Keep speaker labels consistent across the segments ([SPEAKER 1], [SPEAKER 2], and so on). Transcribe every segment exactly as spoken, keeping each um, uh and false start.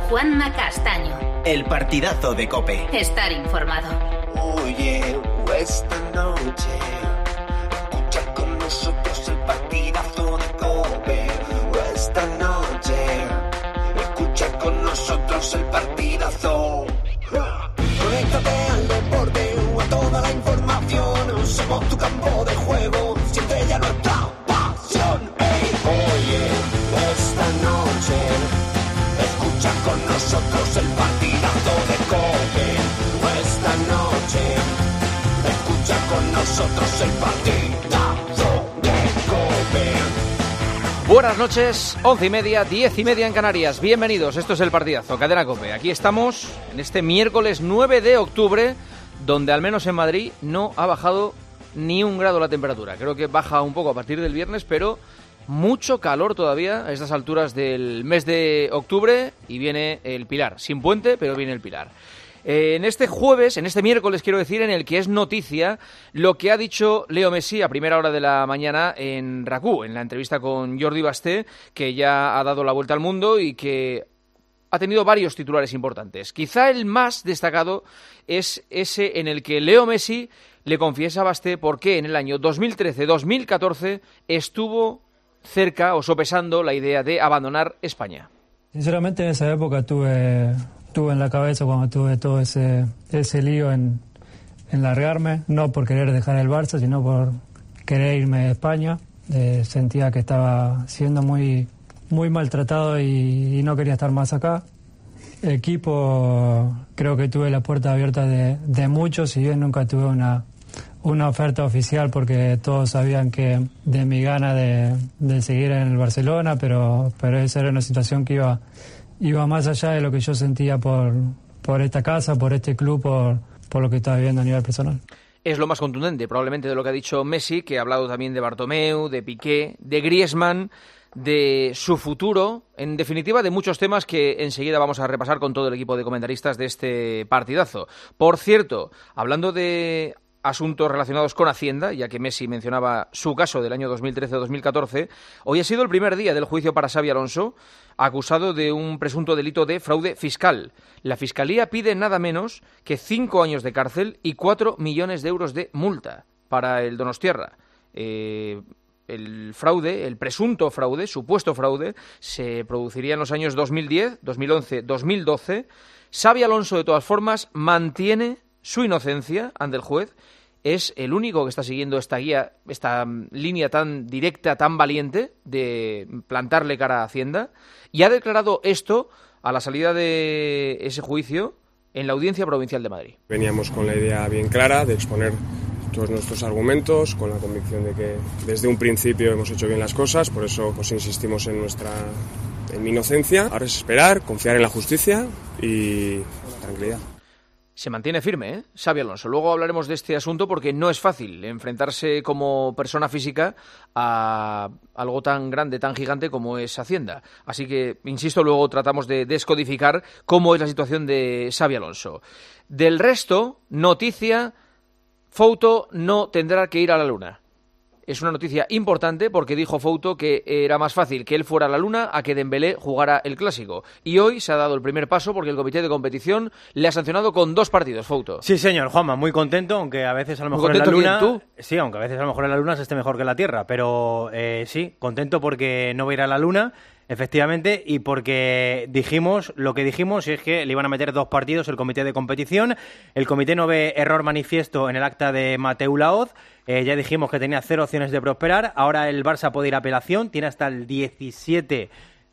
[SPEAKER 1] Juanma Castaño.
[SPEAKER 2] El partidazo de COPE.
[SPEAKER 1] Estar informado.
[SPEAKER 3] Oye, esta noche escucha con nosotros el partidazo de COPE. Esta noche escucha con nosotros el partidazo. Conéctate al deporte o a toda la información. Somos tu campo de juego. Siente ya nuestra pasión. Hey, oye, esta noche escucha con nosotros el partidazo de COPE. Esta noche escucha con nosotros el partidazo de COPE.
[SPEAKER 4] Buenas noches, once y media, diez y media en Canarias. Bienvenidos, esto es el partidazo, Cadena COPE. Aquí estamos en este miércoles nueve de octubre, donde al menos en Madrid no ha bajado ni un grado la temperatura. Creo que baja un poco a partir del viernes, pero mucho calor todavía a estas alturas del mes de octubre y viene el Pilar. Sin puente, pero viene el Pilar. Eh, en este jueves, en este miércoles, quiero decir, en el que es noticia lo que ha dicho Leo Messi a primera hora de la mañana en RACU, en la entrevista con Jordi Basté, que ya ha dado la vuelta al mundo y que ha tenido varios titulares importantes. Quizá el más destacado es ese en el que Leo Messi le confiesa a Basté por qué en el año dos mil trece dos mil catorce estuvo cerca o sopesando la idea de abandonar España.
[SPEAKER 5] Sinceramente en esa época tuve, tuve en la cabeza cuando tuve todo ese, ese lío en, en largarme, no por querer dejar el Barça, sino por querer irme de España. Eh, sentía que estaba siendo muy, muy maltratado y, y no quería estar más acá. El equipo, creo que tuve la puerta abierta de, de muchos, si bien nunca tuve una... una oferta oficial porque todos sabían que de mi gana de, de seguir en el Barcelona, pero, pero esa era una situación que iba, iba más allá de lo que yo sentía por, por esta casa, por este club, por, por lo que estaba viviendo a nivel personal.
[SPEAKER 4] Es lo más contundente probablemente de lo que ha dicho Messi, que ha hablado también de Bartomeu, de Piqué, de Griezmann, de su futuro, en definitiva de muchos temas que enseguida vamos a repasar con todo el equipo de comentaristas de este partidazo. Por cierto, hablando de asuntos relacionados con Hacienda, ya que Messi mencionaba su caso del año dos mil trece dos mil catorce, hoy ha sido el primer día del juicio para Xabi Alonso, acusado de un presunto delito de fraude fiscal. La Fiscalía pide nada menos que cinco años de cárcel y cuatro millones de euros de multa para el donostiarra. Eh, el fraude, el presunto fraude, supuesto fraude, se produciría en los años dos mil diez, dos mil once, dos mil doce. Xabi Alonso, de todas formas, mantiene su inocencia ante el juez. Es el único que está siguiendo esta guía, esta línea tan directa, tan valiente de plantarle cara a Hacienda, y ha declarado esto a la salida de ese juicio en la Audiencia Provincial de Madrid.
[SPEAKER 6] Veníamos con la idea bien clara de exponer todos nuestros argumentos, con la convicción de que desde un principio hemos hecho bien las cosas, por eso pues insistimos en nuestra en mi inocencia. Ahora es esperar, confiar en la justicia y tranquilidad.
[SPEAKER 4] Se mantiene firme, ¿eh? Xabi Alonso. Luego hablaremos de este asunto porque no es fácil enfrentarse como persona física a algo tan grande, tan gigante como es Hacienda. Así que, insisto, luego tratamos de descodificar cómo es la situación de Xabi Alonso. Del resto, noticia, Fouto no tendrá que ir a la Luna. Es una noticia importante porque dijo Fouto que era más fácil que él fuera a la Luna a que Dembélé jugara el Clásico. Y hoy se ha dado el primer paso porque el comité de competición le ha sancionado con dos partidos, Fouto.
[SPEAKER 7] Sí, señor, Juanma, muy contento, aunque a veces a lo mejor en la Luna... ¿Tú? Sí, aunque a veces a lo mejor en la Luna se esté mejor que en la Tierra, pero eh, sí, contento porque no va a ir a la Luna, efectivamente, y porque dijimos lo que dijimos, es que le iban a meter dos partidos el comité de competición. El comité no ve error manifiesto en el acta de Mateu Laoz. Eh, ya dijimos que tenía cero opciones de prosperar. Ahora el Barça puede ir a apelación, tiene hasta el diecisiete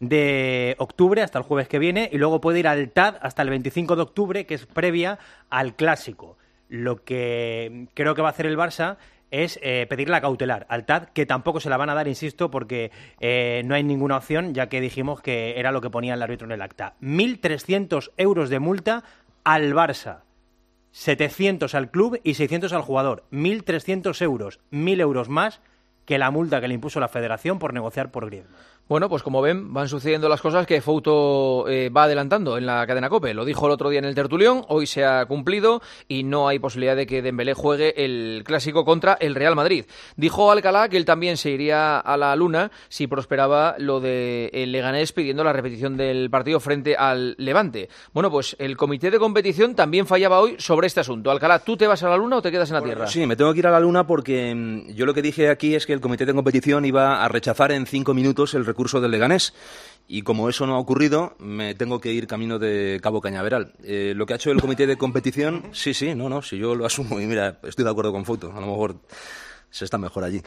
[SPEAKER 7] de octubre, hasta el jueves que viene, y luego puede ir al T A D hasta el veinticinco de octubre, que es previa al Clásico. Lo que creo que va a hacer el Barça es eh, pedir la cautelar al T A D, que tampoco se la van a dar, insisto, porque eh, no hay ninguna opción, ya que dijimos que era lo que ponía el árbitro en el acta. mil trescientos euros de multa al Barça, setecientos al club y seiscientos al jugador. mil trescientos euros, mil euros más que la multa que le impuso la Federación por negociar por Griezmann.
[SPEAKER 4] Bueno, pues como ven, van sucediendo las cosas que Fouto eh, va adelantando en la cadena COPE. Lo dijo el otro día en el tertulión, hoy se ha cumplido y no hay posibilidad de que Dembélé juegue el clásico contra el Real Madrid. Dijo Alcalá que él también se iría a la luna si prosperaba lo de el Leganés pidiendo la repetición del partido frente al Levante. Bueno, pues el comité de competición también fallaba hoy sobre este asunto. Alcalá, ¿tú te vas a la luna o te quedas en la
[SPEAKER 8] bueno,
[SPEAKER 4] tierra?
[SPEAKER 8] Sí, me tengo que ir a la luna porque mmm, yo lo que dije aquí es que el comité de competición iba a rechazar en cinco minutos el recurso del Leganés. Y como eso no ha ocurrido, me tengo que ir camino de Cabo Cañaveral. Eh, lo que ha hecho el comité de competición, sí, sí, no, no, si yo lo asumo y mira, estoy de acuerdo con Fouto, a lo mejor se está mejor allí.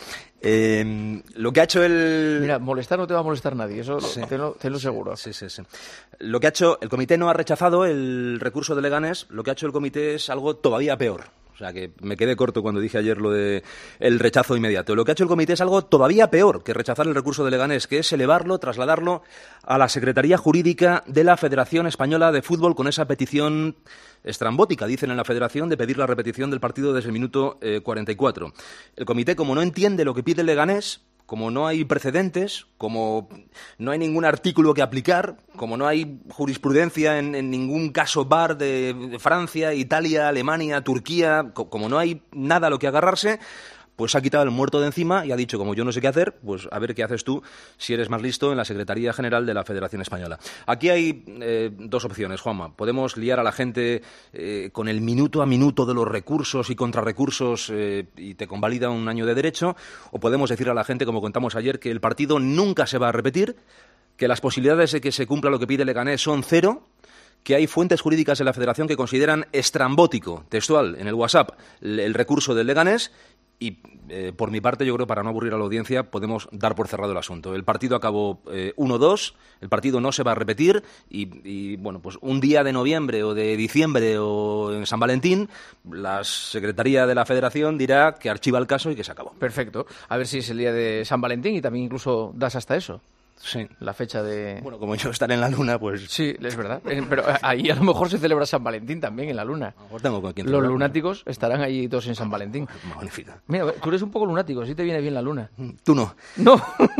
[SPEAKER 8] Eh, lo que ha hecho el...
[SPEAKER 4] Mira, molestar no te va a molestar nadie, eso sí, tenlo, tenlo seguro.
[SPEAKER 8] Sí, sí, sí. Lo que ha hecho, el comité no ha rechazado el recurso de Leganés, lo que ha hecho el comité es algo todavía peor. O sea, que me quedé corto cuando dije ayer lo de el rechazo inmediato. Lo que ha hecho el comité es algo todavía peor que rechazar el recurso de Leganés, que es elevarlo, trasladarlo a la Secretaría Jurídica de la Federación Española de Fútbol con esa petición estrambótica, dicen en la Federación, de pedir la repetición del partido desde el minuto eh, cuarenta y cuatro. El comité, como no entiende lo que pide el Leganés, como no hay precedentes, como no hay ningún artículo que aplicar, como no hay jurisprudencia en, en ningún caso V A R de, de Francia, Italia, Alemania, Turquía, co- como no hay nada a lo que agarrarse, pues ha quitado el muerto de encima y ha dicho, como yo no sé qué hacer, pues a ver qué haces tú si eres más listo en la Secretaría General de la Federación Española. Aquí hay eh, dos opciones, Juanma. Podemos liar a la gente eh, con el minuto a minuto de los recursos y contrarrecursos eh, y te convalida un año de derecho, o podemos decir a la gente, como contamos ayer, que el partido nunca se va a repetir, que las posibilidades de que se cumpla lo que pide Leganés son cero, que hay fuentes jurídicas en la Federación que consideran estrambótico, textual, en el WhatsApp, el, el recurso del Leganés. Y eh, por mi parte, yo creo, para no aburrir a la audiencia, podemos dar por cerrado el asunto. El partido acabó eh, uno dos, el partido no se va a repetir y, y, bueno, pues un día de noviembre o de diciembre o en San Valentín, la Secretaría de la Federación dirá que archiva el caso y que se acabó.
[SPEAKER 4] Perfecto. A ver si es el día de San Valentín y también incluso das hasta eso.
[SPEAKER 8] Sí.
[SPEAKER 4] La fecha de...
[SPEAKER 8] Bueno, como yo estaré en la luna, pues...
[SPEAKER 4] Sí, es verdad. Pero ahí a lo mejor se celebra San Valentín también, en la luna.
[SPEAKER 8] A lo mejor tengo con quien
[SPEAKER 4] Los
[SPEAKER 8] celebrar.
[SPEAKER 4] lunáticos estarán allí todos en San Valentín.
[SPEAKER 8] Magnífica.
[SPEAKER 4] Mira, tú eres un poco lunático, sí te viene bien la luna.
[SPEAKER 8] Tú no.
[SPEAKER 4] No.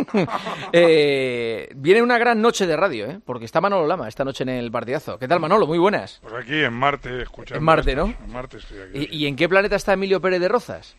[SPEAKER 4] eh, viene una gran noche de radio, ¿eh? Porque está Manolo Lama esta noche en el partidazo. ¿Qué tal, Manolo? Muy buenas.
[SPEAKER 9] Pues aquí en Marte, escuchando.
[SPEAKER 4] En Marte,
[SPEAKER 9] esto.
[SPEAKER 4] ¿no?
[SPEAKER 9] En Marte estoy aquí.
[SPEAKER 4] ¿Y, ¿Y en qué planeta está Emilio Pérez de Rozas?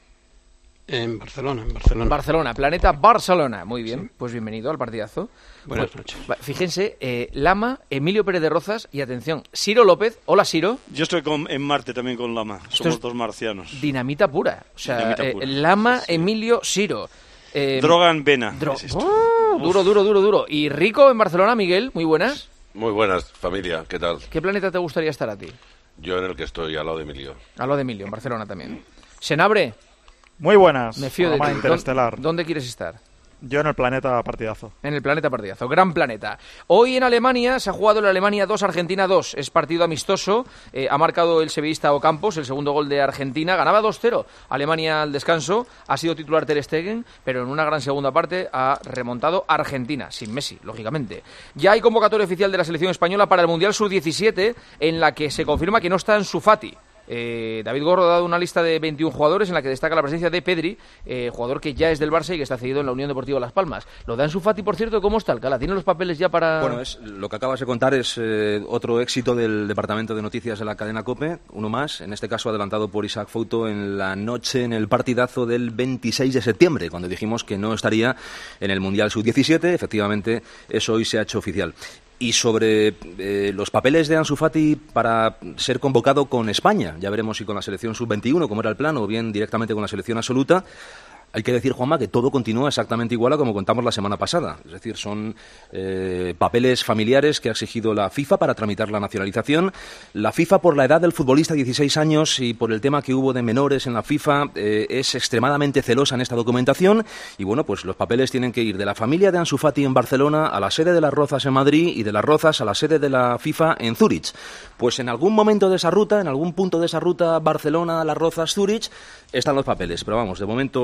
[SPEAKER 10] En Barcelona, en Barcelona.
[SPEAKER 4] Barcelona, planeta Barcelona. Muy bien, sí. Pues bienvenido al partidazo.
[SPEAKER 10] Buenas
[SPEAKER 4] pues,
[SPEAKER 10] noches.
[SPEAKER 4] Fíjense, eh, Lama, Emilio Pérez de Rozas y atención, Ciro López. Hola, Ciro.
[SPEAKER 11] Yo estoy con, en Marte también con Lama.
[SPEAKER 4] Esto
[SPEAKER 11] Somos
[SPEAKER 4] es
[SPEAKER 11] dos marcianos.
[SPEAKER 4] Dinamita pura. O sea,
[SPEAKER 11] Dinamita pura.
[SPEAKER 4] Eh, Lama,
[SPEAKER 11] Sí, sí.
[SPEAKER 4] Emilio, Ciro. Eh,
[SPEAKER 11] Droga en vena.
[SPEAKER 4] dro-
[SPEAKER 11] es esto.
[SPEAKER 4] ¡Oh! duro, duro, duro, duro. Y Rico en Barcelona, Miguel. Muy buenas.
[SPEAKER 12] Muy buenas, familia, ¿qué tal?
[SPEAKER 4] ¿Qué planeta te gustaría estar a ti?
[SPEAKER 12] Yo en el que estoy, al lado de Emilio.
[SPEAKER 4] A lo de Emilio, en Barcelona también. Senabre.
[SPEAKER 13] Muy buenas.
[SPEAKER 4] Me fío de
[SPEAKER 13] Programa
[SPEAKER 4] ti.
[SPEAKER 13] interestelar.
[SPEAKER 4] ¿Dónde, ¿Dónde quieres estar?
[SPEAKER 13] Yo en el planeta partidazo.
[SPEAKER 4] En el planeta partidazo, gran planeta. Hoy en Alemania se ha jugado el Alemania dos, Argentina dos. Es partido amistoso. Eh, ha marcado el sevillista Ocampos, el segundo gol de Argentina. Ganaba dos cero. Alemania al descanso. Ha sido titular Ter Stegen, pero en una gran segunda parte ha remontado Argentina, sin Messi, lógicamente. Ya hay convocatoria oficial de la selección española para el Mundial sub diecisiete, en la que se confirma que no está Ansu Fati. Eh, David Gorro ha dado una lista de veintiún jugadores en la que destaca la presencia de Pedri, eh, jugador que ya es del Barça y que está cedido en la Unión Deportiva Las Palmas. Lo de Ansu Fati, por cierto, ¿cómo está Alcalá? ¿Tiene los papeles ya para...?
[SPEAKER 8] Bueno, es, lo que acabas de contar es eh, otro éxito del Departamento de Noticias de la cadena COPE, uno más, en este caso adelantado por Isaac Fouto en la noche, en el partidazo del veintiséis de septiembre, cuando dijimos que no estaría en el Mundial sub diecisiete. Efectivamente, eso hoy se ha hecho oficial. Y sobre eh, los papeles de Ansu Fati para ser convocado con España, ya veremos si con la selección sub veintiuno, como era el plan, o bien directamente con la selección absoluta. Hay que decir, Juanma, que todo continúa exactamente igual a como contamos la semana pasada. Es decir, son eh, papeles familiares que ha exigido la FIFA para tramitar la nacionalización. La FIFA, por la edad del futbolista, dieciséis años, y por el tema que hubo de menores en la FIFA, eh, es extremadamente celosa en esta documentación. Y bueno, pues los papeles tienen que ir de la familia de Ansu Fati en Barcelona a la sede de las Rozas en Madrid y de las Rozas a la sede de la FIFA en Zúrich. Pues en algún momento de esa ruta, en algún punto de esa ruta, Barcelona, las Rozas, Zúrich, están los papeles. Pero vamos, de momento no se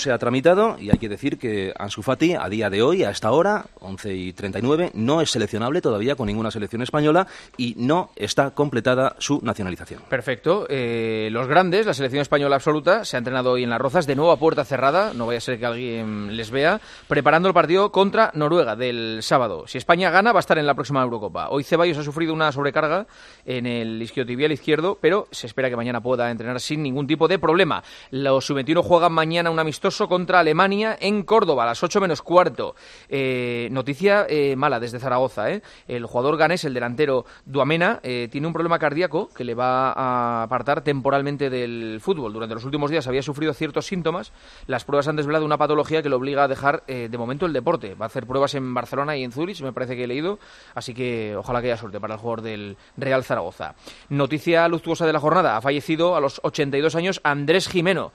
[SPEAKER 8] se ha tramitado y hay que decir que Ansu Fati, a día de hoy, a esta hora, once y treinta y nueve, no es seleccionable todavía con ninguna selección española y no está completada su nacionalización.
[SPEAKER 4] Perfecto. Eh, los grandes, la selección española absoluta, se ha entrenado hoy en Las Rozas, de nuevo a puerta cerrada, no vaya a ser que alguien les vea, preparando el partido contra Noruega del sábado. Si España gana, va a estar en la próxima Eurocopa. Hoy Ceballos ha sufrido una sobrecarga en el isquiotibial izquierdo, pero se espera que mañana pueda entrenar sin ningún tipo de problema. Los sub veintiuno juegan mañana un amistoso contra Alemania en Córdoba, a las ocho menos cuarto. Eh, noticia eh, mala desde Zaragoza. ¿eh? El jugador ganés, el delantero Duamena, eh, tiene un problema cardíaco que le va a apartar temporalmente del fútbol. Durante los últimos días había sufrido ciertos síntomas. Las pruebas han desvelado una patología que lo obliga a dejar eh, de momento el deporte. Va a hacer pruebas en Barcelona y en Zurich, me parece que he leído, así que ojalá que haya suerte para el jugador del Real Zaragoza. Noticia luctuosa de la jornada: ha fallecido a los ochenta y dos años Andrés Jimeno,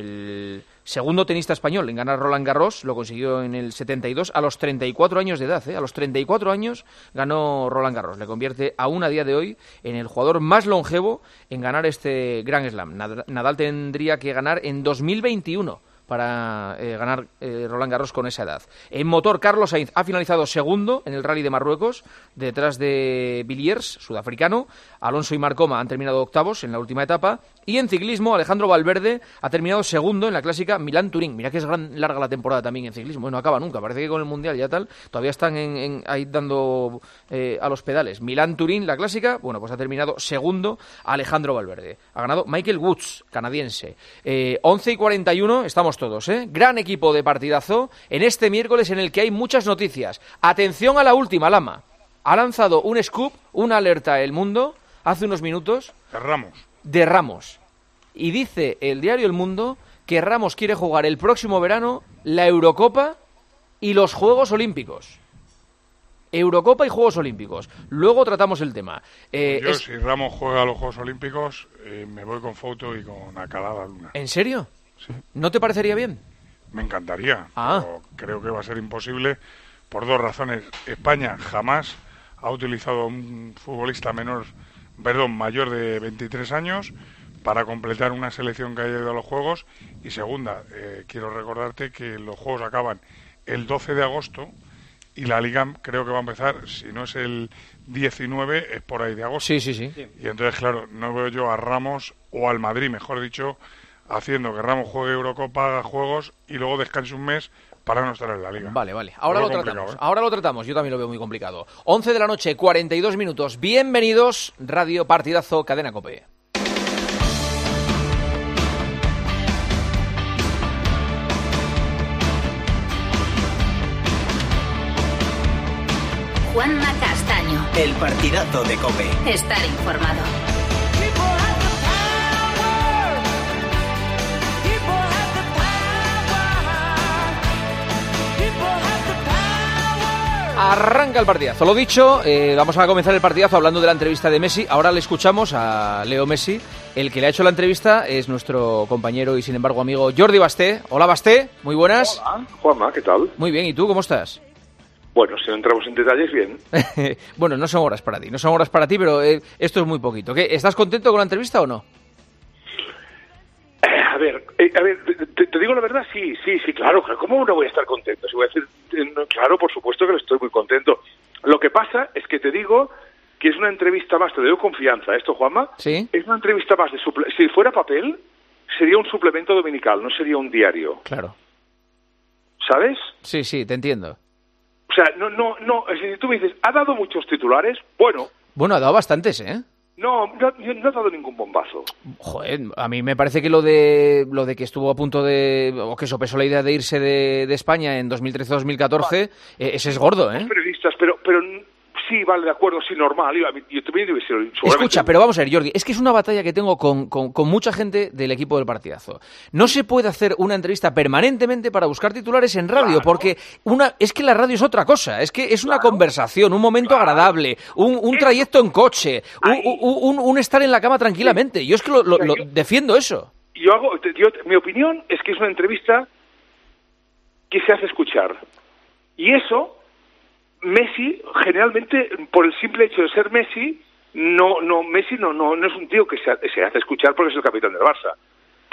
[SPEAKER 4] el segundo tenista español en ganar Roland Garros. Lo consiguió en el setenta y dos a los treinta y cuatro años de edad. ¿eh? A los treinta y cuatro años ganó Roland Garros. Le convierte aún a día de hoy en el jugador más longevo en ganar este Grand Slam. Nadal tendría que ganar en dos mil veintiuno para eh, ganar eh, Roland Garros con esa edad. En motor, Carlos Sainz ha finalizado segundo en el Rally de Marruecos, detrás de Villiers, sudafricano. Alonso y Marcoma han terminado octavos en la última etapa. Y en ciclismo, Alejandro Valverde ha terminado segundo en la clásica Milán-Turín. Mira que es gran, larga la temporada también en ciclismo. Bueno, no acaba nunca. Parece que con el Mundial ya tal, todavía están en, en, ahí dando eh, a los pedales. Milán-Turín, la clásica, bueno, pues ha terminado segundo Alejandro Valverde. Ha ganado Michael Woods, canadiense. Eh, once y cuarenta y uno, estamos todos, ¿eh? Gran equipo de partidazo en este miércoles en el que hay muchas noticias. Atención a la última, Lama. Ha lanzado un scoop, una alerta El Mundo, hace unos minutos.
[SPEAKER 9] De Ramos.
[SPEAKER 4] De Ramos. Y dice el diario El Mundo que Ramos quiere jugar el próximo verano la Eurocopa y los Juegos Olímpicos. Eurocopa y Juegos Olímpicos. Luego tratamos el tema. Eh,
[SPEAKER 9] Yo,
[SPEAKER 4] es...
[SPEAKER 9] si Ramos juega a los Juegos Olímpicos, eh, me voy con foto y con Acalada Luna.
[SPEAKER 4] ¿En serio?
[SPEAKER 9] Sí.
[SPEAKER 4] ¿No te parecería bien?
[SPEAKER 9] Me encantaría,
[SPEAKER 4] ah.
[SPEAKER 9] pero creo que va a ser imposible por dos razones. España jamás ha utilizado a un futbolista menor, perdón, mayor de veintitrés años para completar una selección que haya ido a los Juegos. Y segunda, eh, quiero recordarte que los Juegos acaban el doce de agosto y la Liga creo que va a empezar, si no es el diecinueve, es por ahí de agosto.
[SPEAKER 4] Sí, sí, sí.
[SPEAKER 9] Y entonces, claro, no veo yo a Ramos, o al Madrid, mejor dicho, haciendo que Ramos juegue Eurocopa, haga Juegos y luego descanse un mes para no estar en la Liga.
[SPEAKER 4] Vale, vale. Ahora lo,
[SPEAKER 9] lo
[SPEAKER 4] tratamos.
[SPEAKER 9] ¿eh?
[SPEAKER 4] Ahora lo tratamos. Yo también lo veo muy complicado. once de la noche, cuarenta y dos minutos. Bienvenidos, Radio Partidazo, Cadena COPE.
[SPEAKER 1] Juanma Castaño.
[SPEAKER 2] El partidazo de COPE.
[SPEAKER 1] Estar informado.
[SPEAKER 4] Arranca el partidazo. Lo dicho, eh, vamos a comenzar el partidazo hablando de la entrevista de Messi. Ahora le escuchamos a Leo Messi. El que le ha hecho la entrevista es nuestro compañero y, sin embargo, amigo Jordi Basté. Hola, Basté. Muy buenas.
[SPEAKER 14] Hola, Juanma, ¿qué tal?
[SPEAKER 4] Muy bien. ¿Y tú cómo estás?
[SPEAKER 14] Bueno, si no entramos en detalles, bien.
[SPEAKER 4] Bueno, no son horas para ti. No son horas para ti, pero eh, esto es muy poquito. ¿Qué? ¿Estás contento con la entrevista o no?
[SPEAKER 14] Eh, a ver, eh, a ver, te, te digo la verdad, sí, sí, sí, claro. ¿Cómo no voy a estar contento? Si voy a decir, eh, no, claro, por supuesto que estoy muy contento. Lo que pasa es que te digo que es una entrevista más, te doy confianza, ¿esto, Juanma?
[SPEAKER 4] Sí.
[SPEAKER 14] Es una entrevista más de suple- si fuera papel, sería un suplemento dominical, no sería un diario.
[SPEAKER 4] Claro.
[SPEAKER 14] ¿Sabes?
[SPEAKER 4] Sí, sí, te entiendo.
[SPEAKER 14] O sea, no, no, no, si tú me dices, ¿ha dado muchos titulares? Bueno.
[SPEAKER 4] Bueno, ha dado bastantes, ¿eh?
[SPEAKER 14] No, no, no ha dado ningún bombazo.
[SPEAKER 4] Joder, a mí me parece que lo de lo de que estuvo a punto de, o que sopesó la idea de irse de, de España en dos mil trece dos mil catorce, vale. eh, ese es gordo, ¿eh?
[SPEAKER 14] Los periodistas, pero, pero sí, vale, de acuerdo, sí, normal. Yo, yo también debe ser,
[SPEAKER 4] Escucha, pero vamos a ver, Jordi, es que es una batalla que tengo con, con, con mucha gente del equipo del partidazo. No se puede hacer una entrevista permanentemente para buscar titulares en radio, claro. porque una es que la radio es otra cosa, es que es una claro. conversación, un momento claro. agradable, un, un trayecto en coche, un, un, un, un estar en la cama tranquilamente. Sí. Yo es que lo, lo, lo yo, defiendo eso.
[SPEAKER 14] Yo hago, yo, mi opinión es que es una entrevista que se hace escuchar. Y eso... Messi, generalmente, por el simple hecho de ser Messi, no, no, Messi no, no, no es un tío que se, se hace escuchar porque es el capitán del Barça.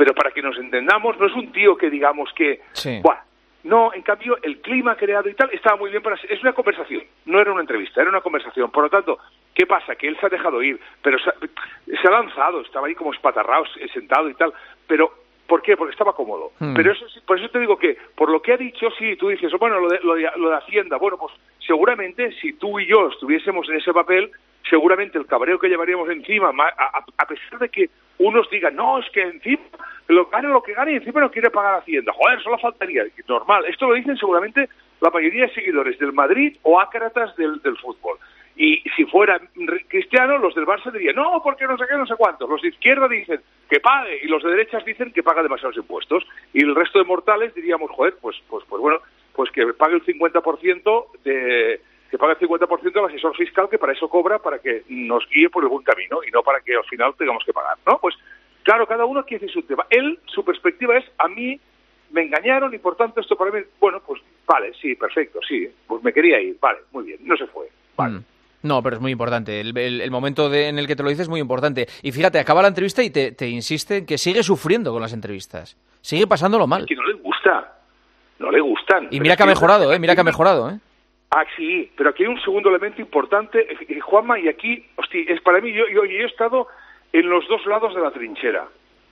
[SPEAKER 14] pero para que nos entendamos, no es un tío que digamos que...
[SPEAKER 4] Sí.
[SPEAKER 14] Buah, no, en cambio, el clima creado y tal estaba muy bien para... Es una conversación, no era una entrevista, era una conversación. Por lo tanto, ¿qué pasa? Que él se ha dejado ir, pero se ha, se ha lanzado, estaba ahí como espatarrado, sentado y tal, pero... ¿Por qué? Porque estaba cómodo. Hmm. Pero eso, por eso te digo que, por lo que ha dicho, sí, tú dices, bueno, lo de, lo de, lo de Hacienda, bueno, pues seguramente si tú y yo estuviésemos en ese papel, seguramente el cabreo que llevaríamos encima, a, a, a pesar de que unos digan, no, es que encima lo gane lo que gane y encima no quiere pagar Hacienda. Joder, solo faltaría. Normal. Esto lo dicen seguramente la mayoría de seguidores del Madrid o ácratas del, del fútbol. Y si fuera Cristiano, los del Barça dirían, no, porque no sé qué, no sé cuántos. Los de izquierda dicen que pague y los de derechas dicen que paga demasiados impuestos. Y el resto de mortales diríamos, joder, pues pues pues bueno, pues que pague el cincuenta por ciento de que pague el cincuenta por ciento del asesor fiscal, que para eso cobra, para que nos guíe por el buen camino y no para que al final tengamos que pagar, ¿no? Pues claro, cada uno quiere decir su tema. Él, su perspectiva es, a mí me engañaron y por tanto esto para mí, bueno, pues vale, sí, perfecto, sí, pues me quería ir, vale, muy bien, no se fue, vale.
[SPEAKER 4] Mm. No, pero es muy importante. El, el, el momento de, en el que te lo dices es muy importante. Y fíjate, acaba la entrevista y te, te insiste en que sigue sufriendo con las entrevistas. Sigue pasándolo mal.
[SPEAKER 14] Es que no le gusta. No le gustan.
[SPEAKER 4] Y mira que ha mejorado, ¿eh? Mira que ha mejorado, ¿eh?
[SPEAKER 14] Ah, sí, pero aquí hay un segundo elemento importante, eh, Juanma, y aquí, hostia, es para mí, yo, yo, yo he estado en los dos lados de la trinchera.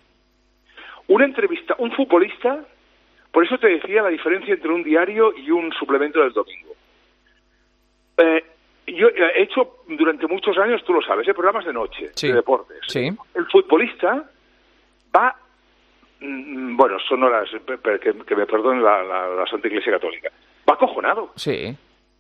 [SPEAKER 14] Una entrevista, un futbolista, por eso te decía la diferencia entre un diario y un suplemento del domingo. Eh, Yo he hecho durante muchos años, tú lo sabes, ¿eh? Programas de noche,
[SPEAKER 4] sí.
[SPEAKER 14] de deportes.
[SPEAKER 4] Sí.
[SPEAKER 14] El futbolista va, mmm, bueno, son horas, que, que me perdonen la, la, la Santa Iglesia Católica, va acojonado.
[SPEAKER 4] Sí.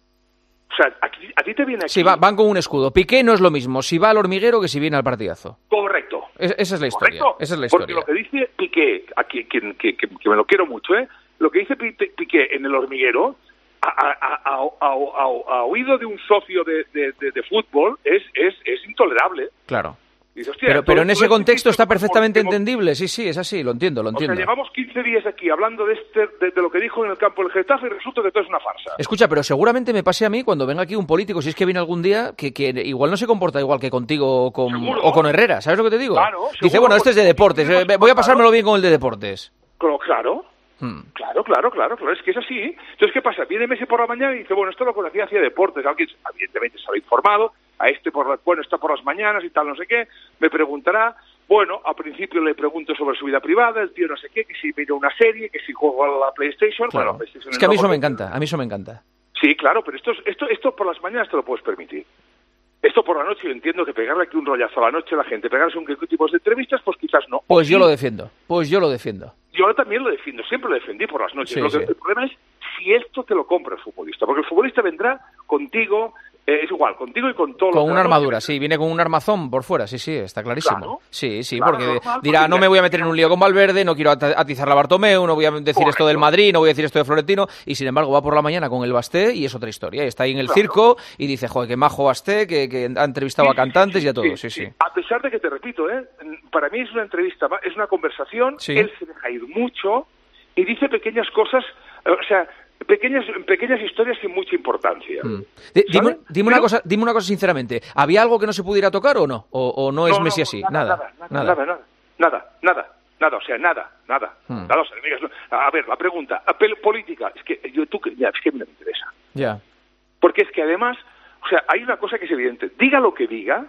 [SPEAKER 14] O sea, a, a ti te viene aquí...
[SPEAKER 4] Sí, va, van con un escudo. Piqué no es lo mismo si va al hormiguero que si viene al partidazo.
[SPEAKER 14] Correcto.
[SPEAKER 4] Es, esa es la historia.
[SPEAKER 14] Correcto.
[SPEAKER 4] Esa es la
[SPEAKER 14] Porque
[SPEAKER 4] historia.
[SPEAKER 14] lo que dice Piqué, aquí, que, que, que, que me lo quiero mucho, ¿eh? Lo que dice Piqué en el hormiguero... A, a, a, a, a, a oído de un socio de, de, de, de fútbol es, es, es intolerable.
[SPEAKER 4] Claro.
[SPEAKER 14] Dices,
[SPEAKER 4] pero pero en ese contexto está perfectamente entendible. Sí, sí, es así, lo entiendo, lo entiendo.
[SPEAKER 14] O sea, llevamos quince días aquí hablando de, este, de, de lo que dijo en el campo del Getafe y resulta que todo es una farsa.
[SPEAKER 4] Escucha, pero seguramente me pase a mí cuando venga aquí un político, si es que viene algún día, que, que igual no se comporta igual que contigo o con, o con Herrera. ¿Sabes lo que te digo?
[SPEAKER 14] Claro,
[SPEAKER 4] dice,
[SPEAKER 14] seguro,
[SPEAKER 4] bueno, este es de deportes, eh, voy a pasármelo bien con el de deportes.
[SPEAKER 14] Claro. Hmm. Claro, claro, claro, claro, es que es así. Entonces, ¿qué pasa? Viene Messi por la mañana y dice, bueno, esto lo conocía hacia deportes, alguien evidentemente se había informado, a este, por la, bueno, está por las mañanas y tal, no sé qué, me preguntará, bueno, al principio le pregunto sobre su vida privada, el tío no sé qué, que si mira una serie, que si juega a la PlayStation,
[SPEAKER 4] claro.
[SPEAKER 14] bueno, la PlayStation
[SPEAKER 4] es que a mí eso me encanta, a mí eso me encanta.
[SPEAKER 14] Sí, claro, pero esto, esto, esto por las mañanas te lo puedes permitir. Esto por la noche, yo entiendo que pegarle aquí un rollazo a la noche a la gente, pegarse un tipo de entrevistas, pues quizás no.
[SPEAKER 4] Pues yo lo defiendo, pues yo lo defiendo.
[SPEAKER 14] Yo también lo defiendo, siempre lo defendí por las noches.
[SPEAKER 4] Sí,
[SPEAKER 14] lo que,
[SPEAKER 4] sí.
[SPEAKER 14] El problema es si esto te lo compra el futbolista, porque el futbolista vendrá contigo, eh, es igual, contigo y con todo.
[SPEAKER 4] Con una armadura, noche. Sí, viene con un armazón por fuera, sí, sí, está clarísimo.
[SPEAKER 14] Claro,
[SPEAKER 4] sí, sí,
[SPEAKER 14] claro,
[SPEAKER 4] porque
[SPEAKER 14] normal,
[SPEAKER 4] dirá,
[SPEAKER 14] porque
[SPEAKER 4] no me voy a meter en un lío con Valverde, no quiero atizar a Bartomeu, no voy a decir
[SPEAKER 14] Correcto.
[SPEAKER 4] esto del Madrid, no voy a decir esto de Florentino, y sin embargo va por la mañana con el Basté y es otra historia. Y está ahí en el
[SPEAKER 14] claro.
[SPEAKER 4] circo y dice, joder, que majo Basté, que, que ha entrevistado
[SPEAKER 14] sí,
[SPEAKER 4] a cantantes
[SPEAKER 14] sí,
[SPEAKER 4] y a todo, sí, sí.
[SPEAKER 14] sí, sí. A pesar de que te repito, ¿eh? Para mí es una entrevista, es una conversación,
[SPEAKER 4] sí.
[SPEAKER 14] Él se deja ir mucho y dice pequeñas cosas, o sea, pequeñas pequeñas historias sin mucha importancia.
[SPEAKER 4] Mm. D dime, dime una cosa, dime una cosa sinceramente, ¿había algo que no se pudiera tocar o no? ¿O, o no es
[SPEAKER 14] no,
[SPEAKER 4] Messi
[SPEAKER 14] no,
[SPEAKER 4] así?
[SPEAKER 14] Nada nada nada, nada, nada, nada, nada, nada, nada, o sea, nada, nada.
[SPEAKER 4] Mm.
[SPEAKER 14] nada o sea, a ver, la pregunta, política, es que yo tú ya, es que me interesa.
[SPEAKER 4] Ya.
[SPEAKER 14] Porque es que además, o sea, hay una cosa que es evidente, diga lo que diga,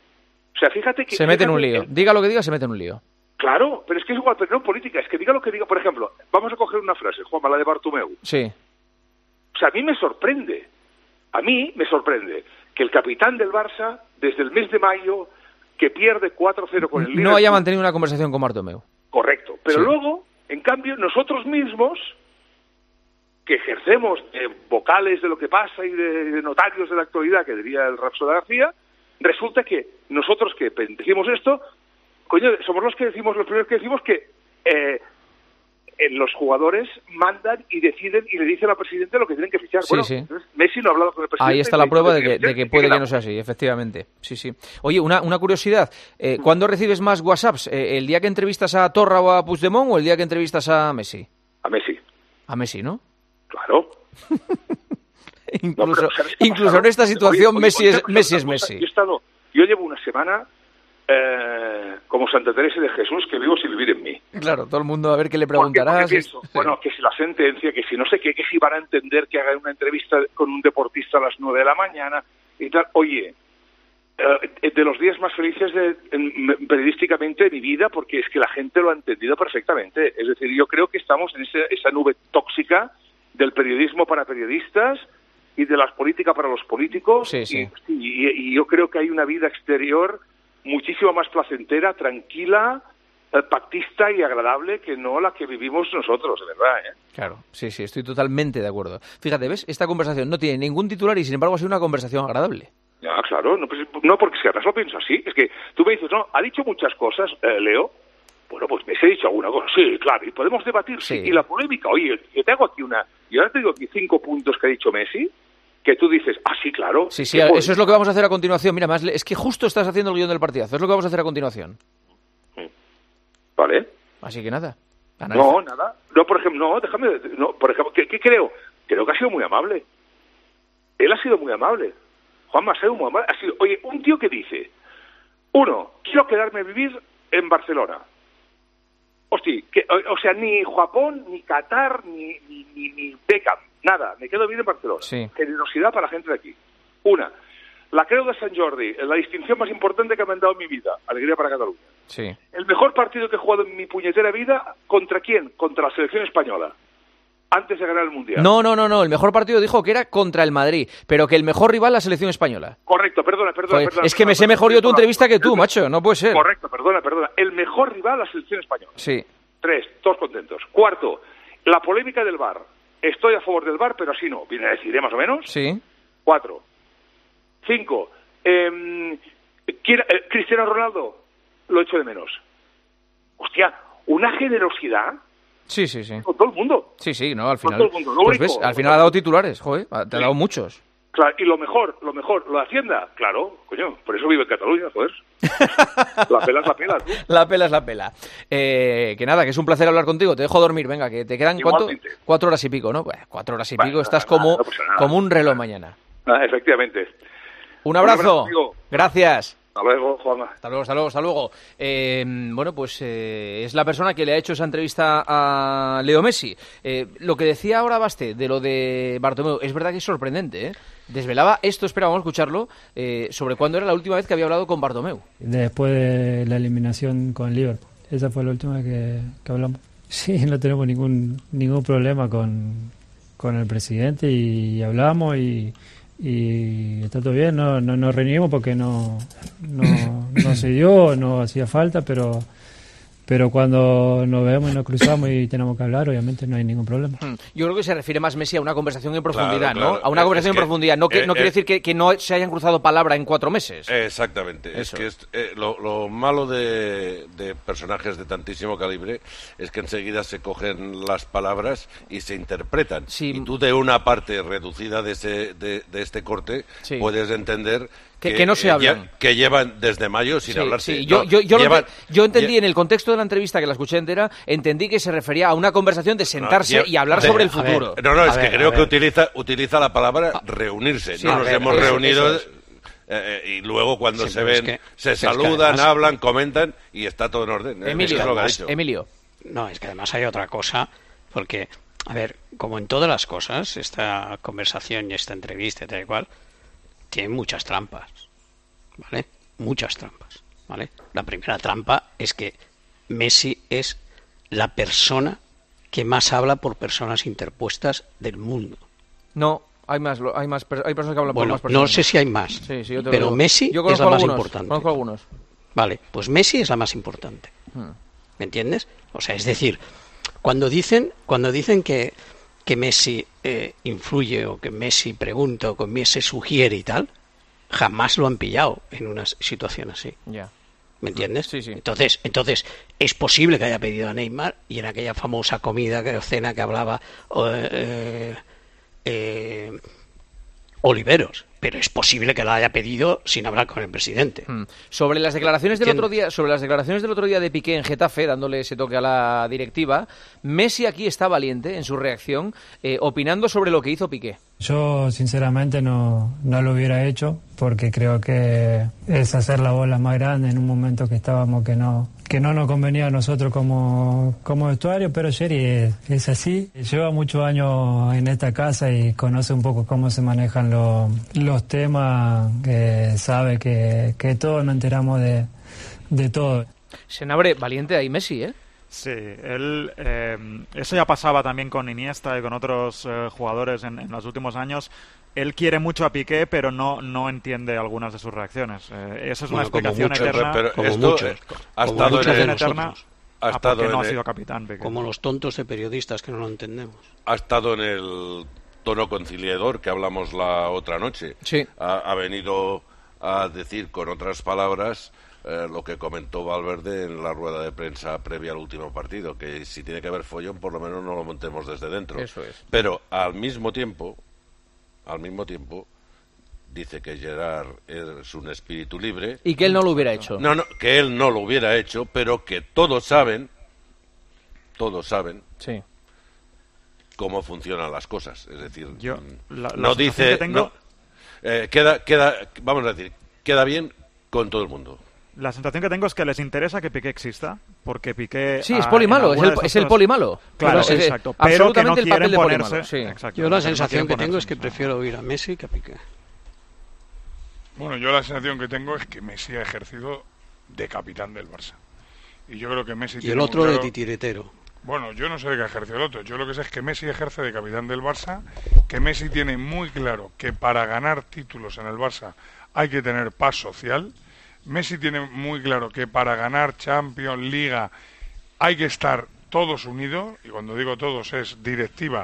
[SPEAKER 14] o sea, fíjate que...
[SPEAKER 4] Se mete
[SPEAKER 14] fíjate
[SPEAKER 4] en un lío,
[SPEAKER 14] que,
[SPEAKER 4] diga lo que diga, se mete en un lío.
[SPEAKER 14] Claro, pero es que es igual, pero no política, es que diga lo que diga, por ejemplo, vamos a coger una frase, Juanma, la de Bartomeu.
[SPEAKER 4] Sí.
[SPEAKER 14] O sea, a mí me sorprende, a mí me sorprende que el capitán del Barça, desde el mes de mayo, que pierde cuatro cero con el Liverpool...
[SPEAKER 4] No haya mantenido una conversación con Bartomeu.
[SPEAKER 14] Correcto, pero
[SPEAKER 4] sí.
[SPEAKER 14] luego, en cambio, nosotros mismos, que ejercemos de vocales de lo que pasa y de, de notarios de la actualidad, que diría el Rapsoda García, resulta que nosotros que decimos esto, coño, somos los que decimos, los primeros que decimos que eh, los jugadores mandan y deciden y le dicen al presidente lo que tienen que fichar.
[SPEAKER 4] Sí,
[SPEAKER 14] bueno,
[SPEAKER 4] sí.
[SPEAKER 14] Messi no ha hablado con el presidente.
[SPEAKER 4] Ahí está la prueba de que, de que puede que no sea así, efectivamente. Sí, sí. Oye, una, una curiosidad. Eh, ¿Cuándo recibes más WhatsApps? Eh, ¿El día que entrevistas a Torra o a Puigdemont o el día que entrevistas a Messi?
[SPEAKER 14] A Messi.
[SPEAKER 4] A Messi, ¿no?
[SPEAKER 14] Claro.
[SPEAKER 4] incluso
[SPEAKER 14] no, pero,
[SPEAKER 4] incluso en esta situación
[SPEAKER 14] oye, oye,
[SPEAKER 4] Messi,
[SPEAKER 14] oye,
[SPEAKER 4] es, Messi es Messi.
[SPEAKER 14] Yo he estado, yo llevo una semana... Eh, como Santa Teresa de Jesús, que vivo sin vivir en mí.
[SPEAKER 4] Claro, todo el mundo a ver qué le preguntarás.
[SPEAKER 14] Porque, porque pienso, bueno, que si la sentencia, que si no sé qué, que si van a entender que hagan una entrevista con un deportista a las nueve de la mañana y tal. Oye, eh, de los días más felices de, en, periodísticamente de mi vida, porque es que la gente lo ha entendido perfectamente. Es decir, yo creo que estamos en ese, esa nube tóxica del periodismo para periodistas y de la política para los políticos.
[SPEAKER 4] Sí, sí.
[SPEAKER 14] Y, y, y yo creo que hay una vida exterior muchísimo más placentera, tranquila, eh, pactista y agradable que no la que vivimos nosotros, de verdad, ¿eh?
[SPEAKER 4] Claro, sí, sí, estoy totalmente de acuerdo. Fíjate, ¿ves? Esta conversación no tiene ningún titular y sin embargo ha sido una conversación agradable.
[SPEAKER 14] Ya, claro, no, pues, no porque es que además lo pienso así, es que tú me dices, no, ha dicho muchas cosas, eh, Leo, bueno, pues me he dicho alguna cosa, sí, claro, y podemos debatir, sí,
[SPEAKER 4] Sí.
[SPEAKER 14] y la polémica, oye, yo te hago aquí una, yo ahora te digo aquí cinco puntos que ha dicho Messi, que tú dices, ah, sí, claro.
[SPEAKER 4] Sí, sí, eso es lo que vamos a hacer a continuación. Mira, más es que justo estás haciendo el guión del partidazo, es lo que vamos a hacer a continuación.
[SPEAKER 14] Vale.
[SPEAKER 4] Así que nada.
[SPEAKER 14] No, nada. No, por ejemplo, no, déjame, no, por ejemplo, ¿qué, qué creo? Creo que ha sido muy amable. Él ha sido muy amable. Juanma ha sido muy amable. Ha sido, oye, un tío que dice, uno, quiero quedarme a vivir en Barcelona. Hostia, que, o, o sea, ni Japón, ni Qatar, ni, ni, ni, ni Beckham, nada. Me quedo bien en Barcelona.
[SPEAKER 4] Sí.
[SPEAKER 14] Generosidad para la gente de aquí. Una, la Creu de Sant Jordi, la distinción más importante que me han dado en mi vida. Alegría para Cataluña.
[SPEAKER 4] Sí.
[SPEAKER 14] El mejor partido que he jugado en mi puñetera vida, ¿contra quién? Contra la selección española. Antes de ganar el Mundial.
[SPEAKER 4] No, no, no, no. El mejor partido dijo que era contra el Madrid, pero que el mejor rival la selección española.
[SPEAKER 14] Correcto, perdona, perdona.
[SPEAKER 4] Joder,
[SPEAKER 14] perdona
[SPEAKER 4] es que
[SPEAKER 14] perdona,
[SPEAKER 4] me sé
[SPEAKER 14] perdona,
[SPEAKER 4] mejor yo tu
[SPEAKER 14] perdona,
[SPEAKER 4] entrevista que tú,
[SPEAKER 14] perdona.
[SPEAKER 4] macho. No puede ser.
[SPEAKER 14] Correcto, perdona, perdona. El mejor rival la selección española.
[SPEAKER 4] Sí.
[SPEAKER 14] Tres, todos contentos. Cuarto, la polémica del V A R. Estoy a favor del V A R, pero así no. Viene a decir, ¿eh, más o menos?
[SPEAKER 4] Sí.
[SPEAKER 14] Cuatro. Cinco. Eh, ¿quién- eh, Cristiano Ronaldo, lo echo de menos. Hostia, una generosidad
[SPEAKER 4] Sí, sí, sí.
[SPEAKER 14] con todo el mundo.
[SPEAKER 4] Sí, sí, no, al
[SPEAKER 14] Con
[SPEAKER 4] final.
[SPEAKER 14] todo el mundo. Lo
[SPEAKER 4] Pues
[SPEAKER 14] único-
[SPEAKER 4] ves, al final ha dado titulares, joder, te ha
[SPEAKER 14] Sí.
[SPEAKER 4] dado muchos.
[SPEAKER 14] Claro, y lo mejor, lo mejor, lo de Hacienda, claro, coño, por eso vive en Cataluña, joder. La pela es la pela, tú.
[SPEAKER 4] La pela es la pela. Eh, que nada, que es un placer hablar contigo. Te dejo dormir, venga, que te quedan ¿cuánto?
[SPEAKER 14] Igualmente.
[SPEAKER 4] Cuatro horas y pico, ¿no? Bueno, cuatro horas y
[SPEAKER 14] Bueno,
[SPEAKER 4] pico, estás
[SPEAKER 14] nada,
[SPEAKER 4] como,
[SPEAKER 14] no pasa nada.
[SPEAKER 4] como un reloj mañana.
[SPEAKER 14] Ah, efectivamente.
[SPEAKER 4] Un abrazo.
[SPEAKER 14] Un abrazo, amigo.
[SPEAKER 4] Gracias.
[SPEAKER 14] Hasta luego, Juanma.
[SPEAKER 4] Hasta luego, hasta luego, hasta luego. Eh, bueno, pues eh, es la persona que le ha hecho esa entrevista a Leo Messi. Eh, lo que decía ahora Basté de lo de Bartomeu, es verdad que es sorprendente, ¿eh? Desvelaba esto, espera, vamos a escucharlo, eh, sobre cuándo era la última vez que había hablado con Bartomeu.
[SPEAKER 5] Después de la eliminación con Liverpool. Esa fue la última que, que hablamos. Sí, no tenemos ningún ningún problema con, con el presidente y hablamos y, y está todo bien. No, no nos reunimos porque no, no, no se dio, no hacía falta, pero... Pero cuando nos vemos y nos cruzamos y tenemos que hablar, obviamente no hay ningún problema.
[SPEAKER 4] Yo creo que se refiere más Messi a una conversación en profundidad,
[SPEAKER 12] Claro,
[SPEAKER 4] ¿no?
[SPEAKER 12] claro.
[SPEAKER 4] A una
[SPEAKER 12] Eh,
[SPEAKER 4] conversación
[SPEAKER 12] es que,
[SPEAKER 4] en profundidad. No, que,
[SPEAKER 12] eh,
[SPEAKER 4] no quiere
[SPEAKER 12] eh,
[SPEAKER 4] decir que, que no se hayan cruzado palabra en cuatro meses.
[SPEAKER 12] Exactamente.
[SPEAKER 4] Eso.
[SPEAKER 12] Es que es, eh, lo, lo malo de, de personajes de tantísimo calibre es que enseguida se cogen las palabras y se interpretan.
[SPEAKER 4] Sí.
[SPEAKER 12] Y tú de una parte reducida de, ese, de, de este corte
[SPEAKER 4] Sí.
[SPEAKER 12] puedes entender
[SPEAKER 4] Que- que no se
[SPEAKER 12] eh,
[SPEAKER 4] hablan.
[SPEAKER 12] lle- que llevan desde mayo sin
[SPEAKER 4] Sí,
[SPEAKER 12] hablarse.
[SPEAKER 4] sí. Yo,
[SPEAKER 12] No,
[SPEAKER 4] yo, yo, lo
[SPEAKER 12] llevan-
[SPEAKER 4] ente- yo entendí
[SPEAKER 12] lle-
[SPEAKER 4] en el contexto de la entrevista, que la escuché entera, entendí que se refería a una conversación de sentarse
[SPEAKER 12] lle-
[SPEAKER 4] y hablar
[SPEAKER 12] de-
[SPEAKER 4] sobre el
[SPEAKER 12] a ver,
[SPEAKER 4] futuro.
[SPEAKER 12] No, no, es
[SPEAKER 7] A
[SPEAKER 12] que
[SPEAKER 7] ver,
[SPEAKER 12] creo
[SPEAKER 7] a
[SPEAKER 12] que
[SPEAKER 7] ver.
[SPEAKER 12] utiliza, utiliza la palabra reunirse.
[SPEAKER 4] Sí,
[SPEAKER 12] no
[SPEAKER 4] a
[SPEAKER 12] nos
[SPEAKER 4] ver,
[SPEAKER 12] hemos
[SPEAKER 4] eso-
[SPEAKER 12] reunido
[SPEAKER 4] eso es.
[SPEAKER 12] eh, eh, y luego cuando
[SPEAKER 10] Sí,
[SPEAKER 12] se
[SPEAKER 10] pero es
[SPEAKER 12] ven,
[SPEAKER 10] que-
[SPEAKER 12] se
[SPEAKER 10] es que
[SPEAKER 12] saludan,
[SPEAKER 10] además-
[SPEAKER 12] hablan, comentan y está todo en orden. ¿eh?
[SPEAKER 4] Emilio,
[SPEAKER 12] Eso es lo que ha
[SPEAKER 10] además,
[SPEAKER 12] dicho.
[SPEAKER 4] Emilio.
[SPEAKER 10] No, es que además hay otra cosa, porque, a ver, como en todas las cosas, esta conversación y esta entrevista y tal y cual, tiene muchas trampas, ¿vale? Muchas trampas, ¿vale? La primera trampa es que Messi es la persona que más habla por personas interpuestas del mundo.
[SPEAKER 4] No, hay más, lo- hay más, per- hay personas que hablan por
[SPEAKER 10] Bueno,
[SPEAKER 4] más personas.
[SPEAKER 10] no sé si hay más,
[SPEAKER 4] Sí, sí, yo te lo
[SPEAKER 10] pero
[SPEAKER 4] digo.
[SPEAKER 10] Messi
[SPEAKER 4] Yo
[SPEAKER 10] es
[SPEAKER 4] conozco
[SPEAKER 10] la más
[SPEAKER 4] algunos,
[SPEAKER 10] importante.
[SPEAKER 4] Conozco algunos.
[SPEAKER 10] Vale, pues Messi es la más importante.
[SPEAKER 4] Hmm.
[SPEAKER 10] ¿Me entiendes? O sea, es decir, cuando dicen, cuando dicen que, que Messi eh, influye o que Messi pregunta o que Messi sugiere y tal, jamás lo han pillado en una situación así.
[SPEAKER 4] Ya.
[SPEAKER 10] ¿Me entiendes?
[SPEAKER 4] Sí, sí.
[SPEAKER 10] Entonces, entonces, es posible que haya pedido a Neymar y en aquella famosa comida, que cena que hablaba, o, eh, eh, Oliveros, pero es posible que la haya pedido sin hablar con el presidente.
[SPEAKER 4] Mm. Sobre las declaraciones del
[SPEAKER 10] ¿Entiendes?
[SPEAKER 4] otro día, sobre las declaraciones del otro día de Piqué en Getafe, dándole ese toque a la directiva, Messi aquí está valiente en su reacción, eh, opinando sobre lo que hizo Piqué.
[SPEAKER 5] Yo sinceramente no, no lo hubiera hecho porque creo que es hacer la bola más grande en un momento que estábamos que no que no nos convenía a nosotros como, como vestuario, pero Jerry es, es así. Lleva muchos años en esta casa y conoce un poco cómo se manejan los, los temas, eh, sabe que, que todos nos enteramos de, de todo.
[SPEAKER 4] Senabre, valiente ahí Messi, ¿eh?
[SPEAKER 13] Sí, él, eh, eso ya pasaba también con Iniesta y con otros eh, jugadores en, en los últimos años. Él quiere mucho a Piqué, pero no, no entiende algunas de sus reacciones. Eh, esa es una
[SPEAKER 12] bueno,
[SPEAKER 13] explicación
[SPEAKER 12] mucho,
[SPEAKER 13] eterna.
[SPEAKER 12] Pero, pero
[SPEAKER 10] como
[SPEAKER 12] esto
[SPEAKER 10] muchos,
[SPEAKER 12] ha
[SPEAKER 10] como
[SPEAKER 12] estado
[SPEAKER 10] muchos
[SPEAKER 12] en
[SPEAKER 10] de
[SPEAKER 12] el,
[SPEAKER 13] eterna
[SPEAKER 12] ha
[SPEAKER 13] a
[SPEAKER 12] estado
[SPEAKER 13] porque
[SPEAKER 12] en
[SPEAKER 13] no ha
[SPEAKER 12] el,
[SPEAKER 13] sido capitán Piqué.
[SPEAKER 10] Como los tontos de periodistas que no lo entendemos.
[SPEAKER 12] ha estado en el tono conciliador que hablamos la otra noche.
[SPEAKER 4] Sí.
[SPEAKER 12] Ha, ha venido a decir con otras palabras eh, lo que comentó Valverde en la rueda de prensa previa al último partido, que si tiene que haber follón, por lo menos no lo montemos desde dentro.
[SPEAKER 4] Eso es.
[SPEAKER 12] Pero al mismo tiempo, al mismo tiempo, dice que Gerard es un espíritu libre.
[SPEAKER 4] Y que él no lo hubiera hecho.
[SPEAKER 12] No, no, que él no lo hubiera hecho, pero que todos saben, todos saben
[SPEAKER 4] Sí.
[SPEAKER 12] cómo funcionan las cosas. Es decir,
[SPEAKER 13] Yo,
[SPEAKER 12] mm,
[SPEAKER 13] la- la
[SPEAKER 12] no
[SPEAKER 13] sensación
[SPEAKER 12] dice,
[SPEAKER 13] que tengo-
[SPEAKER 12] no, eh, queda, queda, vamos a decir, queda bien con todo el mundo.
[SPEAKER 13] La sensación que tengo es que les interesa que Piqué exista, porque Piqué...
[SPEAKER 4] Sí, es
[SPEAKER 13] ah,
[SPEAKER 4] polimalo,
[SPEAKER 13] en
[SPEAKER 4] es
[SPEAKER 13] alguna
[SPEAKER 4] el,
[SPEAKER 13] de
[SPEAKER 4] es el
[SPEAKER 13] esas-
[SPEAKER 4] polimalo.
[SPEAKER 13] Claro,
[SPEAKER 4] Pero es-
[SPEAKER 13] exacto.
[SPEAKER 4] absolutamente
[SPEAKER 13] Pero que no
[SPEAKER 4] el papel
[SPEAKER 13] quieren
[SPEAKER 4] de
[SPEAKER 13] ponerse...
[SPEAKER 4] polimalo. Sí.
[SPEAKER 13] Exacto,
[SPEAKER 10] Yo la
[SPEAKER 13] pero no
[SPEAKER 10] sensación que
[SPEAKER 13] quieren
[SPEAKER 10] tengo es que
[SPEAKER 13] ponerse.
[SPEAKER 10] prefiero oír a Messi que a Piqué.
[SPEAKER 9] Bueno, yo la sensación que tengo es que Messi ha ejercido de capitán del Barça. Y yo creo que Messi
[SPEAKER 10] Y
[SPEAKER 9] tiene
[SPEAKER 10] el
[SPEAKER 9] muy
[SPEAKER 10] otro de
[SPEAKER 9] claro-
[SPEAKER 10] titiretero.
[SPEAKER 9] Bueno, yo no sé de qué ejerce el otro. Yo lo que sé es que Messi ejerce de capitán del Barça, que Messi tiene muy claro que para ganar títulos en el Barça hay que tener paz social. Messi tiene muy claro que para ganar Champions, Liga, hay que estar todos unidos, y cuando digo todos es directiva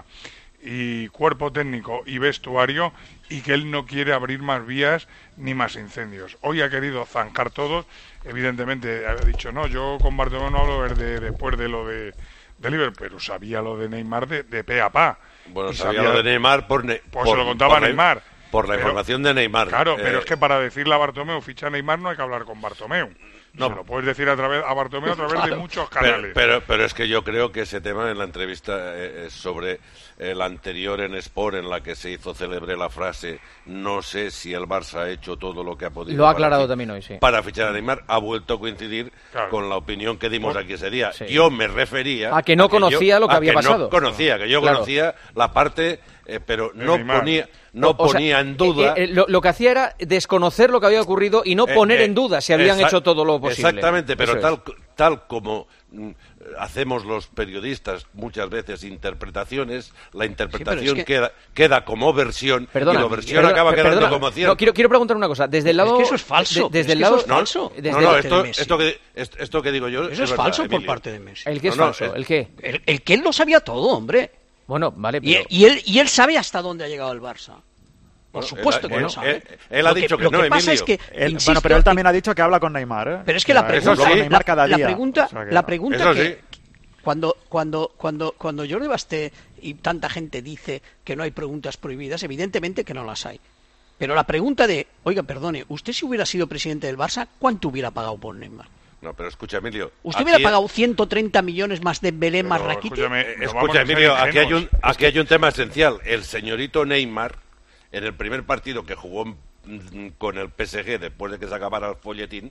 [SPEAKER 9] y cuerpo técnico y vestuario, y que él no quiere abrir más vías ni más incendios. Hoy ha querido zanjar todos, evidentemente ha dicho, no, yo con Bartomeu no hablo de, después de lo de, de Liverpool, pero sabía lo de Neymar de, de pe a pa.
[SPEAKER 12] Bueno,
[SPEAKER 9] Y
[SPEAKER 12] sabía lo de Neymar por... Ne-
[SPEAKER 9] Pues
[SPEAKER 12] por-
[SPEAKER 9] se lo contaba
[SPEAKER 12] por la-
[SPEAKER 9] Neymar.
[SPEAKER 12] Por la
[SPEAKER 9] Pero-
[SPEAKER 12] información de Neymar.
[SPEAKER 9] Claro, pero
[SPEAKER 12] Eh,
[SPEAKER 9] es que para decirle a Bartomeu, ficha a Neymar, no hay que hablar con Bartomeu.
[SPEAKER 12] No.
[SPEAKER 9] Se lo puedes decir a través a Bartomeu a través de
[SPEAKER 10] Claro.
[SPEAKER 9] muchos
[SPEAKER 12] Pero,
[SPEAKER 9] canales.
[SPEAKER 12] pero, pero es que yo creo que ese tema en la entrevista eh, sobre el anterior en Sport, en la que se hizo célebre la frase, no sé si el Barça ha hecho todo lo que ha podido.
[SPEAKER 4] Lo ha
[SPEAKER 12] para
[SPEAKER 4] aclarado
[SPEAKER 12] fi-
[SPEAKER 4] también hoy, sí.
[SPEAKER 12] Para fichar a Neymar, ha vuelto a coincidir
[SPEAKER 9] Claro.
[SPEAKER 12] con la opinión que dimos
[SPEAKER 9] Por-
[SPEAKER 12] aquí ese día.
[SPEAKER 4] Sí.
[SPEAKER 12] Yo me refería...
[SPEAKER 4] A que no conocía
[SPEAKER 12] yo-
[SPEAKER 4] lo que
[SPEAKER 12] a
[SPEAKER 4] había pasado.
[SPEAKER 12] no conocía, que yo
[SPEAKER 4] Claro.
[SPEAKER 12] conocía la parte, eh, pero
[SPEAKER 9] De
[SPEAKER 12] no
[SPEAKER 9] Neymar.
[SPEAKER 12] ponía, no
[SPEAKER 4] O sea,
[SPEAKER 12] ponía en duda...
[SPEAKER 4] eh, eh, lo, lo que hacía era desconocer lo que había ocurrido y no
[SPEAKER 12] Eh,
[SPEAKER 4] poner
[SPEAKER 12] eh,
[SPEAKER 4] en duda si habían
[SPEAKER 12] exa-
[SPEAKER 4] hecho todo lo posible.
[SPEAKER 12] Exactamente, pero
[SPEAKER 4] Eso es.
[SPEAKER 12] tal, tal como mm, hacemos los periodistas muchas veces interpretaciones, la interpretación
[SPEAKER 10] que-
[SPEAKER 12] queda, queda como versión
[SPEAKER 4] Perdona,
[SPEAKER 12] y la versión
[SPEAKER 4] perdona,
[SPEAKER 12] acaba
[SPEAKER 4] per-
[SPEAKER 12] quedando
[SPEAKER 4] perdona.
[SPEAKER 12] como cierto.
[SPEAKER 4] No, quiero, quiero preguntar una cosa. Desde el lado,
[SPEAKER 10] Es que eso es falso,
[SPEAKER 4] de- desde
[SPEAKER 10] es
[SPEAKER 4] el
[SPEAKER 10] que
[SPEAKER 4] lado,
[SPEAKER 10] eso es falso.
[SPEAKER 12] No,
[SPEAKER 4] desde
[SPEAKER 12] no,
[SPEAKER 4] el-
[SPEAKER 12] no,
[SPEAKER 10] de
[SPEAKER 12] esto,
[SPEAKER 10] Messi.
[SPEAKER 12] esto, que, esto, esto que digo yo
[SPEAKER 10] Eso es
[SPEAKER 12] verdad,
[SPEAKER 10] falso por
[SPEAKER 12] Emilio.
[SPEAKER 10] parte de Messi.
[SPEAKER 4] el que es
[SPEAKER 12] No, no,
[SPEAKER 4] falso,
[SPEAKER 12] es-
[SPEAKER 4] el qué.
[SPEAKER 10] El, el que él lo sabía todo, hombre.
[SPEAKER 4] Bueno, vale,
[SPEAKER 10] Y,
[SPEAKER 4] pero
[SPEAKER 10] y él, y él sabe hasta dónde ha llegado el Barça. Por
[SPEAKER 12] Bueno,
[SPEAKER 10] supuesto
[SPEAKER 12] él-
[SPEAKER 10] que
[SPEAKER 12] él-
[SPEAKER 10] lo sabe.
[SPEAKER 12] él- él ha
[SPEAKER 10] Lo
[SPEAKER 12] dicho que
[SPEAKER 10] lo
[SPEAKER 12] no,
[SPEAKER 10] que pasa
[SPEAKER 12] Emilio.
[SPEAKER 10] es que,
[SPEAKER 13] Él-
[SPEAKER 10] insisto,
[SPEAKER 13] bueno, pero él también ha dicho que habla con Neymar, ¿eh?
[SPEAKER 10] Pero es que
[SPEAKER 13] O
[SPEAKER 10] la
[SPEAKER 13] sea,
[SPEAKER 10] pregunta,
[SPEAKER 12] eso sí.
[SPEAKER 13] habla con Neymar
[SPEAKER 10] la,
[SPEAKER 13] cada
[SPEAKER 10] la
[SPEAKER 13] día.
[SPEAKER 10] pregunta,
[SPEAKER 13] O sea que
[SPEAKER 10] la
[SPEAKER 13] no.
[SPEAKER 10] pregunta
[SPEAKER 12] Eso
[SPEAKER 10] que
[SPEAKER 12] sí.
[SPEAKER 10] cuando cuando cuando cuando Jordi Basté y tanta gente dice que no hay preguntas prohibidas, evidentemente que no las hay. Pero la pregunta de, oiga, perdone, usted si hubiera sido presidente del Barça, ¿cuánto hubiera pagado por Neymar?
[SPEAKER 12] No, pero escucha, Emilio.
[SPEAKER 10] ¿Usted
[SPEAKER 12] aquí-
[SPEAKER 10] hubiera pagado ciento treinta millones más de Belé más
[SPEAKER 9] Pero,
[SPEAKER 10] Rakitic?
[SPEAKER 9] escúchame,
[SPEAKER 12] Eh,
[SPEAKER 9] no vamos
[SPEAKER 12] Escucha,
[SPEAKER 9] a ser
[SPEAKER 12] Emilio, aquí hay, un,
[SPEAKER 9] ingenuos.
[SPEAKER 12] aquí hay un tema esencial. El señorito Neymar, en el primer partido que jugó mm, con el P S G después de que se acabara el folletín,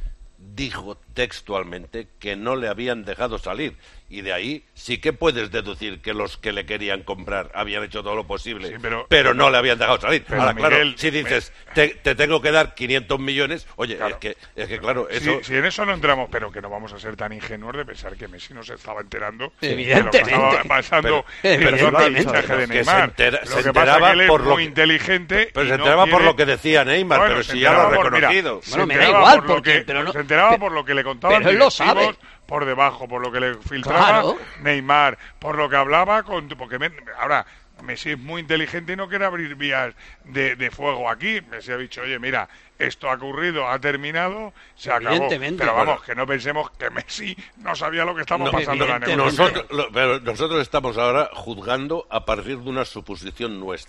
[SPEAKER 12] dijo textualmente que no le habían dejado salir. Y de ahí sí que puedes deducir que los que le querían comprar habían hecho todo lo posible,
[SPEAKER 9] Sí, pero-
[SPEAKER 12] pero no le habían dejado salir.
[SPEAKER 9] Pero,
[SPEAKER 12] Ahora, claro,
[SPEAKER 9] Miguel,
[SPEAKER 12] si dices, te, te tengo que dar quinientos millones, oye,
[SPEAKER 9] Claro.
[SPEAKER 12] es, que, es que claro,
[SPEAKER 9] Si-
[SPEAKER 12] eso...
[SPEAKER 9] Si, en eso no entramos, pero que no vamos a ser tan ingenuos de pensar que Messi no se estaba enterando
[SPEAKER 10] Evidentemente.
[SPEAKER 9] de lo que estaba pasando
[SPEAKER 10] Pero-
[SPEAKER 9] en
[SPEAKER 10] pero
[SPEAKER 9] torno al
[SPEAKER 10] evidentemente.
[SPEAKER 9] fichaje de
[SPEAKER 12] Que se
[SPEAKER 9] Neymar.
[SPEAKER 12] entera-
[SPEAKER 9] lo
[SPEAKER 12] se
[SPEAKER 9] que pasa es
[SPEAKER 12] enteraba
[SPEAKER 9] que él es
[SPEAKER 12] por lo
[SPEAKER 9] muy
[SPEAKER 12] que-
[SPEAKER 9] inteligente
[SPEAKER 12] Pero
[SPEAKER 9] y
[SPEAKER 12] se
[SPEAKER 9] no
[SPEAKER 12] enteraba por
[SPEAKER 9] quiere-
[SPEAKER 12] lo que decía Neymar,
[SPEAKER 9] Bueno,
[SPEAKER 12] pero
[SPEAKER 9] se
[SPEAKER 12] si ya lo ha
[SPEAKER 9] enteraba por- mira,
[SPEAKER 12] reconocido.
[SPEAKER 9] se
[SPEAKER 10] Bueno, me da
[SPEAKER 9] enteraba
[SPEAKER 10] igual,
[SPEAKER 9] por lo
[SPEAKER 10] porque-
[SPEAKER 9] que-
[SPEAKER 10] pero no-
[SPEAKER 9] se enteraba
[SPEAKER 10] pero-
[SPEAKER 9] por lo que le contaban
[SPEAKER 10] pero él lo
[SPEAKER 9] directivos
[SPEAKER 10] sabe.
[SPEAKER 9] por debajo, por lo que le filtraba
[SPEAKER 10] Claro.
[SPEAKER 9] Neymar, por lo que hablaba con porque me- ahora Messi es muy inteligente y no quiere abrir vías de, de fuego aquí. Messi ha dicho, oye, mira, esto ha ocurrido, ha terminado, se acabó.
[SPEAKER 10] Evidentemente.
[SPEAKER 9] Pero vamos,
[SPEAKER 12] Bueno.
[SPEAKER 9] que no pensemos que Messi no sabía lo que estaba
[SPEAKER 12] No,
[SPEAKER 9] pasando en la
[SPEAKER 10] evidentemente.
[SPEAKER 9] negociación.
[SPEAKER 12] Nosotros, lo- pero nosotros estamos ahora juzgando a partir de una suposición nuestra.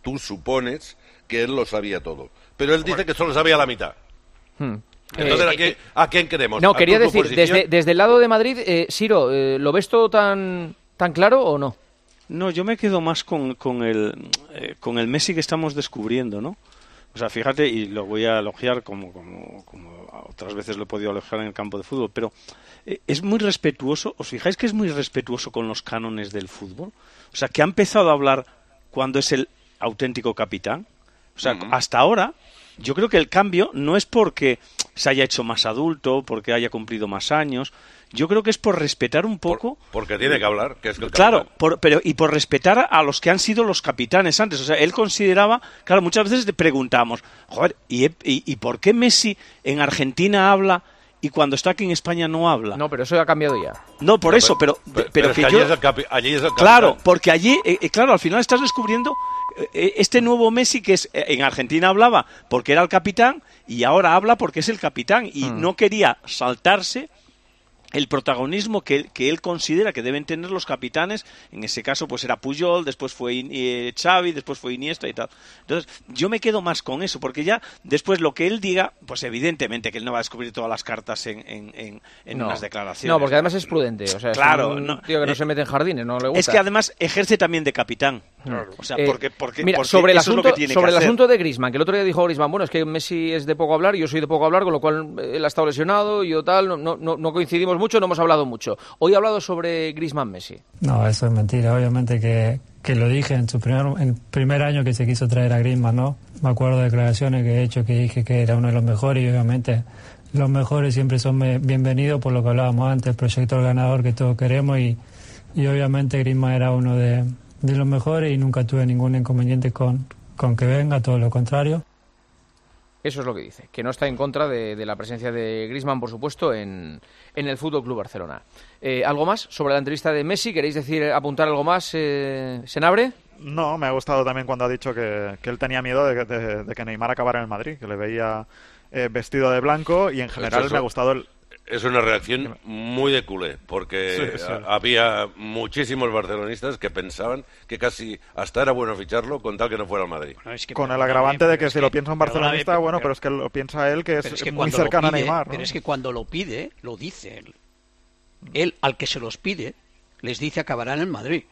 [SPEAKER 12] tú supones que él lo sabía todo. Pero él dice que solo sabía la mitad.
[SPEAKER 4] Hmm.
[SPEAKER 12] Entonces,
[SPEAKER 4] Eh,
[SPEAKER 12] ¿a, quién, ¿a quién queremos?
[SPEAKER 4] No,
[SPEAKER 12] ¿A
[SPEAKER 4] quería
[SPEAKER 12] tu
[SPEAKER 4] decir,
[SPEAKER 12] oposición?
[SPEAKER 4] desde, desde el lado de Madrid, eh, Siro, eh, ¿lo ves todo tan, tan claro o no?
[SPEAKER 11] No, yo me quedo más con, con, el, eh, con el Messi que estamos descubriendo, ¿no? O sea, fíjate, y lo voy a elogiar como, como, como otras veces lo he podido elogiar en el campo de fútbol, pero eh, es muy respetuoso, ¿os fijáis que es muy respetuoso con los cánones del fútbol? O sea, que ha empezado a hablar cuando es el auténtico capitán. O sea, uh-huh. hasta ahora, yo creo que el cambio no es porque se haya hecho más adulto, porque haya cumplido más años. Yo creo que es por respetar un poco...
[SPEAKER 12] Por, porque tiene que hablar, que es que el
[SPEAKER 11] Claro, por, pero y por respetar a los que han sido los capitanes antes. O sea, él consideraba... Claro, muchas veces te preguntamos, joder, ¿y, y, y por qué Messi en Argentina habla y cuando está aquí en España no habla?
[SPEAKER 4] No, pero eso ya ha cambiado ya.
[SPEAKER 11] No, por
[SPEAKER 12] pero,
[SPEAKER 11] eso, pero...
[SPEAKER 12] Pero,
[SPEAKER 11] pero,
[SPEAKER 12] pero
[SPEAKER 11] que
[SPEAKER 12] es que
[SPEAKER 11] yo...
[SPEAKER 12] allí, es el capi, allí es el capitán.
[SPEAKER 11] Claro, porque allí, eh, claro, al final estás descubriendo eh, este nuevo Messi que es, eh, en Argentina hablaba porque era el capitán y ahora habla porque es el capitán y hmm. no quería saltarse el protagonismo que, que él considera que deben tener los capitanes. En ese caso pues era Puyol, después fue eh, Xavi, después fue Iniesta y tal. Entonces yo me quedo más con eso, porque ya después lo que él diga, pues evidentemente que él no va a descubrir todas las cartas en, en, en, en
[SPEAKER 4] no.
[SPEAKER 11] unas declaraciones.
[SPEAKER 4] No, porque además es prudente, o sea,
[SPEAKER 11] claro,
[SPEAKER 4] es un
[SPEAKER 11] no,
[SPEAKER 4] tío que no
[SPEAKER 11] eh,
[SPEAKER 4] se mete en jardines, no le gusta.
[SPEAKER 11] Es que además ejerce también de capitán.
[SPEAKER 4] Claro.
[SPEAKER 11] O sea,
[SPEAKER 4] eh,
[SPEAKER 11] porque, porque,
[SPEAKER 4] mira,
[SPEAKER 11] porque
[SPEAKER 4] sobre el
[SPEAKER 11] eso
[SPEAKER 4] asunto,
[SPEAKER 11] es lo que tiene
[SPEAKER 4] sobre
[SPEAKER 11] que
[SPEAKER 4] el
[SPEAKER 11] hacer.
[SPEAKER 4] asunto de Griezmann, que el otro día dijo Griezmann, bueno, es que Messi es de poco hablar, yo soy de poco hablar, con lo cual él ha estado lesionado, yo tal, no, no, no coincidimos mucho, no hemos hablado mucho. Hoy ha hablado sobre Griezmann-Messi.
[SPEAKER 5] No, eso es mentira. Obviamente que, que lo dije en su primer, en el primer año que se quiso traer a Griezmann, ¿no? Me acuerdo de declaraciones que he hecho que dije que era uno de los mejores y obviamente los mejores siempre son bienvenidos por lo que hablábamos antes, el proyecto ganador que todos queremos y, y obviamente Griezmann era uno de, de los mejores y nunca tuve ningún inconveniente con, con que venga, todo lo contrario.
[SPEAKER 4] Eso es lo que dice, que no está en contra de, de la presencia de Griezmann, por supuesto, en, en el F C Barcelona. Eh, ¿Algo más sobre la entrevista de Messi? ¿Queréis decir, apuntar algo más, eh, Senabre?
[SPEAKER 13] No, me ha gustado también cuando ha dicho que, que él tenía miedo de, de, de que Neymar acabara en el Madrid, que le veía eh, vestido de blanco y en general
[SPEAKER 12] eso,
[SPEAKER 13] me ha gustado el...
[SPEAKER 12] Es una reacción muy de culé, porque sí, sí. había muchísimos barcelonistas que pensaban que casi hasta era bueno ficharlo con tal que no fuera al Madrid.
[SPEAKER 13] Bueno, es que con el agravante de que si que, lo piensa un barcelonista, pero, bueno, pero, pero es que lo piensa él, que es, es que muy cercano
[SPEAKER 10] pide,
[SPEAKER 13] a Neymar. ¿no?
[SPEAKER 10] Pero es que cuando lo pide, lo dice él. Él, al que se los pide, les dice acabará en el Madrid.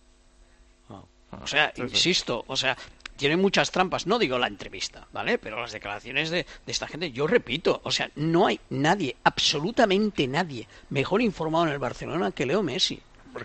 [SPEAKER 10] O sea, sí, insisto, sí. o sea... Tiene muchas trampas, no digo la entrevista, ¿vale? Pero las declaraciones de, de esta gente, yo repito, o sea, no hay nadie, absolutamente nadie, mejor informado en el Barcelona que Leo Messi.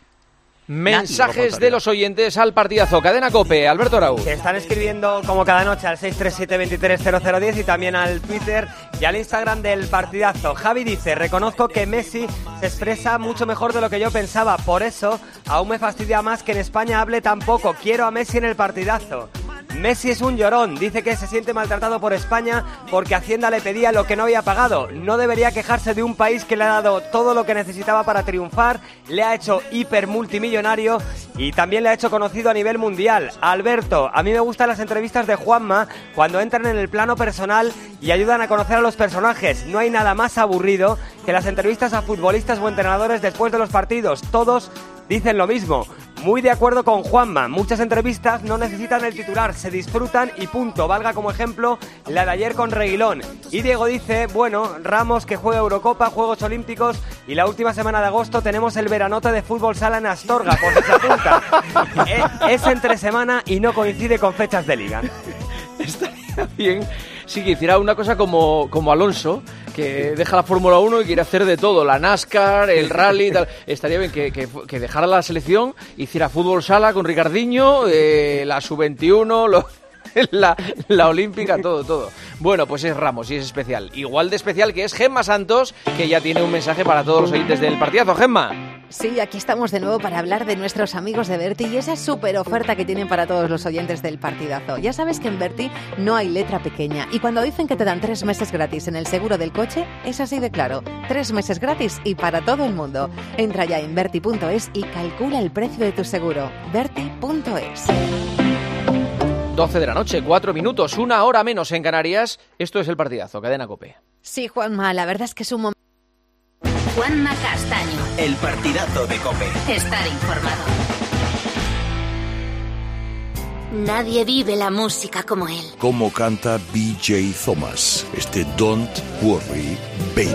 [SPEAKER 4] Mensajes de los oyentes al partidazo. Cadena COPE, Alberto Araúz.
[SPEAKER 15] Que están escribiendo como cada noche al seis tres siete, veintitrés cero cero diez y también al Twitter y al Instagram del partidazo. Javi dice, reconozco que Messi se expresa mucho mejor de lo que yo pensaba, por eso aún me fastidia más que en España hable tan poco. Quiero a Messi en el partidazo. Messi es un llorón, dice que se siente maltratado por España porque Hacienda le pedía lo que no había pagado. No debería quejarse de un país que le ha dado todo lo que necesitaba para triunfar, le ha hecho hiper multimillonario y también le ha hecho conocido a nivel mundial. Alberto, a mí me gustan las entrevistas de Juanma cuando entran en el plano personal y ayudan a conocer a los personajes. No hay nada más aburrido que las entrevistas a futbolistas o entrenadores después de los partidos. Todos dicen lo mismo. Muy de acuerdo con Juanma, muchas entrevistas no necesitan el titular, se disfrutan y punto. Valga como ejemplo la de ayer con Reguilón. Y Diego dice, bueno, Ramos que juega Eurocopa, Juegos Olímpicos y la última semana de agosto tenemos el veranote de fútbol sala en Astorga, por si se apunta. es, es entre semana y no coincide con fechas de liga.
[SPEAKER 4] Estaría bien si que hiciera una cosa como, como Alonso, que deja la Fórmula uno y quiere hacer de todo, la NASCAR, el rally, tal. Estaría bien que, que, que dejara la selección, hiciera fútbol sala con Ricardinho, eh, la sub veintiuno, lo, la, la olímpica, todo, todo. Bueno, pues es Ramos y es especial. Igual de especial que es Gemma Santos, que ya tiene un mensaje para todos los oyentes del partidazo. Gemma.
[SPEAKER 16] Sí, aquí estamos de nuevo para hablar de nuestros amigos de Berti y esa súper oferta que tienen para todos los oyentes del partidazo. Ya sabes que en Berti no hay letra pequeña y cuando dicen que te dan tres meses gratis en el seguro del coche, es así de claro. Tres meses gratis y para todo el mundo. Entra ya en berti punto es y calcula el precio de tu seguro. berti punto es.
[SPEAKER 4] doce de la noche, cuatro minutos, una hora menos en Canarias. Esto es el partidazo, Cadena COPE.
[SPEAKER 16] Sí, Juanma, la verdad es que es un momento.
[SPEAKER 1] Juanma Castaño.
[SPEAKER 2] El partidazo de COPE.
[SPEAKER 1] Estar informado. Nadie vive la música como él.
[SPEAKER 17] Como canta B J Thomas, este Don't Worry Baby.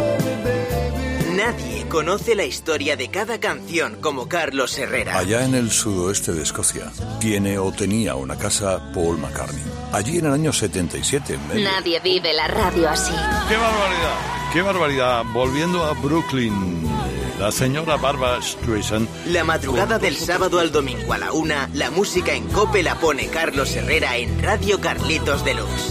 [SPEAKER 2] Nadie conoce la historia de cada canción como Carlos Herrera.
[SPEAKER 17] Allá en el sudoeste de Escocia, tiene o tenía una casa Paul McCartney. Allí en el año setenta y siete. En medio.
[SPEAKER 1] Nadie vive la radio así.
[SPEAKER 18] ¡Qué barbaridad! ¡Qué barbaridad! Volviendo a Brooklyn, la señora Barbra Streisand.
[SPEAKER 2] La madrugada del sábado al domingo a la una, la música en COPE la pone Carlos Herrera en Radio Carlitos Deluxe.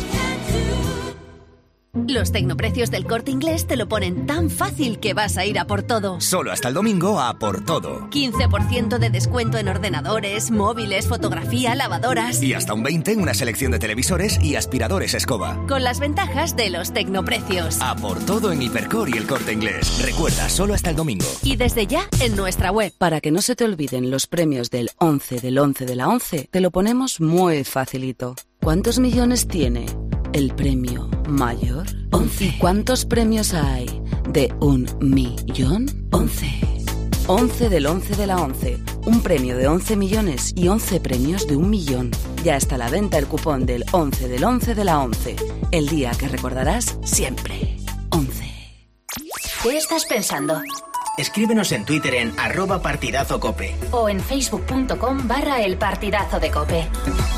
[SPEAKER 19] Los tecnoprecios del Corte Inglés te lo ponen tan fácil que vas a ir a por todo.
[SPEAKER 20] Solo hasta el domingo a por todo.
[SPEAKER 19] quince por ciento de descuento en ordenadores, móviles, fotografía, lavadoras.
[SPEAKER 20] Y hasta un veinte en una selección de televisores y aspiradores Escoba.
[SPEAKER 19] Con las ventajas de los tecnoprecios.
[SPEAKER 20] A por todo en Hipercor y el Corte Inglés. Recuerda, solo hasta el domingo.
[SPEAKER 19] Y desde ya en nuestra web.
[SPEAKER 21] Para que no se te olviden los premios del once del once de la once, te lo ponemos muy facilito. ¿Cuántos millones tiene el premio mayor? once. ¿Y cuántos premios hay de un millón? once. once del once de la once. Un premio de once millones y once premios de un millón. Ya está a la venta el cupón del once del once de la once. El día que recordarás siempre. once.
[SPEAKER 1] ¿Qué estás pensando?
[SPEAKER 2] Escríbenos en Twitter en arroba partidazo cope.
[SPEAKER 1] O en facebook.com barra el partidazo de cope.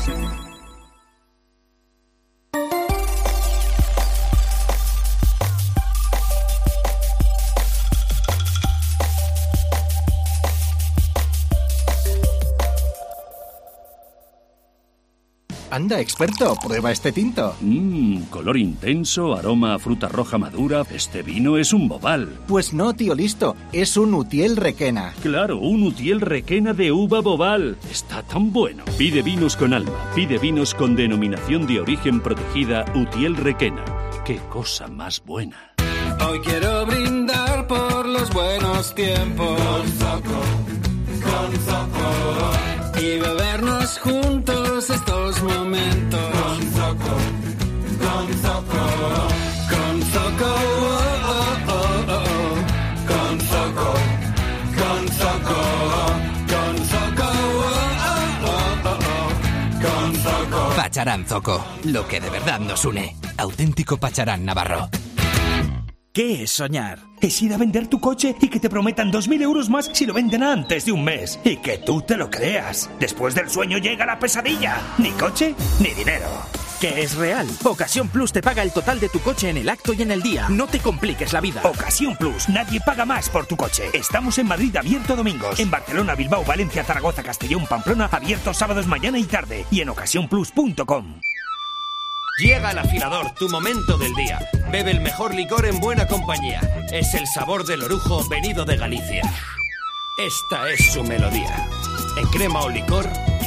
[SPEAKER 22] Anda, experto, prueba este tinto.
[SPEAKER 23] Mmm, color intenso, aroma a fruta roja madura. Este vino es un bobal.
[SPEAKER 22] Pues no, tío listo, es un Utiel Requena.
[SPEAKER 23] Claro, un Utiel Requena de uva bobal. Está tan bueno. Pide vinos con alma, pide vinos con denominación de origen protegida Utiel Requena. ¡Qué cosa más buena!
[SPEAKER 24] Hoy quiero brindar por los buenos tiempos. Con Zoco, con Zoco. Y bebernos juntos estos momentos. Con Zoco, con Zoco. Con Zoco, oh, oh, oh, oh. Con Zoco, con Zoco. Con Zoco, oh, oh, oh, oh. Con Zoco.
[SPEAKER 20] Pacharán Zoco, lo que de verdad nos une. Auténtico Pacharán Navarro.
[SPEAKER 25] ¿Qué es soñar? Es ir a vender tu coche y que te prometan dos mil euros más si lo venden antes de un mes. Y que tú te lo creas. Después del sueño llega la pesadilla. Ni coche, ni dinero.
[SPEAKER 26] ¿Qué es real? Ocasión Plus te paga el total de tu coche en el acto y en el día. No te compliques la vida.
[SPEAKER 25] Ocasión Plus. Nadie paga más por tu coche. Estamos en Madrid abierto domingos. En Barcelona, Bilbao, Valencia, Zaragoza, Castellón, Pamplona abiertos sábados mañana y tarde. Y en ocasión plus punto com.
[SPEAKER 27] Llega el afilador, tu momento del día. Bebe el mejor licor en buena compañía. Es el sabor del orujo venido de Galicia. Esta es su melodía. En crema o licor.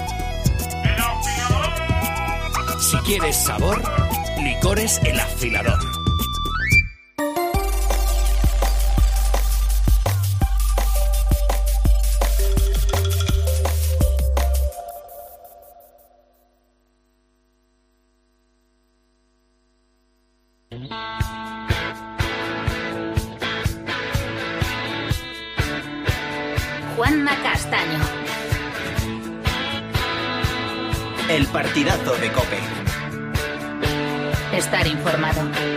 [SPEAKER 27] Si quieres sabor, licores El Afilador.
[SPEAKER 1] Juanma Castaño.
[SPEAKER 2] El partidazo de COPE.
[SPEAKER 1] Estar informado.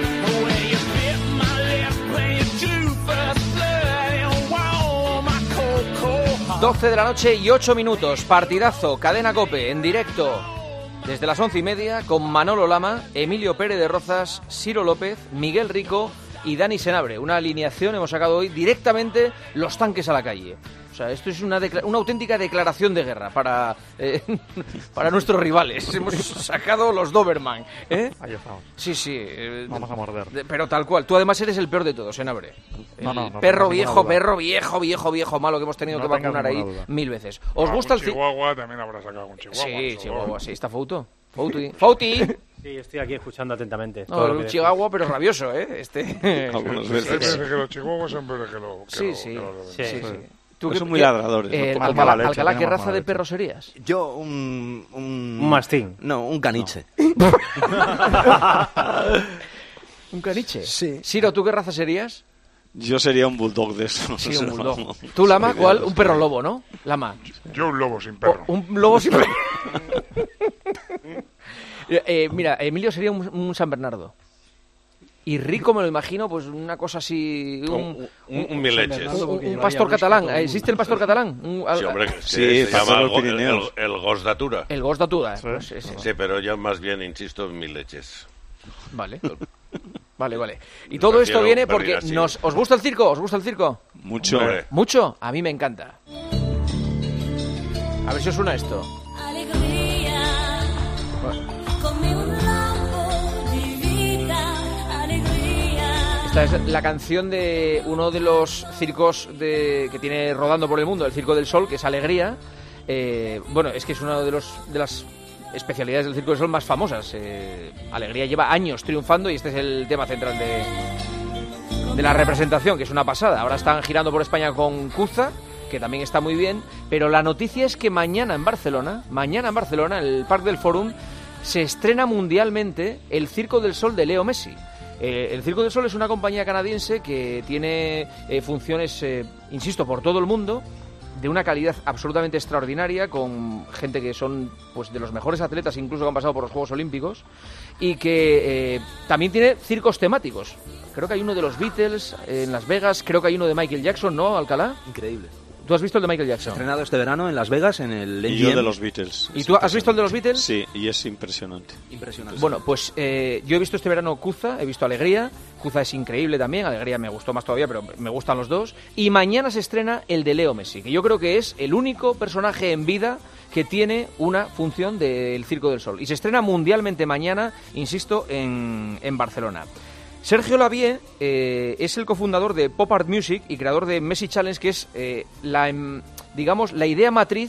[SPEAKER 4] doce de la noche y ocho minutos. Partidazo, cadena COPE, en directo. Desde las once y media, con Manolo Lama, Emilio Pérez de Rozas, Ciro López, Miguel Rico y Dani Senabre. Una alineación, hemos sacado hoy directamente los tanques a la calle. O sea, esto es una, una auténtica declaración de guerra para, eh, para nuestros rivales. Hemos sacado los Doberman. ¿eh?
[SPEAKER 13] Ahí estamos.
[SPEAKER 4] Sí, sí. Eh,
[SPEAKER 13] Vamos a morder.
[SPEAKER 4] De, pero tal cual. Tú además eres el peor de todos, Senabre.
[SPEAKER 13] No, no, no,
[SPEAKER 4] perro
[SPEAKER 13] no
[SPEAKER 4] viejo,
[SPEAKER 13] duda.
[SPEAKER 4] perro viejo, viejo, viejo malo que hemos tenido
[SPEAKER 9] No
[SPEAKER 4] que vacunar ahí
[SPEAKER 9] duda.
[SPEAKER 4] mil veces. ¿Os
[SPEAKER 9] Ah,
[SPEAKER 4] gusta
[SPEAKER 9] con
[SPEAKER 4] el ci-
[SPEAKER 9] Chihuahua también habrá sacado con Chihuahua.
[SPEAKER 4] Sí,
[SPEAKER 9] eso,
[SPEAKER 4] Chihuahua,
[SPEAKER 9] ¿no?
[SPEAKER 4] sí. ¿Está Fouto? Fouti. ¡Fouti!
[SPEAKER 7] Sí, estoy aquí escuchando atentamente.
[SPEAKER 4] No,
[SPEAKER 7] todo lo
[SPEAKER 4] un
[SPEAKER 7] que decís.
[SPEAKER 4] Chihuahua, pero rabioso, ¿eh? Este.
[SPEAKER 11] Algunas
[SPEAKER 9] Hay
[SPEAKER 11] veces.
[SPEAKER 9] veces que los chihuahuas son peores que los que
[SPEAKER 4] Sí,
[SPEAKER 9] los-
[SPEAKER 4] sí.
[SPEAKER 9] que los-
[SPEAKER 4] Sí, sí.
[SPEAKER 11] Pues
[SPEAKER 4] ¿Tú
[SPEAKER 11] son
[SPEAKER 4] qué-
[SPEAKER 11] muy
[SPEAKER 4] qué-
[SPEAKER 11] ladradores,
[SPEAKER 4] eh,
[SPEAKER 11] un poco
[SPEAKER 4] Alcalá,
[SPEAKER 11] mala leche,
[SPEAKER 4] Alcalá, ¿qué
[SPEAKER 11] tenemos
[SPEAKER 4] raza
[SPEAKER 11] mala
[SPEAKER 4] de
[SPEAKER 11] leche.
[SPEAKER 4] perro serías?
[SPEAKER 8] Yo, un... Un,
[SPEAKER 7] Un mastín.
[SPEAKER 8] No, un caniche.
[SPEAKER 4] ¿Un caniche?
[SPEAKER 8] Sí.
[SPEAKER 4] Siro, ¿tú qué raza serías?
[SPEAKER 11] Yo sería un bulldog de esos.
[SPEAKER 4] Sí,
[SPEAKER 11] o sea,
[SPEAKER 4] un bulldog.
[SPEAKER 11] vamos.
[SPEAKER 4] ¿Tú, Lama, cuál? Un perro lobo, ¿no? Lama.
[SPEAKER 9] Yo un lobo sin perro.
[SPEAKER 4] Un lobo sin perro. eh, mira, Emilio sería un, un San Bernardo. Y rico me lo imagino, pues una cosa así... Un,
[SPEAKER 3] un, un, un mil leches.
[SPEAKER 4] Un, un pastor catalán. ¿Existe el pastor catalán? Un,
[SPEAKER 3] sí, hombre, que
[SPEAKER 11] sí,
[SPEAKER 3] se llama el,
[SPEAKER 11] el,
[SPEAKER 3] el, el Gos d'Atura.
[SPEAKER 4] El Gos d'Atura.
[SPEAKER 3] Sí. Pues, sí, sí. sí, pero yo más bien insisto en mil leches.
[SPEAKER 4] Vale. Vale, vale. Y todo esto viene porque nos... ¿Os gusta el circo? ¿Os gusta el circo?
[SPEAKER 11] Mucho.
[SPEAKER 3] Hombre.
[SPEAKER 4] ¿Mucho? A mí me encanta. A ver si os suena esto. Bueno. Esta es la canción de uno de los circos de, que tiene rodando por el mundo, el Circo del Sol, que es Alegría. Eh, bueno, es que es una de, los, de las especialidades del Circo del Sol más famosas. Eh, Alegría lleva años triunfando y este es el tema central de, de la representación, que es una pasada. Ahora están girando por España con Cuza, que también está muy bien, pero la noticia es que mañana en Barcelona, mañana en Barcelona, en el Parc del Fòrum, se estrena mundialmente el Circo del Sol de Leo Messi. Eh, el Circo del Sol es una compañía canadiense que tiene eh, funciones, eh, insisto, por todo el mundo, de una calidad absolutamente extraordinaria, con gente que son pues de los mejores atletas, incluso que han pasado por los Juegos Olímpicos, y que eh, también tiene circos temáticos. Creo que hay uno de los Beatles en Las Vegas, creo que hay uno de Michael Jackson, ¿no, Alcalá?
[SPEAKER 8] Increíble.
[SPEAKER 4] ¿Tú has visto el de Michael Jackson?
[SPEAKER 8] Estrenado este verano en Las Vegas, en el
[SPEAKER 11] M G M. Y yo de los Beatles.
[SPEAKER 4] ¿Y tú has visto el de los Beatles?
[SPEAKER 11] Sí, y es impresionante.
[SPEAKER 8] Impresionante.
[SPEAKER 4] Bueno, pues eh, yo he visto este verano Cuza, he visto Alegría. Cuza es increíble también, Alegría me gustó más todavía, pero me gustan los dos. Y mañana se estrena el de Leo Messi, que yo creo que es el único personaje en vida que tiene una función del Circo del Sol. Y se estrena mundialmente mañana, insisto, en, en Barcelona. Sergio Lavie eh, es el cofundador de Pop Art Music y creador de Messi Challenge, que es eh, la, digamos, la idea matriz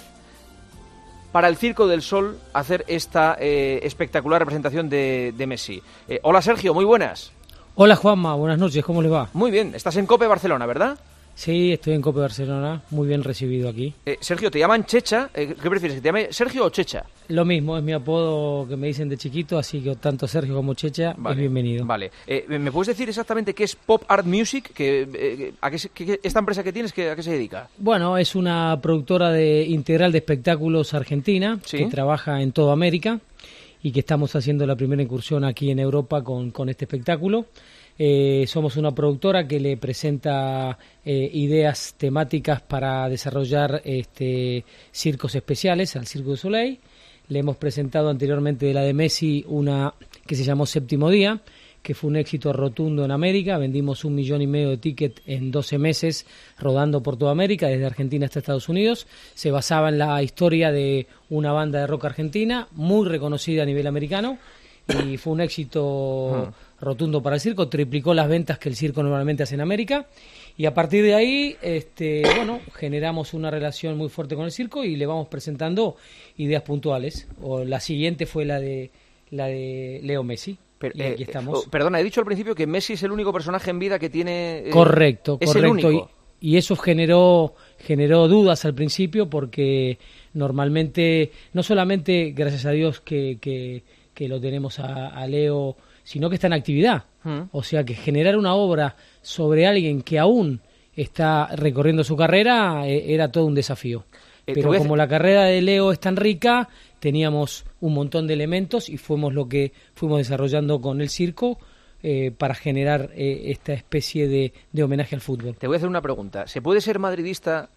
[SPEAKER 4] para el Circo del Sol hacer esta eh, espectacular representación de, de Messi. Eh, hola Sergio, muy buenas.
[SPEAKER 5] Hola Juanma, buenas noches, ¿cómo le va?
[SPEAKER 4] Muy bien, estás en COPE Barcelona, ¿verdad?
[SPEAKER 5] Sí, estoy en COPE Barcelona, muy bien recibido aquí.
[SPEAKER 4] Eh, Sergio, ¿te llaman Checha? Eh, ¿Qué prefieres, que te llame Sergio o Checha?
[SPEAKER 5] Lo mismo, es mi apodo que me dicen de chiquito, así que tanto Sergio como Checha
[SPEAKER 4] vale,
[SPEAKER 5] es bienvenido.
[SPEAKER 4] Vale, eh, ¿me puedes decir exactamente qué es Pop Art Music? Que, eh, ¿a qué, qué, esta empresa que tienes, que, a qué se dedica?
[SPEAKER 5] Bueno, es una productora de integral de espectáculos argentina, ¿sí? Que trabaja en toda América y que estamos haciendo la primera incursión aquí en Europa con, con este espectáculo. Eh, somos una productora que le presenta eh, ideas temáticas para desarrollar este, circos especiales al Cirque du Soleil. Le hemos presentado anteriormente de la de Messi una que se llamó Séptimo Día, que fue un éxito rotundo en América. Vendimos un millón y medio de tickets en doce meses rodando por toda América, desde Argentina hasta Estados Unidos. Se basaba en la historia de una banda de rock argentina muy reconocida a nivel americano y fue un éxito rotundo para el circo, triplicó las ventas que el circo normalmente hace en América, y a partir de ahí este bueno generamos una relación muy fuerte con el circo y le vamos presentando ideas puntuales. O la siguiente fue la de la de Leo Messi.
[SPEAKER 4] Pero,
[SPEAKER 5] y aquí
[SPEAKER 4] eh,
[SPEAKER 5] estamos.
[SPEAKER 4] oh, perdona, he dicho al principio que Messi es el único personaje en vida que tiene... Eh,
[SPEAKER 5] correcto,
[SPEAKER 4] es
[SPEAKER 5] correcto.
[SPEAKER 4] El único.
[SPEAKER 5] Y, y eso generó generó dudas al principio, porque normalmente, no solamente, gracias a Dios, que, que, que lo tenemos a, a Leo, sino que está en actividad. Mm. O sea que generar una obra sobre alguien que aún está recorriendo su carrera eh, era todo un desafío. Eh, Pero como a... la carrera de Leo es tan rica, teníamos un montón de elementos y fuimos lo que fuimos desarrollando con el circo eh, para generar eh, esta especie de, de homenaje al fútbol.
[SPEAKER 4] Te voy a hacer una pregunta. ¿Se puede ser madridista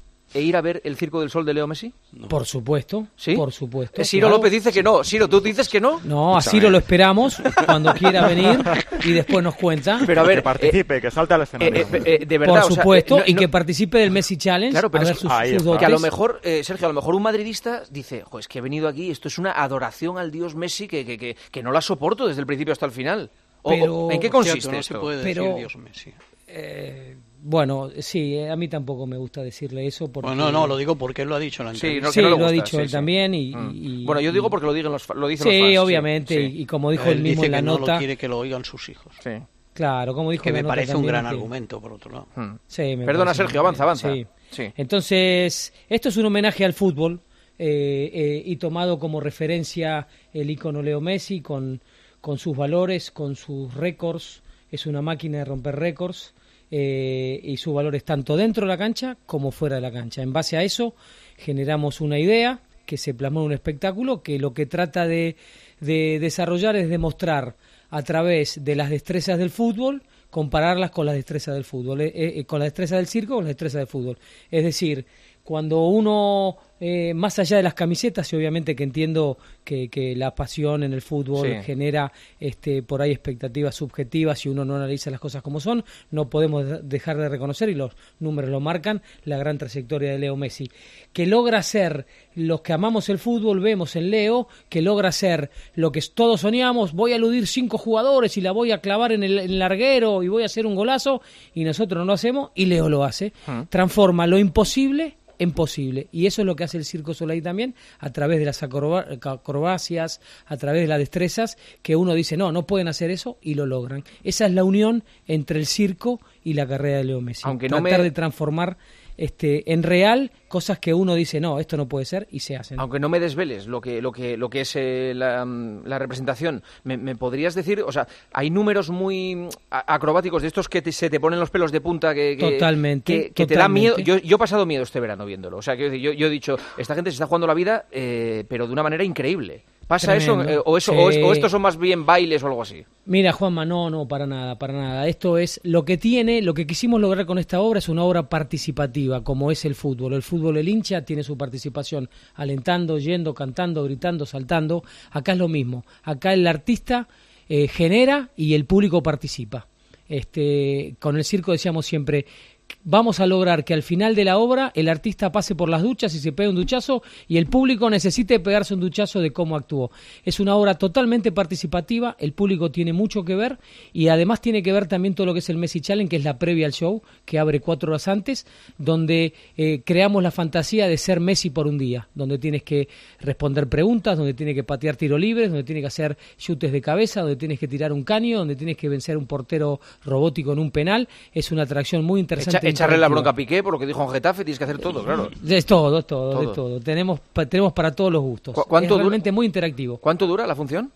[SPEAKER 4] e ir a ver el Circo del Sol de Leo Messi?
[SPEAKER 5] No. Por supuesto,
[SPEAKER 4] ¿sí?
[SPEAKER 5] Por supuesto.
[SPEAKER 4] Eh, Ciro claro. López dice que no. Ciro, ¿tú dices que no?
[SPEAKER 5] No, a Ciro lo esperamos cuando quiera venir y después nos cuenta.
[SPEAKER 13] Pero a ver, que participe, eh, que salte al escenario.
[SPEAKER 4] Eh, eh, eh, de verdad,
[SPEAKER 5] por supuesto,
[SPEAKER 4] o sea, eh, no,
[SPEAKER 5] y
[SPEAKER 4] no,
[SPEAKER 5] que participe del Messi Challenge.
[SPEAKER 4] Claro, pero
[SPEAKER 5] a ver
[SPEAKER 4] es,
[SPEAKER 5] sus,
[SPEAKER 4] ahí
[SPEAKER 5] sus
[SPEAKER 4] que a lo mejor, eh, Sergio, a lo mejor un madridista dice, jo, es que he venido aquí, esto es una adoración al dios Messi que, que, que, que no la soporto desde el principio hasta el final. O,
[SPEAKER 5] pero,
[SPEAKER 4] o, ¿en qué consiste
[SPEAKER 5] cierto, no
[SPEAKER 4] esto?
[SPEAKER 5] Se puede pero, decir dios Messi. Eh, Bueno, sí, a mí tampoco me gusta decirle eso. Porque...
[SPEAKER 6] Bueno, no, no, lo digo porque él lo ha dicho en la entrevista.
[SPEAKER 5] Sí, no,
[SPEAKER 4] sí
[SPEAKER 5] no
[SPEAKER 4] lo,
[SPEAKER 5] lo
[SPEAKER 4] gusta,
[SPEAKER 5] ha dicho
[SPEAKER 4] sí,
[SPEAKER 5] él
[SPEAKER 4] sí.
[SPEAKER 5] también. Y,
[SPEAKER 4] mm.
[SPEAKER 5] y,
[SPEAKER 4] bueno, yo digo porque lo, digan los, lo dicen
[SPEAKER 5] sí,
[SPEAKER 4] los fans.
[SPEAKER 5] obviamente,
[SPEAKER 4] sí,
[SPEAKER 5] y,
[SPEAKER 4] sí.
[SPEAKER 5] y como dijo él,
[SPEAKER 6] él
[SPEAKER 5] mismo
[SPEAKER 6] dice
[SPEAKER 5] en la
[SPEAKER 6] que
[SPEAKER 5] nota...
[SPEAKER 6] no lo quiere que lo oigan sus hijos.
[SPEAKER 4] Sí.
[SPEAKER 5] Claro, como dijo
[SPEAKER 6] que
[SPEAKER 5] en la
[SPEAKER 6] me
[SPEAKER 5] nota
[SPEAKER 6] parece
[SPEAKER 5] también,
[SPEAKER 6] un gran
[SPEAKER 5] que...
[SPEAKER 6] argumento, por otro lado.
[SPEAKER 4] Hmm.
[SPEAKER 5] Sí, me
[SPEAKER 4] Perdona, Sergio, avanza, avanza.
[SPEAKER 5] Sí.
[SPEAKER 4] Sí.
[SPEAKER 5] Entonces, esto es un homenaje al fútbol eh, eh, y tomado como referencia el ícono Leo Messi con, con sus valores, con sus récords. Es una máquina de romper récords. Eh, y sus valores tanto dentro de la cancha como fuera de la cancha. En base a eso generamos una idea que se plasmó en un espectáculo que lo que trata de, de desarrollar es demostrar a través de las destrezas del fútbol, compararlas con las destrezas del fútbol, eh, eh, con las destrezas del circo, con las destrezas del fútbol. Es decir, cuando uno, eh, más allá de las camisetas, y obviamente que entiendo que, que la pasión en el fútbol sí. genera este, por ahí expectativas subjetivas, si uno no analiza las cosas como son, no podemos dejar de reconocer, y los números lo marcan, la gran trayectoria de Leo Messi, que logra ser, los que amamos el fútbol vemos en Leo, que logra ser lo que todos soñamos, voy a eludir cinco jugadores y la voy a clavar en el, en el larguero y voy a hacer un golazo, y nosotros no lo hacemos, y Leo lo hace, uh-huh. transforma lo imposible en posible, y eso es lo que hace el Circo Soleil también, a través de las acrobacias, a través de las destrezas, que uno dice, no, no pueden hacer eso, y lo logran. Esa es la unión entre el circo y la carrera de Leo Messi.
[SPEAKER 4] Aunque no
[SPEAKER 5] Tratar
[SPEAKER 4] me...
[SPEAKER 5] de transformar este en real cosas que uno dice, no, esto no puede ser, y se hacen.
[SPEAKER 4] Aunque no me desveles lo que lo que lo que es eh, la, la representación, ¿me, me podrías decir? O sea, hay números muy acrobáticos de estos que te, se te ponen los pelos de punta, que, que
[SPEAKER 5] totalmente,
[SPEAKER 4] que, que
[SPEAKER 5] totalmente.
[SPEAKER 4] te da miedo. Yo, yo he pasado miedo este verano viéndolo. O sea, que yo, yo he dicho, esta gente se está jugando la vida, eh, pero de una manera increíble. ¿Pasa Tremendo. eso? Eh, o, eso sí. o, es, ¿O estos son más bien bailes o algo así?
[SPEAKER 5] Mira, Juanma, no, no, para nada, para nada. Esto es lo que tiene, lo que quisimos lograr con esta obra es una obra participativa, como es el fútbol. El fútbol, el hincha tiene su participación, alentando, yendo, cantando, gritando, saltando. Acá es lo mismo. Acá el artista eh, genera y el público participa. Este, con el circo decíamos siempre, vamos a lograr que al final de la obra el artista pase por las duchas y se pegue un duchazo, y el público necesite pegarse un duchazo de cómo actuó. Es una obra totalmente participativa, el público tiene mucho que ver, y además tiene que ver también todo lo que es el Messi Challenge, que es la previa al show, que abre cuatro horas antes, donde eh, creamos la fantasía de ser Messi por un día, donde tienes que responder preguntas, donde tienes que patear tiros libres, donde tienes que hacer chutes de cabeza, donde tienes que tirar un caño, donde tienes que vencer un portero robótico en un penal. Es una atracción muy interesante.
[SPEAKER 4] Echa, echarle la bronca a Piqué por lo que dijo en Getafe, tienes que hacer todo, claro.
[SPEAKER 5] Es todo, todo, todo. de todo. Tenemos, tenemos para todos los gustos.
[SPEAKER 4] ¿Cuánto
[SPEAKER 5] es realmente
[SPEAKER 4] dura?
[SPEAKER 5] muy interactivo.
[SPEAKER 4] ¿Cuánto dura la función?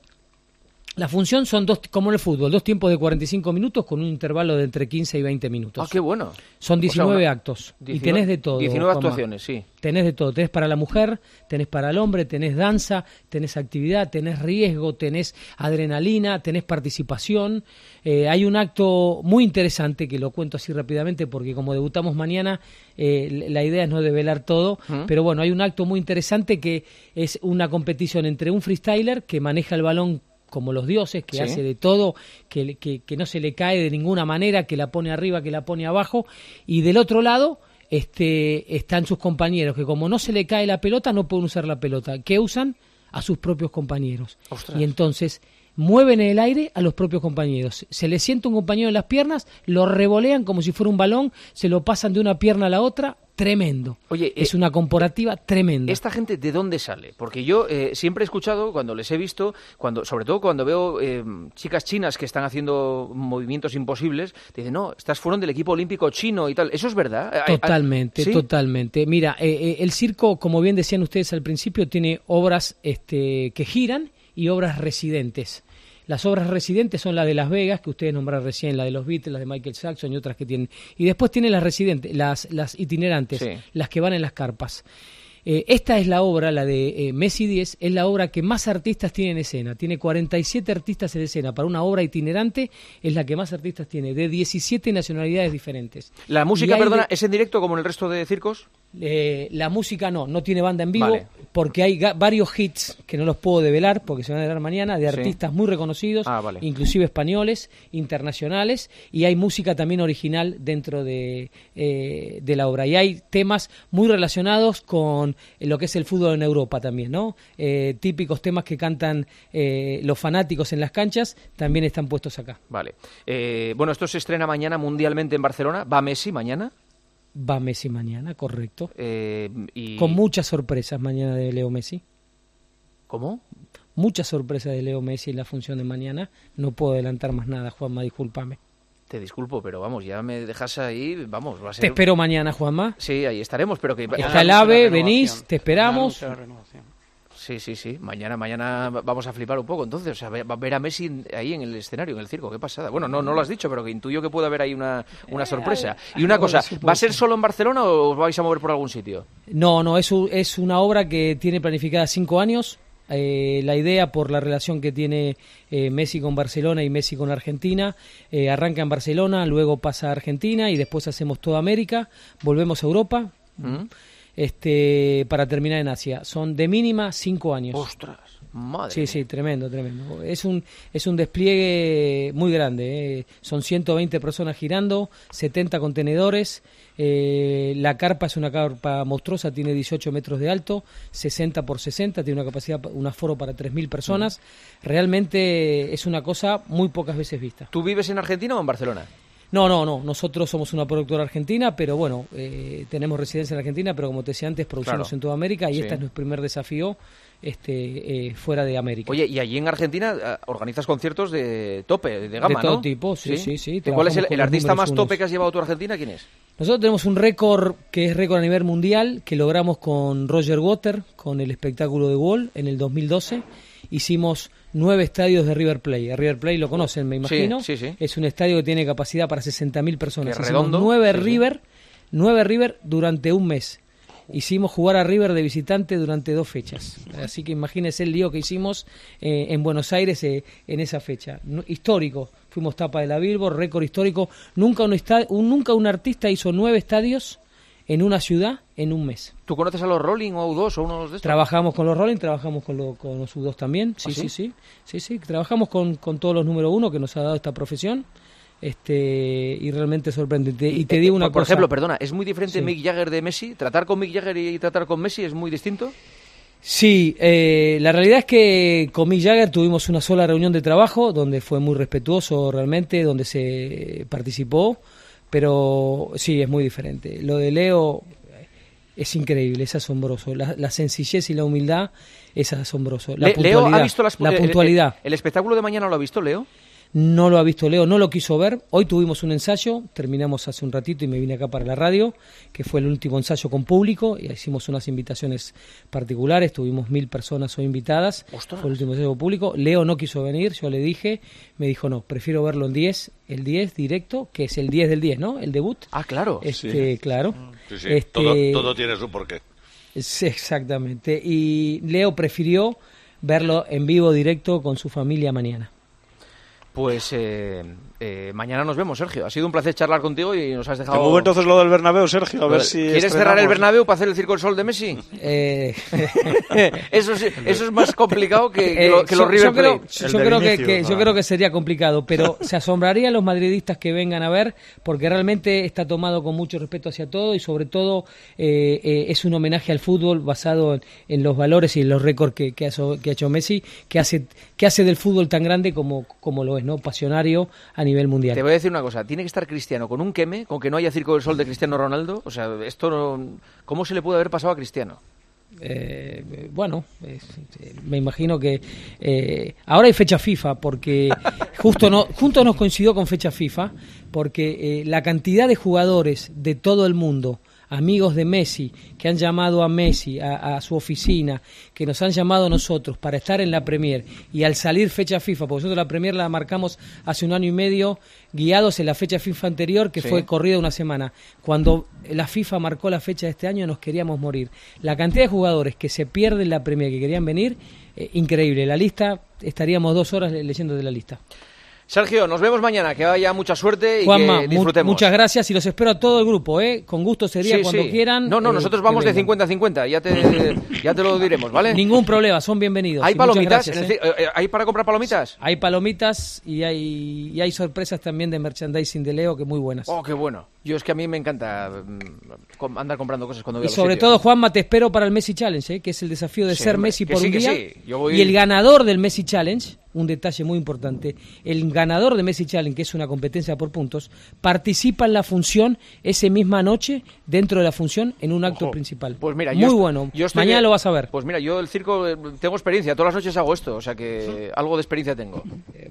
[SPEAKER 5] La función son dos, como en el fútbol, dos tiempos de cuarenta y cinco minutos con un intervalo de entre quince y veinte minutos.
[SPEAKER 4] Ah, qué bueno.
[SPEAKER 5] Son diecinueve
[SPEAKER 4] o sea, una...
[SPEAKER 5] actos.
[SPEAKER 4] diecinueve,
[SPEAKER 5] y tenés de todo.
[SPEAKER 4] diecinueve
[SPEAKER 5] Juanma.
[SPEAKER 4] actuaciones, sí.
[SPEAKER 5] Tenés de todo. Tenés para la mujer, tenés para el hombre, tenés danza, tenés actividad, tenés riesgo, tenés adrenalina, tenés participación. Eh, hay un acto muy interesante que lo cuento así rápidamente porque como debutamos mañana, eh, la idea es no develar todo. Uh-huh. Pero bueno, hay un acto muy interesante que es una competición entre un freestyler que maneja el balón como los dioses, que sí. hace de todo, que, que, que no se le cae de ninguna manera, que la pone arriba, que la pone abajo, y del otro lado este, están sus compañeros, que como no se le cae la pelota, no pueden usar la pelota, que usan a sus propios compañeros.
[SPEAKER 4] Ostras.
[SPEAKER 5] Y entonces mueven en el aire a los propios compañeros. Se le sienta un compañero en las piernas, lo revolean como si fuera un balón, se lo pasan de una pierna a la otra, tremendo.
[SPEAKER 4] Oye,
[SPEAKER 5] es
[SPEAKER 4] eh,
[SPEAKER 5] una comparativa tremenda.
[SPEAKER 4] ¿Esta gente de dónde sale? Porque yo eh, siempre he escuchado, cuando les he visto, cuando sobre todo cuando veo eh, chicas chinas que están haciendo movimientos imposibles, te dicen, no, estas fueron del equipo olímpico chino y tal. ¿Eso es verdad?
[SPEAKER 5] Totalmente,
[SPEAKER 4] ¿Sí?
[SPEAKER 5] totalmente. Mira, eh, eh, el circo, como bien decían ustedes al principio, tiene obras este, que giran y obras residentes. Las obras residentes son las de Las Vegas, que ustedes nombraron recién, la de los Beatles, las de Michael Jackson y otras que tienen. Y después tienen las residentes, las, las itinerantes, sí. las que van en las carpas. Eh, esta es la obra, la de eh, Messi diez, es la obra que más artistas tiene en escena. Tiene cuarenta y siete artistas en escena. Para una obra itinerante es la que más artistas tiene, de diecisiete nacionalidades diferentes.
[SPEAKER 4] ¿La música, perdona,
[SPEAKER 5] de...
[SPEAKER 4] es en directo como en el resto de circos?
[SPEAKER 5] Eh, la música no, no tiene banda en vivo,
[SPEAKER 4] vale.
[SPEAKER 5] porque hay ga- varios hits que no los puedo develar porque se van a develar mañana, de artistas
[SPEAKER 4] sí.
[SPEAKER 5] muy reconocidos,
[SPEAKER 4] ah, vale.
[SPEAKER 5] inclusive españoles, internacionales, y hay música también original dentro de, eh, de la obra, y hay temas muy relacionados con lo que es el fútbol en Europa también, ¿no? Eh, típicos temas que cantan eh, los fanáticos en las canchas también están puestos acá.
[SPEAKER 4] Vale. Eh, bueno, esto se estrena mañana mundialmente en Barcelona. ¿Va Messi mañana?
[SPEAKER 5] Va Messi mañana, correcto.
[SPEAKER 4] Eh, y...
[SPEAKER 5] Con muchas sorpresas mañana de Leo Messi.
[SPEAKER 4] ¿Cómo?
[SPEAKER 5] Muchas sorpresas de Leo Messi en la función de mañana. No puedo adelantar más nada, Juanma, discúlpame.
[SPEAKER 4] Te disculpo, pero vamos, ya me dejas ahí, vamos, va a ser...
[SPEAKER 5] Te espero mañana, Juanma.
[SPEAKER 4] Sí, ahí estaremos, pero que...
[SPEAKER 5] Está el AVE, venís, te esperamos.
[SPEAKER 4] Sí, sí, sí. Mañana, mañana vamos a flipar un poco. Entonces, o sea, va a ver a Messi ahí en el escenario, en el circo. Qué pasada. Bueno, no, no lo has dicho, pero que intuyo que puede haber ahí una, una sorpresa. Y una cosa, ¿va a ser solo en Barcelona o os vais a mover por algún sitio?
[SPEAKER 5] No, no, es, un, es una obra que tiene planificada cinco años. Eh, la idea, por la relación que tiene eh, Messi con Barcelona y Messi con Argentina, eh, arranca en Barcelona, luego pasa a Argentina y después hacemos toda América, volvemos a Europa. ¿Mm? Este, para terminar en Asia. Son de mínima cinco años.
[SPEAKER 4] ¡Ostras! Madre
[SPEAKER 5] sí,
[SPEAKER 4] mía.
[SPEAKER 5] sí, tremendo, tremendo. Es un, es un despliegue muy grande. ¿eh? Son ciento veinte personas girando, setenta contenedores. Eh, la carpa es una carpa monstruosa, tiene dieciocho metros de alto, sesenta por sesenta, tiene una capacidad, un aforo para tres mil personas. Mm. Realmente es una cosa muy pocas veces vista.
[SPEAKER 4] ¿Tú vives en Argentina o en Barcelona?
[SPEAKER 5] No, no, no. Nosotros somos una productora argentina, pero bueno, eh, tenemos residencia en Argentina, pero como te decía antes, producimos claro. en toda América y sí. este es nuestro primer desafío este, eh, fuera de América.
[SPEAKER 4] Oye, y allí en Argentina organizas conciertos de tope, de gama,
[SPEAKER 5] De todo
[SPEAKER 4] ¿no?
[SPEAKER 5] tipo, sí, sí, sí. sí
[SPEAKER 4] ¿Cuál es el, el artista más
[SPEAKER 5] unos.
[SPEAKER 4] tope que has llevado tú a Argentina? ¿Quién es?
[SPEAKER 5] Nosotros tenemos un récord que es récord a nivel mundial, que logramos con Roger Waters, con el espectáculo de Wall en el dos mil doce. Hicimos nueve estadios de River Plate. A River Plate lo conocen, me imagino.
[SPEAKER 4] Sí, sí, sí.
[SPEAKER 5] Es un estadio que tiene capacidad para sesenta mil personas.
[SPEAKER 4] Qué
[SPEAKER 5] Hicimos
[SPEAKER 4] redondo.
[SPEAKER 5] nueve
[SPEAKER 4] sí,
[SPEAKER 5] River,
[SPEAKER 4] sí.
[SPEAKER 5] nueve River durante un mes. Hicimos jugar a River de visitante durante dos fechas. Así que imagínense el lío que hicimos eh, en Buenos Aires eh, en esa fecha. No, histórico. Fuimos tapa de la Billboard, récord histórico. Nunca un, esta- un, nunca un artista hizo nueve estadios en una ciudad en un mes.
[SPEAKER 4] ¿Tú conoces a los Rolling o U dos o uno de estos?
[SPEAKER 5] Trabajamos con los Rolling, trabajamos con, lo, con los U dos también. Sí,
[SPEAKER 4] ¿Ah, sí?
[SPEAKER 5] sí, sí, sí, sí. Trabajamos con, con todos los número uno que nos ha dado esta profesión. Este y realmente sorprendente. Y te digo una
[SPEAKER 4] por, por
[SPEAKER 5] cosa.
[SPEAKER 4] ejemplo, perdona, ¿es muy diferente
[SPEAKER 5] Sí.
[SPEAKER 4] Mick Jagger de Messi? ¿Tratar con Mick Jagger y tratar con Messi es muy distinto?
[SPEAKER 5] Sí, eh, la realidad es que con Mick Jagger tuvimos una sola reunión de trabajo donde fue muy respetuoso realmente, donde se participó, pero sí, es muy diferente. Lo de Leo es increíble, es asombroso. La, la sencillez y la humildad es asombroso. La
[SPEAKER 4] Le, Leo
[SPEAKER 5] puntualidad,
[SPEAKER 4] ha visto las,
[SPEAKER 5] la
[SPEAKER 4] el-
[SPEAKER 5] puntualidad.
[SPEAKER 4] El, el espectáculo de mañana lo ha visto, Leo.
[SPEAKER 5] No lo ha visto Leo, no lo quiso ver. Hoy tuvimos un ensayo, terminamos hace un ratito y me vine acá para la radio, que fue el último ensayo con público, y hicimos unas invitaciones particulares, tuvimos mil personas hoy invitadas.
[SPEAKER 4] ¡Ostras!
[SPEAKER 5] Fue el último ensayo con público. Leo no quiso venir, yo le dije, me dijo no, prefiero verlo el diez, el diez directo, que es el diez del diez, ¿no? El debut.
[SPEAKER 4] Ah, claro.
[SPEAKER 5] Este,
[SPEAKER 3] Sí.
[SPEAKER 5] claro.
[SPEAKER 3] Sí, sí.
[SPEAKER 5] Este,
[SPEAKER 3] Todo, todo tiene su porqué.
[SPEAKER 5] Sí, exactamente. Y Leo prefirió verlo en vivo directo con su familia mañana.
[SPEAKER 4] Pues eh, eh, mañana nos vemos, Sergio. Ha sido un placer charlar contigo y nos has dejado...
[SPEAKER 11] Te muevo entonces lo del Bernabéu, Sergio, a ver si
[SPEAKER 4] ¿Quieres
[SPEAKER 11] estrenamos?
[SPEAKER 4] cerrar el Bernabéu para hacer el Circo del Sol de Messi?
[SPEAKER 5] Eh...
[SPEAKER 4] eso, sí, eso es más complicado que, que,
[SPEAKER 5] Eh,
[SPEAKER 4] lo, que
[SPEAKER 5] yo,
[SPEAKER 4] los River
[SPEAKER 5] yo creo,
[SPEAKER 4] Plate.
[SPEAKER 5] yo, creo que, que, yo creo que sería complicado, pero se asombrarían los madridistas que vengan a ver, porque realmente está tomado con mucho respeto hacia todo y sobre todo eh, eh, es un homenaje al fútbol basado en, en los valores y en los récords que, que, ha, que ha hecho Messi, que hace, que hace del fútbol tan grande como, como lo es, ¿no? Pasionario a nivel mundial.
[SPEAKER 4] Te voy a decir una cosa, tiene que estar Cristiano con un queme, con que no haya Circo del Sol de Cristiano Ronaldo. O sea, esto no... ¿Cómo se le puede haber pasado a Cristiano?
[SPEAKER 5] Eh, bueno, eh, me imagino que eh, ahora hay fecha FIFA porque justo no, junto nos coincidió con fecha FIFA porque eh, la cantidad de jugadores de todo el mundo, amigos de Messi, que han llamado a Messi a, a su oficina, que nos han llamado a nosotros para estar en la Premier y al salir fecha FIFA, porque nosotros la Premier la marcamos hace un año y medio, guiados en la fecha FIFA anterior, que
[SPEAKER 4] Sí.
[SPEAKER 5] fue corrida una semana. Cuando la FIFA marcó la fecha de este año nos queríamos morir. La cantidad de jugadores que se pierden la Premier, que querían venir, eh, increíble. La lista, estaríamos dos horas leyendo de la lista.
[SPEAKER 4] Sergio, nos vemos mañana, que haya mucha suerte y
[SPEAKER 5] Juanma,
[SPEAKER 4] que
[SPEAKER 5] mu-
[SPEAKER 4] disfrutemos.
[SPEAKER 5] muchas gracias y los espero a todo el grupo, ¿eh? Con gusto sería
[SPEAKER 4] Sí,
[SPEAKER 5] cuando
[SPEAKER 4] sí.
[SPEAKER 5] quieran.
[SPEAKER 4] No, no,
[SPEAKER 5] eh,
[SPEAKER 4] nosotros
[SPEAKER 5] que
[SPEAKER 4] vamos de
[SPEAKER 5] vengan.
[SPEAKER 4] cincuenta a cincuenta, ya te, ya te lo diremos, ¿vale?
[SPEAKER 5] Ningún problema, son bienvenidos.
[SPEAKER 4] ¿Hay
[SPEAKER 5] y muchas
[SPEAKER 4] palomitas?
[SPEAKER 5] gracias,
[SPEAKER 4] en el
[SPEAKER 5] ¿eh?
[SPEAKER 4] ci- eh, ¿Hay para comprar palomitas?
[SPEAKER 5] Hay palomitas y hay, y hay sorpresas también de merchandising de Leo que muy buenas.
[SPEAKER 4] Oh, qué bueno. Yo es que a mí me encanta mm, com- andar comprando cosas cuando voy
[SPEAKER 5] Y
[SPEAKER 4] a los
[SPEAKER 5] sobre
[SPEAKER 4] sitios.
[SPEAKER 5] todo, Juanma, te espero para el Messi Challenge, ¿eh? Que es el desafío de
[SPEAKER 4] Sí,
[SPEAKER 5] ser
[SPEAKER 4] hombre,
[SPEAKER 5] Messi
[SPEAKER 4] que
[SPEAKER 5] por
[SPEAKER 4] sí,
[SPEAKER 5] un
[SPEAKER 4] que
[SPEAKER 5] día.
[SPEAKER 4] sí. Yo voy-
[SPEAKER 5] Y el ganador del Messi Challenge, un detalle muy importante, el ganador de Messi Challenge, que es una competencia por puntos, participa en la función esa misma noche, dentro de la función, en un acto principal.
[SPEAKER 4] Pues mira,
[SPEAKER 5] muy
[SPEAKER 4] yo est-
[SPEAKER 5] bueno.
[SPEAKER 4] yo estoy
[SPEAKER 5] Mañana
[SPEAKER 4] que-
[SPEAKER 5] lo vas a ver.
[SPEAKER 4] Pues mira, yo el circo eh, tengo experiencia, todas las noches hago esto, o sea que algo de experiencia tengo.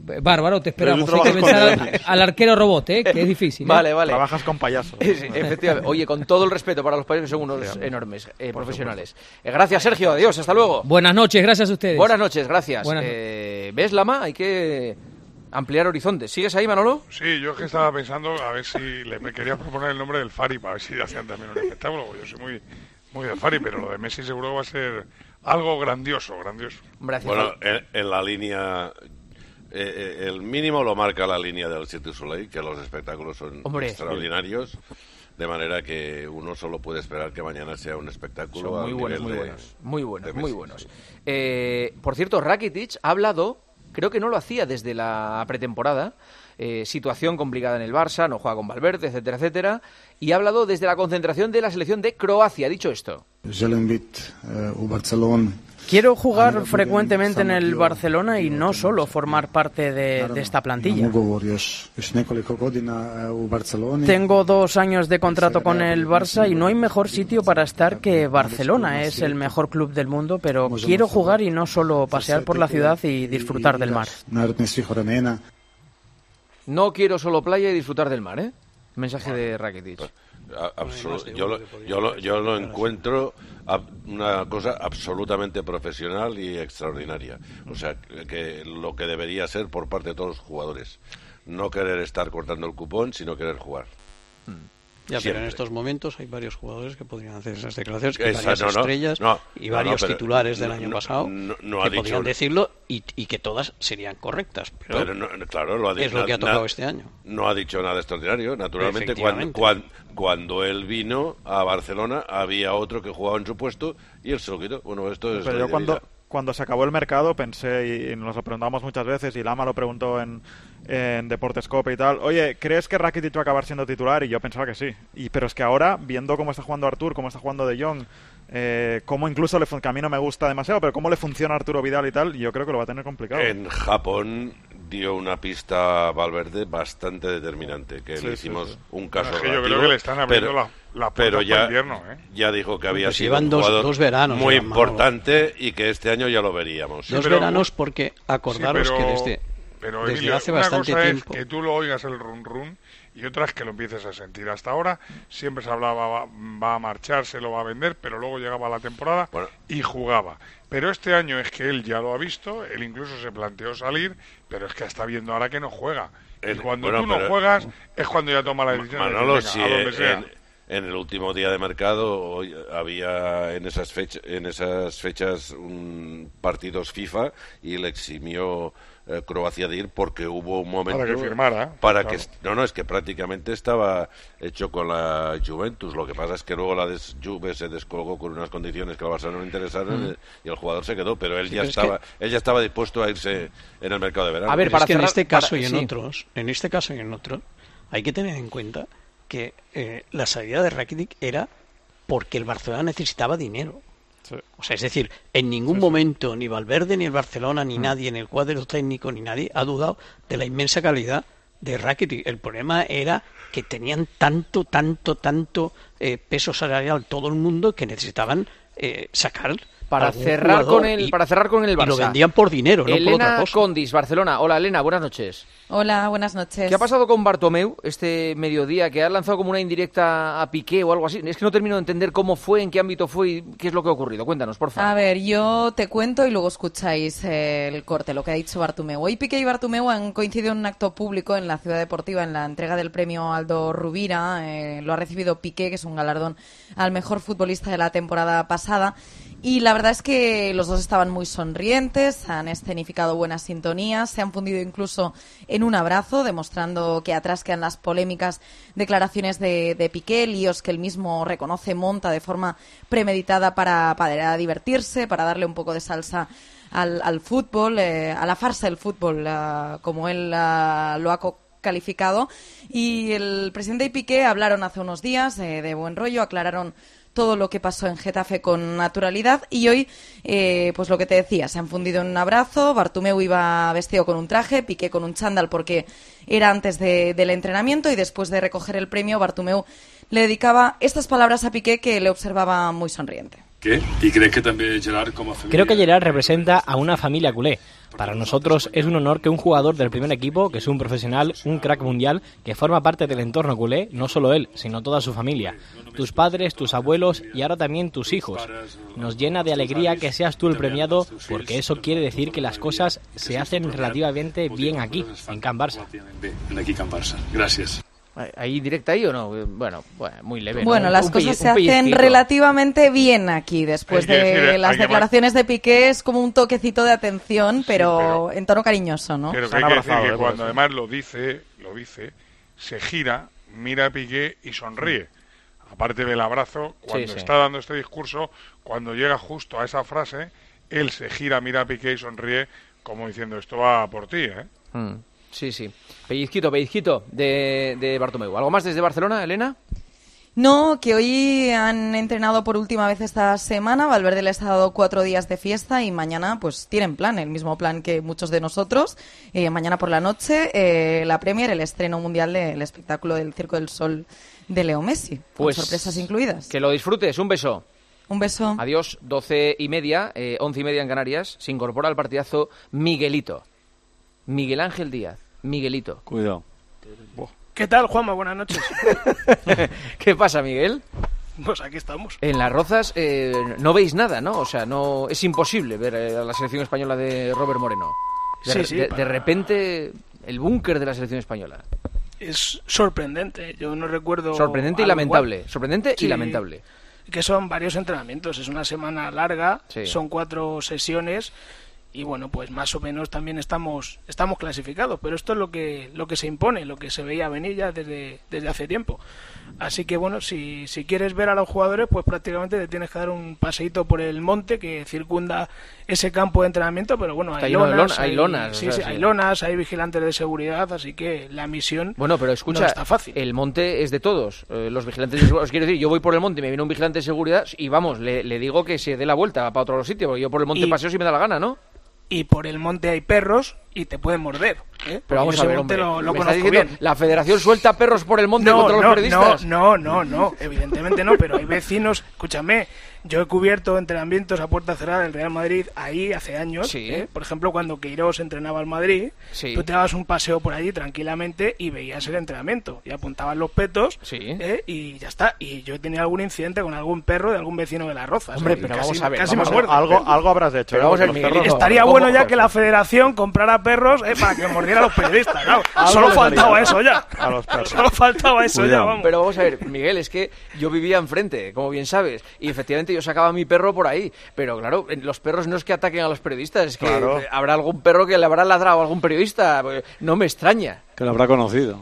[SPEAKER 5] Bárbaro, te esperamos. Hay que pensar al, al arquero robot, ¿eh? Que es difícil. ¿eh?
[SPEAKER 4] Vale, vale.
[SPEAKER 13] Trabajas con payasos.
[SPEAKER 4] Sí, efectivamente. Oye, con todo el respeto para los payasos, que son unos sí, enormes eh, profesionales. Eh, gracias, Sergio. Adiós, hasta luego.
[SPEAKER 5] Buenas noches, gracias a ustedes.
[SPEAKER 4] Buenas noches, gracias.
[SPEAKER 5] Buenas
[SPEAKER 4] eh, ¿Ves, Lama? Hay que ampliar horizontes. ¿Sigues ahí, Manolo?
[SPEAKER 9] Sí, yo es que estaba pensando a ver si le, me quería proponer el nombre del Fari para ver si hacían también un espectáculo. Yo soy muy, muy del Fari, pero lo de Messi seguro va a ser algo grandioso, grandioso.
[SPEAKER 3] Bueno, en, en la línea... Eh, el mínimo lo marca la línea del Cirque du Soleil, que los espectáculos son Hombre, extraordinarios, de manera que uno solo puede esperar que mañana sea un espectáculo
[SPEAKER 4] son muy buenos, muy
[SPEAKER 3] de,
[SPEAKER 4] buenos, muy buenos, muy buenos. Eh, por cierto, Rakitic ha hablado, creo que no lo hacía desde la pretemporada, eh, situación complicada en el Barça, no juega con Valverde, etcétera, etcétera, y ha hablado desde la concentración de la selección de Croacia. Ha dicho esto.
[SPEAKER 10] Quiero jugar frecuentemente en el Barcelona y no solo formar parte de, de esta plantilla. Tengo dos años de contrato con el Barça y no hay mejor sitio para estar que Barcelona. Es el mejor club del mundo, pero quiero jugar y no solo pasear por la ciudad y disfrutar del mar.
[SPEAKER 4] No quiero solo playa y disfrutar del mar, ¿eh? Mensaje de Rakitic.
[SPEAKER 3] Absolut, yo, lo, yo, lo, yo lo encuentro una cosa absolutamente profesional y extraordinaria. O sea, que lo que debería ser por parte de todos los jugadores. No querer estar cortando el cupón, sino querer jugar.
[SPEAKER 6] Ya, Siempre. Pero en estos momentos hay varios jugadores que podrían hacer esas declaraciones, que
[SPEAKER 3] Esa,
[SPEAKER 6] varias
[SPEAKER 3] no, no,
[SPEAKER 6] estrellas
[SPEAKER 3] no,
[SPEAKER 6] y varios
[SPEAKER 3] no, no,
[SPEAKER 6] titulares del
[SPEAKER 3] no,
[SPEAKER 6] año
[SPEAKER 3] no,
[SPEAKER 6] pasado
[SPEAKER 3] no, no
[SPEAKER 6] que
[SPEAKER 3] ha dicho,
[SPEAKER 6] podrían decirlo y, y que todas serían correctas. Pero,
[SPEAKER 3] pero no, claro, lo ha dicho,
[SPEAKER 6] es lo que ha tocado
[SPEAKER 3] na,
[SPEAKER 6] este año.
[SPEAKER 3] No ha dicho nada extraordinario. Naturalmente, cuando, cuando, cuando él vino a Barcelona había otro que jugaba en su puesto y él se lo quitó. Bueno, esto es
[SPEAKER 13] pero yo cuando Cuando se acabó el mercado pensé, y nos lo preguntamos muchas veces, y Lama lo preguntó en, en Deportes Cope y tal, oye, ¿crees que Rakitic va a acabar siendo titular? Y yo pensaba que sí. Y pero es que ahora, viendo cómo está jugando Artur, cómo está jugando De Jong, eh, cómo incluso, le que a mí no me gusta demasiado, pero cómo le funciona a Arturo Vidal y tal, yo creo que lo va a tener complicado.
[SPEAKER 3] En Japón dio una pista a Valverde bastante determinante, que sí, le hicimos sí, sí. un caso
[SPEAKER 9] relativo, yo creo que le están abriendo
[SPEAKER 3] pero,
[SPEAKER 9] la, la
[SPEAKER 3] pero ya,
[SPEAKER 9] invierno, ¿eh?
[SPEAKER 3] ya dijo que había
[SPEAKER 6] pues
[SPEAKER 3] sido un
[SPEAKER 6] dos,
[SPEAKER 3] jugador
[SPEAKER 6] dos veranos,
[SPEAKER 3] muy
[SPEAKER 6] ya,
[SPEAKER 3] importante y que este año ya lo veríamos.
[SPEAKER 6] Dos
[SPEAKER 3] sí,
[SPEAKER 6] pero, veranos porque acordaros
[SPEAKER 9] sí, pero,
[SPEAKER 6] que desde,
[SPEAKER 9] pero,
[SPEAKER 6] desde
[SPEAKER 9] Emilio,
[SPEAKER 6] hace
[SPEAKER 9] una
[SPEAKER 6] bastante
[SPEAKER 9] cosa
[SPEAKER 6] tiempo...
[SPEAKER 9] es que tú lo oigas el run run y otra es que lo empieces a sentir. Hasta ahora siempre se hablaba va, va a marchar, se lo va a vender, pero luego llegaba la temporada bueno. y jugaba. Pero este año es que él ya lo ha visto, él incluso se planteó salir, pero es que está viendo ahora que no juega. Y cuando
[SPEAKER 3] bueno,
[SPEAKER 9] tú no juegas es cuando ya toma la decisión
[SPEAKER 3] Manolo,
[SPEAKER 9] de decir, venga,
[SPEAKER 3] sí,
[SPEAKER 9] a donde sea.
[SPEAKER 3] En, en el último día de mercado hoy había en esas, fecha, en esas fechas un, partidos FIFA y le eximió eh, Croacia de ir porque hubo un momento...
[SPEAKER 9] Para que firmara.
[SPEAKER 3] Para
[SPEAKER 9] claro.
[SPEAKER 3] que, no, no, es que prácticamente estaba hecho con la Juventus. Lo que pasa es que luego la des, Juve se descolgó con unas condiciones que al Barça no le interesaron mm. y el jugador se quedó, pero él sí, ya pero estaba que... él ya estaba dispuesto a irse en el mercado de verano.
[SPEAKER 6] A ver, para es que cerrar, en este caso para, y en sí. otros, en este caso y en otros, hay que tener en cuenta que eh, la salida de Rakitic era porque el Barcelona necesitaba dinero. Sí. O sea, es decir, en ningún sí, momento sí. ni Valverde, ni el Barcelona, ni mm. nadie en el cuadro técnico, ni nadie ha dudado de la inmensa calidad de Rakitic. El problema era que tenían tanto, tanto, tanto eh, peso salarial todo el mundo que necesitaban eh, sacar
[SPEAKER 4] para cerrar con el
[SPEAKER 6] y,
[SPEAKER 4] para cerrar con el Barça.
[SPEAKER 6] Y lo vendían por dinero, no
[SPEAKER 4] Elena
[SPEAKER 6] por otra cosa.
[SPEAKER 4] Condis, Barcelona. Hola, Elena, buenas noches.
[SPEAKER 12] Hola, buenas noches.
[SPEAKER 4] ¿Qué ha pasado con Bartomeu este mediodía? Que ha lanzado como una indirecta a Piqué o algo así. Es que no termino de entender cómo fue, en qué ámbito fue y qué es lo que ha ocurrido. Cuéntanos, por favor.
[SPEAKER 12] A ver, yo te cuento y luego escucháis eh, el corte, lo que ha dicho Bartomeu. Hoy Piqué y Bartomeu han coincidido en un acto público en la Ciudad Deportiva en la entrega del premio Aldo Rubira. Eh, lo ha recibido Piqué, que es un galardón al mejor futbolista de la temporada pasada. Y la verdad es que los dos estaban muy sonrientes, han escenificado buenas sintonías, se han fundido incluso en un abrazo, demostrando que atrás quedan las polémicas declaraciones de, de Piqué, líos que él mismo reconoce monta de forma premeditada para, para divertirse, para darle un poco de salsa al, al fútbol, eh, a la farsa del fútbol, uh, como él uh, lo ha co- calificado. Y el presidente y Piqué hablaron hace unos días eh, de buen rollo, aclararon todo lo que pasó en Getafe con naturalidad y hoy, eh, pues lo que te decía, se han fundido en un abrazo. Bartomeu iba vestido con un traje, Piqué con un chándal porque era antes de, del entrenamiento y después de recoger el premio Bartomeu le dedicaba estas palabras a Piqué que le observaba muy sonriente.
[SPEAKER 14] ¿Qué? ¿Y crees que también Gerard como familia?
[SPEAKER 15] Creo que Gerard representa a una familia culé. Para nosotros es un honor que un jugador del primer equipo, que es un profesional, un crack mundial, que forma parte del entorno culé, no solo él, sino toda su familia. Tus padres, tus abuelos y ahora también tus hijos. Nos llena de alegría que seas tú el premiado, porque eso quiere decir que las cosas se hacen relativamente bien aquí, en Can Barça.
[SPEAKER 14] En aquí Can Barça. Gracias.
[SPEAKER 4] ¿Ahí directa ahí o no? Bueno, bueno muy leve.
[SPEAKER 12] Bueno,
[SPEAKER 4] ¿no?
[SPEAKER 12] las
[SPEAKER 4] un
[SPEAKER 12] cosas
[SPEAKER 4] pelle-
[SPEAKER 12] se
[SPEAKER 4] un
[SPEAKER 12] hacen
[SPEAKER 4] pellizquito.
[SPEAKER 12] relativamente bien aquí. Después
[SPEAKER 9] Hay que
[SPEAKER 12] de
[SPEAKER 9] decir,
[SPEAKER 12] las
[SPEAKER 9] hay que
[SPEAKER 12] declaraciones de Piqué es como un toquecito de atención, pero,
[SPEAKER 9] pero-
[SPEAKER 12] en tono cariñoso, ¿no?
[SPEAKER 9] Pero que
[SPEAKER 13] Se han
[SPEAKER 9] hay que decir
[SPEAKER 13] abrazado,
[SPEAKER 9] que
[SPEAKER 13] ¿eh?
[SPEAKER 9] cuando
[SPEAKER 13] Por eso.
[SPEAKER 9] además lo dice, lo dice, se gira, mira a Piqué y sonríe. Aparte del abrazo, cuando
[SPEAKER 4] Sí, sí.
[SPEAKER 9] está dando este discurso, cuando llega justo a esa frase, él se gira, mira a Piqué y sonríe, como diciendo, esto va por ti, ¿eh?
[SPEAKER 4] Mm, sí, sí. Pellizquito, pellizquito de, de Bartomeu. ¿Algo más desde Barcelona, Elena?
[SPEAKER 12] No, que hoy han entrenado por última vez esta semana. Valverde les ha dado cuatro días de fiesta y mañana pues tienen plan, el mismo plan que muchos de nosotros. Eh, mañana por la noche eh, la Premier, el estreno mundial del espectáculo del Circo del Sol de Leo Messi,
[SPEAKER 4] Pues
[SPEAKER 12] con sorpresas incluidas.
[SPEAKER 4] Que lo disfrutes. Un beso.
[SPEAKER 12] Un beso.
[SPEAKER 4] Adiós. Doce y media, eh, once y media en Canarias. Se incorpora al partidazo Miguelito. Miguel Ángel Díaz. Miguelito.
[SPEAKER 11] Cuidado.
[SPEAKER 16] ¿Qué tal, Juanma? Buenas noches.
[SPEAKER 4] ¿Qué pasa, Miguel?
[SPEAKER 16] Pues aquí estamos.
[SPEAKER 4] En Las Rozas eh, no veis nada, ¿no? O sea, no es imposible ver eh, a la selección española de Robert Moreno. De,
[SPEAKER 16] Sí, sí,
[SPEAKER 4] de,
[SPEAKER 16] para-
[SPEAKER 4] de repente, el búnker de la selección española.
[SPEAKER 16] Es sorprendente. Yo no recuerdo.
[SPEAKER 4] Sorprendente y
[SPEAKER 16] algo
[SPEAKER 4] lamentable.
[SPEAKER 16] igual.
[SPEAKER 4] Sorprendente
[SPEAKER 16] Sí,
[SPEAKER 4] y lamentable.
[SPEAKER 16] Que son varios entrenamientos. Es una semana larga.
[SPEAKER 4] Sí.
[SPEAKER 16] Son cuatro sesiones. Y bueno, pues más o menos también estamos estamos clasificados, pero esto es lo que lo que se impone, lo que se veía venir ya desde, desde hace tiempo. Así que bueno, si, si quieres ver a los jugadores, pues prácticamente te tienes que dar un paseíto por el monte que circunda ese campo de entrenamiento, pero bueno,
[SPEAKER 4] Está
[SPEAKER 16] hay
[SPEAKER 4] lleno de
[SPEAKER 16] lonas,
[SPEAKER 4] lona- hay lonas,
[SPEAKER 16] sí,
[SPEAKER 4] o sea,
[SPEAKER 16] sí,
[SPEAKER 4] sí.
[SPEAKER 16] hay lonas, hay vigilantes de seguridad, así que la misión
[SPEAKER 4] Bueno, pero escucha,
[SPEAKER 16] no está fácil.
[SPEAKER 4] el monte es de todos. Eh, los vigilantes de seguridad, os quiero decir, yo voy por el monte y me viene un vigilante de seguridad y vamos, le, le digo que se dé la vuelta para otro sitio, porque yo por el monte
[SPEAKER 16] Y-
[SPEAKER 4] paseo si me da la gana, ¿no?
[SPEAKER 16] Y por el monte hay perros y te pueden morder. ¿eh? Porque
[SPEAKER 4] Pero vamos
[SPEAKER 16] ese
[SPEAKER 4] a ver,
[SPEAKER 16] monte
[SPEAKER 4] hombre,
[SPEAKER 16] lo, lo
[SPEAKER 4] me estás
[SPEAKER 16] conozco
[SPEAKER 4] diciendo,
[SPEAKER 16] bien.
[SPEAKER 4] la federación suelta perros por el monte
[SPEAKER 16] No,
[SPEAKER 4] contra los
[SPEAKER 16] no,
[SPEAKER 4] periodistas.
[SPEAKER 16] no, no, no, no, evidentemente no, pero hay vecinos, escúchame, yo he cubierto entrenamientos a puerta cerrada del Real Madrid ahí hace años,
[SPEAKER 4] Sí.
[SPEAKER 16] ¿eh? Por ejemplo, cuando Queiroz entrenaba al Madrid,
[SPEAKER 4] Sí.
[SPEAKER 16] tú te dabas un paseo por allí tranquilamente y veías el entrenamiento, y apuntabas los petos,
[SPEAKER 4] Sí.
[SPEAKER 16] ¿eh? Y ya está, y yo he tenido algún incidente con algún perro de algún vecino de Las Rozas.
[SPEAKER 4] Hombre,
[SPEAKER 16] ¿eh? Y
[SPEAKER 4] pero
[SPEAKER 16] casi,
[SPEAKER 4] vamos a ver,
[SPEAKER 16] casi
[SPEAKER 4] vamos
[SPEAKER 16] me
[SPEAKER 4] a ver,
[SPEAKER 16] muerde.
[SPEAKER 13] Algo, algo habrás hecho.
[SPEAKER 4] Pero
[SPEAKER 13] ¿eh?
[SPEAKER 4] vamos a ver,
[SPEAKER 13] Porque los perros-
[SPEAKER 4] Miguelito,
[SPEAKER 16] Estaría
[SPEAKER 4] ¿cómo?
[SPEAKER 16] bueno ya que la federación comprara perros eh, para que mordieran a los periodistas, claro.
[SPEAKER 13] Algo
[SPEAKER 16] Solo
[SPEAKER 13] les
[SPEAKER 16] faltaba
[SPEAKER 13] haría.
[SPEAKER 16] eso ya.
[SPEAKER 13] A los perros.
[SPEAKER 16] Solo faltaba eso ya, vamos.
[SPEAKER 4] Pero vamos a ver, Miguel, es que yo vivía enfrente, como bien sabes, y efectivamente yo sacaba a mi perro por ahí. Pero claro, los perros no es que ataquen a los periodistas, es que
[SPEAKER 13] Claro.
[SPEAKER 4] eh, habrá algún perro que le habrá ladrado a algún periodista. eh, No me extraña.
[SPEAKER 11] Que lo habrá conocido.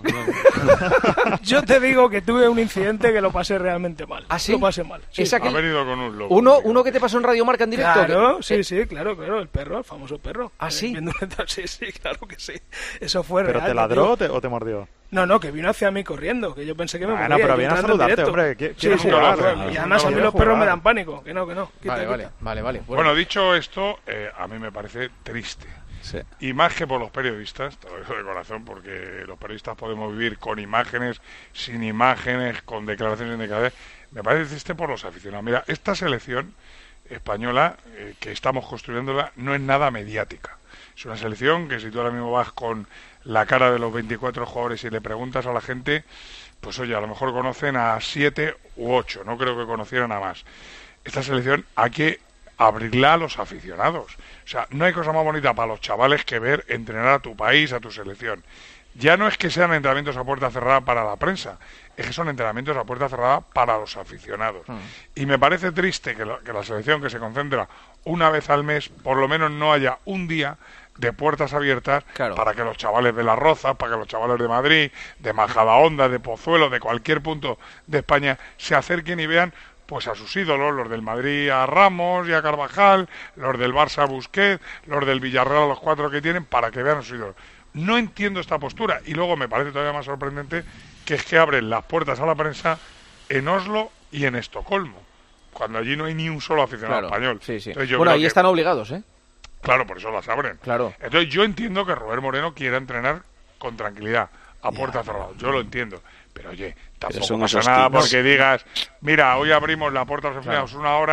[SPEAKER 16] Yo te digo que tuve un incidente que lo pasé realmente mal.
[SPEAKER 4] ¿Ah, sí?
[SPEAKER 16] Lo pasé mal. Sí.
[SPEAKER 4] Es aquel-
[SPEAKER 9] Ha venido con un lobo.
[SPEAKER 4] Uno, uno que te pasó en Radio Marca en directo.
[SPEAKER 16] Claro,
[SPEAKER 4] que-
[SPEAKER 16] sí,
[SPEAKER 4] eh,
[SPEAKER 16] sí, claro, claro, el perro, el famoso perro.
[SPEAKER 4] ¿Ah,
[SPEAKER 16] Eh,
[SPEAKER 4] sí?
[SPEAKER 16] viendo una- Sí, sí, claro que sí. Eso fue
[SPEAKER 13] ¿Pero
[SPEAKER 16] real.
[SPEAKER 13] te ladró
[SPEAKER 16] tío.
[SPEAKER 13] o te, o te mordió?
[SPEAKER 16] No, no, que vino hacia mí corriendo, que yo pensé que me
[SPEAKER 13] Bueno,
[SPEAKER 16] mordía.
[SPEAKER 13] pero
[SPEAKER 16] yo
[SPEAKER 13] viene a
[SPEAKER 16] entrando en
[SPEAKER 13] saludarte,
[SPEAKER 16] directo.
[SPEAKER 13] hombre, qui-
[SPEAKER 16] Sí,
[SPEAKER 13] quiere
[SPEAKER 16] sí,
[SPEAKER 13] jugar,
[SPEAKER 16] claro,
[SPEAKER 13] claro.
[SPEAKER 16] y además a mí
[SPEAKER 13] Quiere
[SPEAKER 16] los perros
[SPEAKER 13] jugar.
[SPEAKER 16] me dan pánico, que no, que no. quita,
[SPEAKER 4] Vale,
[SPEAKER 16] quita.
[SPEAKER 4] vale, vale, vale.
[SPEAKER 9] Bueno, dicho esto, eh, a mí me parece triste.
[SPEAKER 11] Sí.
[SPEAKER 9] Y más que por los periodistas, te lo digo de corazón, porque los periodistas podemos vivir con imágenes, sin imágenes, con declaraciones sin declaraciones. Me parece triste por los aficionados. Mira, esta selección española eh, que estamos construyéndola no es nada mediática. Es una selección que si tú ahora mismo vas con la cara de los veinticuatro jugadores y le preguntas a la gente, pues oye, a lo mejor conocen a siete u ocho, no creo que conocieran a más. Esta selección hay que abrirla a los aficionados. O sea, no hay cosa más bonita para los chavales que ver entrenar a tu país, a tu selección. Ya no es que sean entrenamientos a puerta cerrada para la prensa, es que son entrenamientos a puerta cerrada para los aficionados. Y me parece triste que la, que la selección, que se concentra una vez al mes, por lo menos no haya un día de puertas abiertas
[SPEAKER 4] Claro.
[SPEAKER 9] para que los chavales de Las Rozas, para que los chavales de Madrid, de Majadahonda, de Pozuelo, de cualquier punto de España, se acerquen y vean pues a sus ídolos, los del Madrid a Ramos y a Carvajal, los del Barça a Busquets, los del Villarreal a los cuatro que tienen, para que vean a sus ídolos. No entiendo esta postura, y luego me parece todavía más sorprendente que es que abren las puertas a la prensa en Oslo y en Estocolmo, cuando allí no hay ni un solo aficionado
[SPEAKER 4] Claro,
[SPEAKER 9] español.
[SPEAKER 4] sí, sí.
[SPEAKER 9] Entonces yo
[SPEAKER 4] Bueno,
[SPEAKER 9] creo
[SPEAKER 4] ahí
[SPEAKER 9] que-
[SPEAKER 4] están obligados, ¿eh?
[SPEAKER 9] Claro, por eso las abren.
[SPEAKER 4] Claro.
[SPEAKER 9] Entonces yo entiendo que Robert Moreno quiera entrenar con tranquilidad, a puerta cerrada. Yo lo entiendo. Pero oye, tampoco
[SPEAKER 11] son
[SPEAKER 9] pasa
[SPEAKER 11] esos
[SPEAKER 9] nada
[SPEAKER 11] tips.
[SPEAKER 9] porque digas, mira, hoy abrimos la puerta a los aficionados una hora,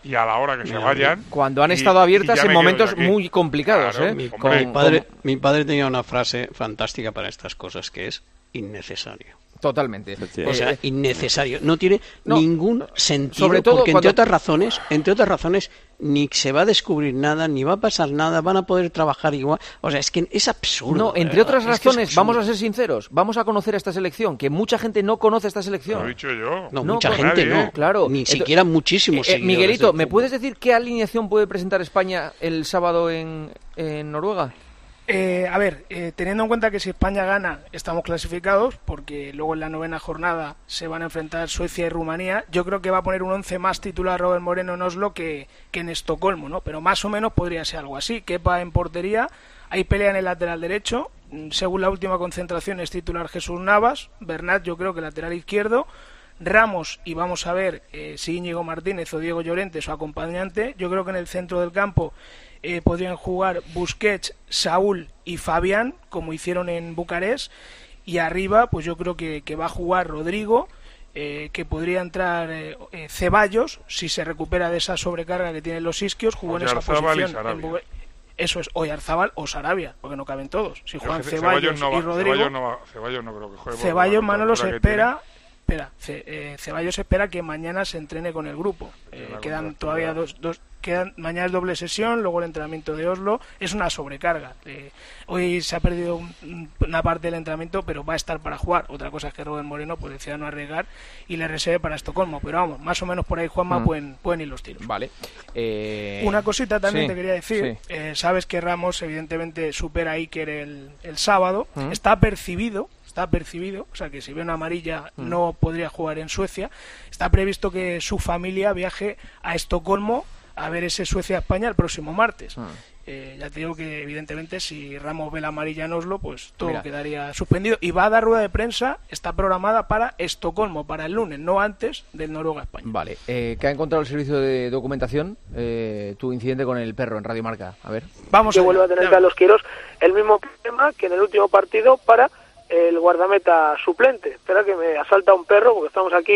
[SPEAKER 9] y a la hora que se vayan.
[SPEAKER 4] Cuando han
[SPEAKER 9] y,
[SPEAKER 4] estado abiertas en momentos
[SPEAKER 9] muy
[SPEAKER 4] muy complicados.
[SPEAKER 6] Claro,
[SPEAKER 4] ¿eh?
[SPEAKER 6] mi,
[SPEAKER 4] Con,
[SPEAKER 6] mi, padre,
[SPEAKER 4] con...
[SPEAKER 6] mi padre tenía una frase fantástica para estas cosas, que es innecesario.
[SPEAKER 4] Totalmente.
[SPEAKER 6] O sea, innecesario. No tiene
[SPEAKER 4] no,
[SPEAKER 6] ningún sentido,
[SPEAKER 4] sobre todo
[SPEAKER 6] porque
[SPEAKER 4] cuando...
[SPEAKER 6] entre otras razones, entre otras razones, ni se va a descubrir nada, ni va a pasar nada, van a poder trabajar igual. O sea, es que es absurdo.
[SPEAKER 4] No, entre otras
[SPEAKER 6] es
[SPEAKER 4] razones,
[SPEAKER 6] es
[SPEAKER 4] vamos a ser sinceros, vamos a conocer esta selección, que mucha gente no conoce esta selección.
[SPEAKER 9] Lo he dicho yo.
[SPEAKER 6] No, no mucha gente
[SPEAKER 9] nadie.
[SPEAKER 6] no.
[SPEAKER 4] Claro.
[SPEAKER 6] Ni
[SPEAKER 4] Entonces,
[SPEAKER 6] siquiera muchísimos
[SPEAKER 4] eh,
[SPEAKER 6] seguidores.
[SPEAKER 4] Miguelito, ¿me puedes decir qué alineación puede presentar España el sábado en, en Noruega?
[SPEAKER 16] Eh, a ver, eh, teniendo en cuenta que si España gana estamos clasificados, porque luego en la novena jornada se van a enfrentar Suecia y Rumanía, yo creo que va a poner un once más titular Robert Moreno en Oslo que, que en Estocolmo, ¿no? Pero más o menos podría ser algo así. Kepa en portería, hay pelea en el lateral derecho, según la última concentración es titular Jesús Navas, Bernat yo creo que lateral izquierdo, Ramos, y vamos a ver eh, si Íñigo Martínez o Diego Llorente su acompañante. Yo creo que en el centro del campo eh, podrían jugar Busquets, Saúl y Fabián, como hicieron en Bucarest, y arriba pues yo creo que, que va a jugar Rodrigo, eh, que podría entrar eh, eh, Ceballos, si se recupera de esa sobrecarga que tienen los isquios, jugó en esa posición en Bucarest. Eso es Oyarzábal o Sarabia, porque no caben todos. Si juegan Ceballos, Ceballos no va, y Rodrigo,
[SPEAKER 9] Ceballos no, va, Ceballos no creo que juegue.
[SPEAKER 16] Ceballos, Manolo se espera... Espera, Ce, eh, Ceballos espera que mañana se entrene con el grupo. Eh, quedan todavía dos, dos quedan, mañana es doble sesión, luego el entrenamiento de Oslo. Es una sobrecarga. Eh, hoy se ha perdido un, una parte del entrenamiento, pero va a estar para jugar. Otra cosa es que Robert Moreno pues decida no arriesgar y le reserve para Estocolmo. Pero vamos, más o menos por ahí, Juanma, mm. pueden, pueden ir los tiros.
[SPEAKER 4] Vale. Eh...
[SPEAKER 16] Una cosita también
[SPEAKER 4] sí,
[SPEAKER 16] te quería decir.
[SPEAKER 4] Sí.
[SPEAKER 16] Eh, sabes que Ramos evidentemente supera a Iker el, el sábado. Mm. Está percibido Está percibido, o sea que si ve una amarilla mm. no podría jugar en Suecia. Está previsto que su familia viaje a Estocolmo a ver ese Suecia-España el próximo martes. Mm. Eh, ya te digo que evidentemente si Ramos ve la amarilla en Oslo, pues todo Mira. quedaría suspendido. Y va a dar rueda de prensa, está programada para Estocolmo, para el lunes, no antes del Noruega-España.
[SPEAKER 4] Vale, eh, ¿qué ha encontrado el servicio de documentación? Eh, tu incidente con el perro en Radio Marca, a ver.
[SPEAKER 17] Vamos que vuelve a tener Carlos Queiroz el mismo problema que en el último partido para el guardameta suplente. Espera que me asalta un perro porque estamos aquí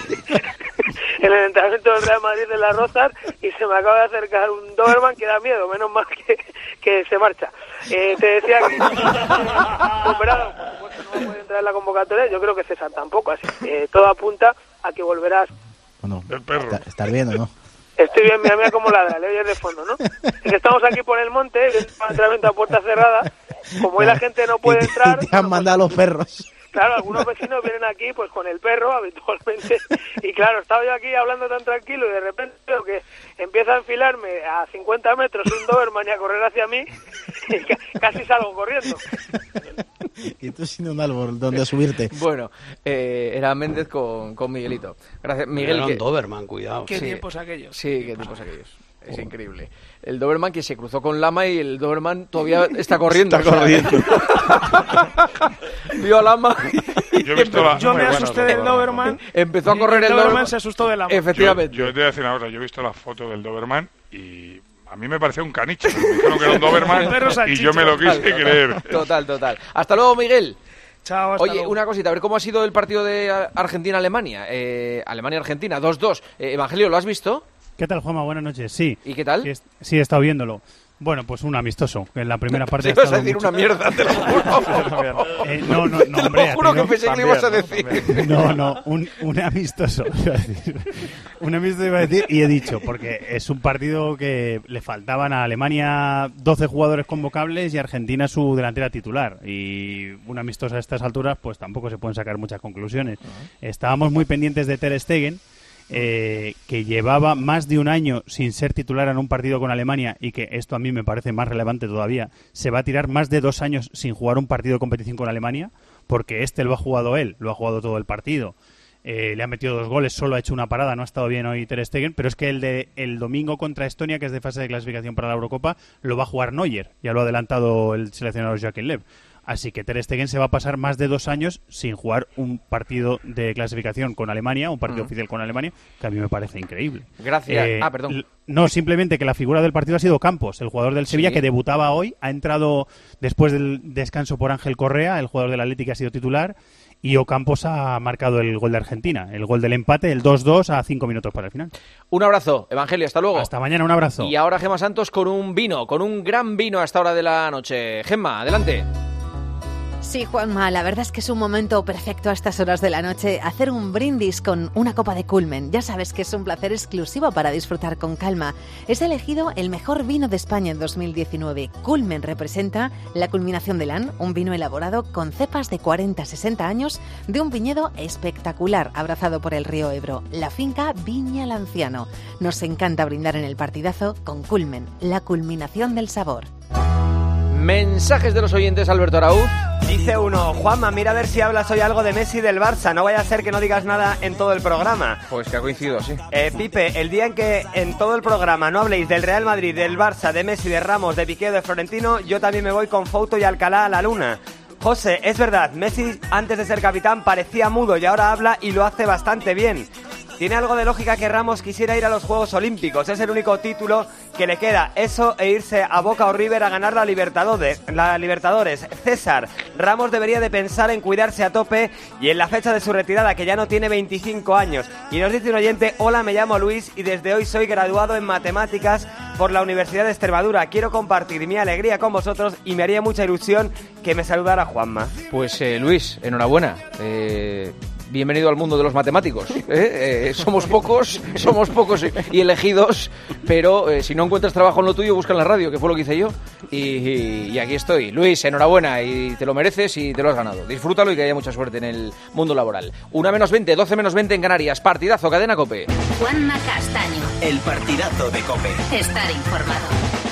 [SPEAKER 17] en el entrenamiento del Real Madrid de Las Rozas y se me acaba de acercar un Doberman que da miedo, menos mal que, que se marcha. Eh, te decía que Comperado, por supuesto, no puede entrar en la convocatoria, yo creo que César tampoco, así eh, todo apunta a que volverás.
[SPEAKER 18] Bueno,
[SPEAKER 9] el perro.
[SPEAKER 18] Está, estás viendo, ¿no?
[SPEAKER 17] Estoy bien, mira, mira cómo ladra, le oyes de fondo, ¿no? Es que estamos aquí por el monte, viendo un entrenamiento a puerta cerrada, como hoy la gente no puede
[SPEAKER 18] y te,
[SPEAKER 17] entrar...
[SPEAKER 18] Y te han mandado los perros.
[SPEAKER 17] Claro, algunos vecinos vienen aquí pues con el perro habitualmente, y claro, estaba yo aquí hablando tan tranquilo y de repente veo que empieza a enfilarme a cincuenta metros un Doberman y a correr hacia mí, y casi salgo corriendo.
[SPEAKER 18] Y tú sin un árbol donde subirte.
[SPEAKER 4] Bueno, eh, era Méndez con, con Miguelito. Gracias, Miguel.
[SPEAKER 6] Era un
[SPEAKER 4] que...
[SPEAKER 6] Doberman, cuidado.
[SPEAKER 16] ¿Qué
[SPEAKER 4] sí,
[SPEAKER 16] tiempos aquellos?
[SPEAKER 4] Sí, qué tiempos aquellos. Es oh. increíble. El Doberman que se cruzó con Lama y el Doberman todavía está corriendo.
[SPEAKER 18] Está corriendo.
[SPEAKER 4] Vio a Lama.
[SPEAKER 9] Yo, he visto la...
[SPEAKER 16] yo me asusté bueno, del Doberman.
[SPEAKER 4] Empezó a correr el,
[SPEAKER 16] el
[SPEAKER 4] Doberman.
[SPEAKER 16] Doberman se asustó del Lama.
[SPEAKER 4] Efectivamente.
[SPEAKER 9] Yo, yo te voy a decir una cosa. Yo he visto la foto del Doberman y... a mí me parecía un caniche. Me dijeron que era un Doberman y yo me lo quise
[SPEAKER 4] total,
[SPEAKER 9] creer.
[SPEAKER 4] Total, total. Hasta luego, Miguel.
[SPEAKER 16] Chao, hasta
[SPEAKER 4] Oye,
[SPEAKER 16] luego.
[SPEAKER 4] Una cosita, a ver cómo ha sido el partido de Argentina-Alemania. Eh, Alemania-Argentina, dos dos. Eh, Evangelio, ¿lo has visto?
[SPEAKER 19] ¿Qué tal, Juanma? Buenas noches. Sí.
[SPEAKER 4] ¿Y qué tal?
[SPEAKER 19] Sí, sí, he estado viéndolo. Bueno, pues un amistoso. En la primera parte.
[SPEAKER 4] Te ibas a decir mucho... una mierda, te lo juro.
[SPEAKER 19] eh, no, no, no, hombre.
[SPEAKER 4] Te lo juro que pensé que le ibas a decir.
[SPEAKER 19] No, no, un, un amistoso. Iba a decir. Un amistoso iba a decir y he dicho, porque es un partido que le faltaban a Alemania doce jugadores convocables y a Argentina su delantera titular. Y un amistoso a estas alturas, pues tampoco se pueden sacar muchas conclusiones. Uh-huh. Estábamos muy pendientes de Ter Stegen. Eh, que llevaba más de un año sin ser titular en un partido con Alemania y que esto a mí me parece más relevante todavía, se va a tirar más de dos años sin jugar un partido de competición con Alemania, porque este lo ha jugado él, lo ha jugado todo el partido, eh, le ha metido dos goles, solo ha hecho una parada, no ha estado bien hoy Ter Stegen, pero es que el de el domingo contra Estonia, que es de fase de clasificación para la Eurocopa, lo va a jugar Neuer, ya lo ha adelantado el seleccionador Joachim Löw. Así que Ter Stegen se va a pasar más de dos años sin jugar un partido de clasificación con Alemania, un partido uh-huh. oficial con Alemania, que a mí me parece increíble.
[SPEAKER 4] Gracias.
[SPEAKER 19] Eh,
[SPEAKER 4] ah, perdón.
[SPEAKER 19] No, simplemente que la figura del partido ha sido Campos, el jugador del Sevilla, sí. que debutaba hoy, ha entrado después del descanso por Ángel Correa, el jugador del Atlético ha sido titular, y Ocampos ha marcado el gol de Argentina, el gol del empate, el dos dos a cinco minutos para el final.
[SPEAKER 4] Un abrazo, Evangelio, hasta luego.
[SPEAKER 19] Hasta mañana, un abrazo.
[SPEAKER 4] Y ahora Gemma Santos con un vino, con un gran vino a esta hora de la noche. Gemma, adelante.
[SPEAKER 20] Sí, Juanma, la verdad es que es un momento perfecto a estas horas de la noche hacer un brindis con una copa de Culmen. Ya sabes que es un placer exclusivo para disfrutar con calma. Es elegido el mejor vino de España en dos mil diecinueve. Culmen representa la culminación del año, un vino elaborado con cepas de cuarenta a sesenta años de un viñedo espectacular abrazado por el río Ebro, la finca Viña Lanciano. Nos encanta brindar en el partidazo con Culmen, la culminación del sabor.
[SPEAKER 4] Mensajes de los oyentes, Alberto Araúz.
[SPEAKER 21] Dice uno, Juanma, mira a ver si hablas hoy algo de Messi y del Barça, no vaya a ser que no digas nada en todo el programa.
[SPEAKER 4] Pues que ha coincidido, sí.
[SPEAKER 21] Eh, Pipe, el día en que en todo el programa no habléis del Real Madrid, del Barça, de Messi, de Ramos, de Piqué, de Florentino, yo también me voy con Fouto y Alcalá a la luna. José, es verdad, Messi antes de ser capitán parecía mudo y ahora habla y lo hace bastante bien. Tiene algo de lógica que Ramos quisiera ir a los Juegos Olímpicos, es el único título que le queda, eso e irse a Boca o River a ganar la Libertadores. La Libertadores. César, Ramos debería de pensar en cuidarse a tope y en la fecha de su retirada, que ya no tiene veinticinco años. Y nos dice un oyente, hola, me llamo Luis y desde hoy soy graduado en Matemáticas por la Universidad de Extremadura. Quiero compartir mi alegría con vosotros y me haría mucha ilusión que me saludara Juanma.
[SPEAKER 4] Pues eh, Luis, enhorabuena. Eh... Bienvenido al mundo de los matemáticos. ¿eh? Eh, somos pocos, somos pocos y elegidos, pero eh, si no encuentras trabajo en lo tuyo, busca en la radio, que fue lo que hice yo. Y, y, y aquí estoy. Luis, enhorabuena, y te lo mereces y te lo has ganado. Disfrútalo y que haya mucha suerte en el mundo laboral. Una menos veinte, doce menos veinte en Canarias. Partidazo, cadena COPE.
[SPEAKER 1] Juanma Castaño.
[SPEAKER 2] El partidazo de COPE.
[SPEAKER 1] Estar informado.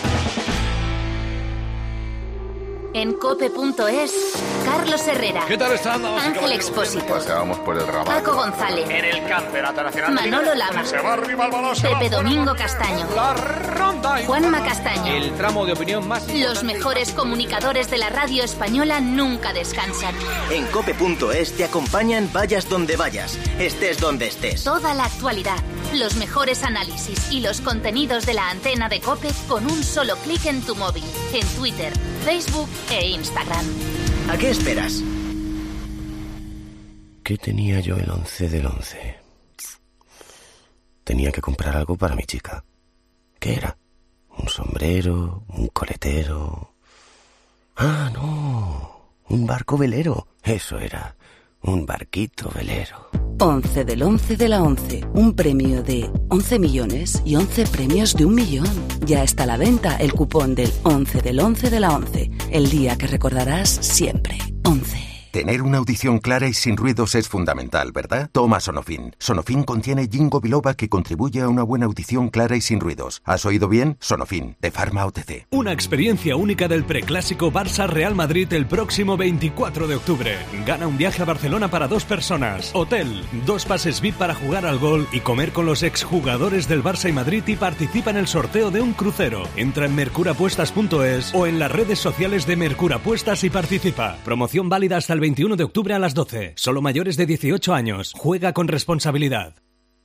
[SPEAKER 1] En cope punto es, Carlos Herrera.
[SPEAKER 22] ¿Qué tal están?
[SPEAKER 1] Ángel Expósito.
[SPEAKER 22] Paseamos por el Raval.
[SPEAKER 1] Paco González.
[SPEAKER 22] En el Campeonato Nacional.
[SPEAKER 1] Manolo Lama.
[SPEAKER 22] Se va arriba el balón.
[SPEAKER 1] Pepe Domingo Castaño.
[SPEAKER 22] La ronda.
[SPEAKER 1] Juanma Castaño.
[SPEAKER 4] El tramo de opinión más.
[SPEAKER 1] Los mejores comunicadores de la radio española nunca descansan.
[SPEAKER 2] En cope punto es te acompañan vayas donde vayas, estés donde estés.
[SPEAKER 1] Toda la actualidad, los mejores análisis y los contenidos de la antena de COPE con un solo clic en tu móvil. En Twitter, Facebook e Instagram.
[SPEAKER 2] ¿A qué esperas?
[SPEAKER 23] ¿Qué tenía yo el once del once? Tenía que comprar algo para mi chica. ¿Qué era? ¿Un sombrero? ¿Un coletero? Ah, no. Un barco velero. Eso era. Un barquito velero.
[SPEAKER 24] once del once de la once. Un premio de once millones y once premios de un millón. Ya está a la venta el cupón del once del once de la once. El día que recordarás siempre. once.
[SPEAKER 25] Tener una audición clara y sin ruidos es fundamental, ¿verdad? Toma Sonofin. Sonofin contiene ginkgo biloba que contribuye a una buena audición clara y sin ruidos. ¿Has oído bien? Sonofin, de Pharma O T C.
[SPEAKER 26] Una experiencia única del preclásico Barça-Real Madrid el próximo veinticuatro de octubre. Gana un viaje a Barcelona para dos personas. Hotel, dos pases V I P para jugar al gol y comer con los exjugadores del Barça y Madrid y participa en el sorteo de un crucero. Entra en mercurapuestas punto es o en las redes sociales de Mercurapuestas y participa. Promoción válida hasta el veintiuno de octubre a las doce. Solo mayores de dieciocho años. Juega con responsabilidad.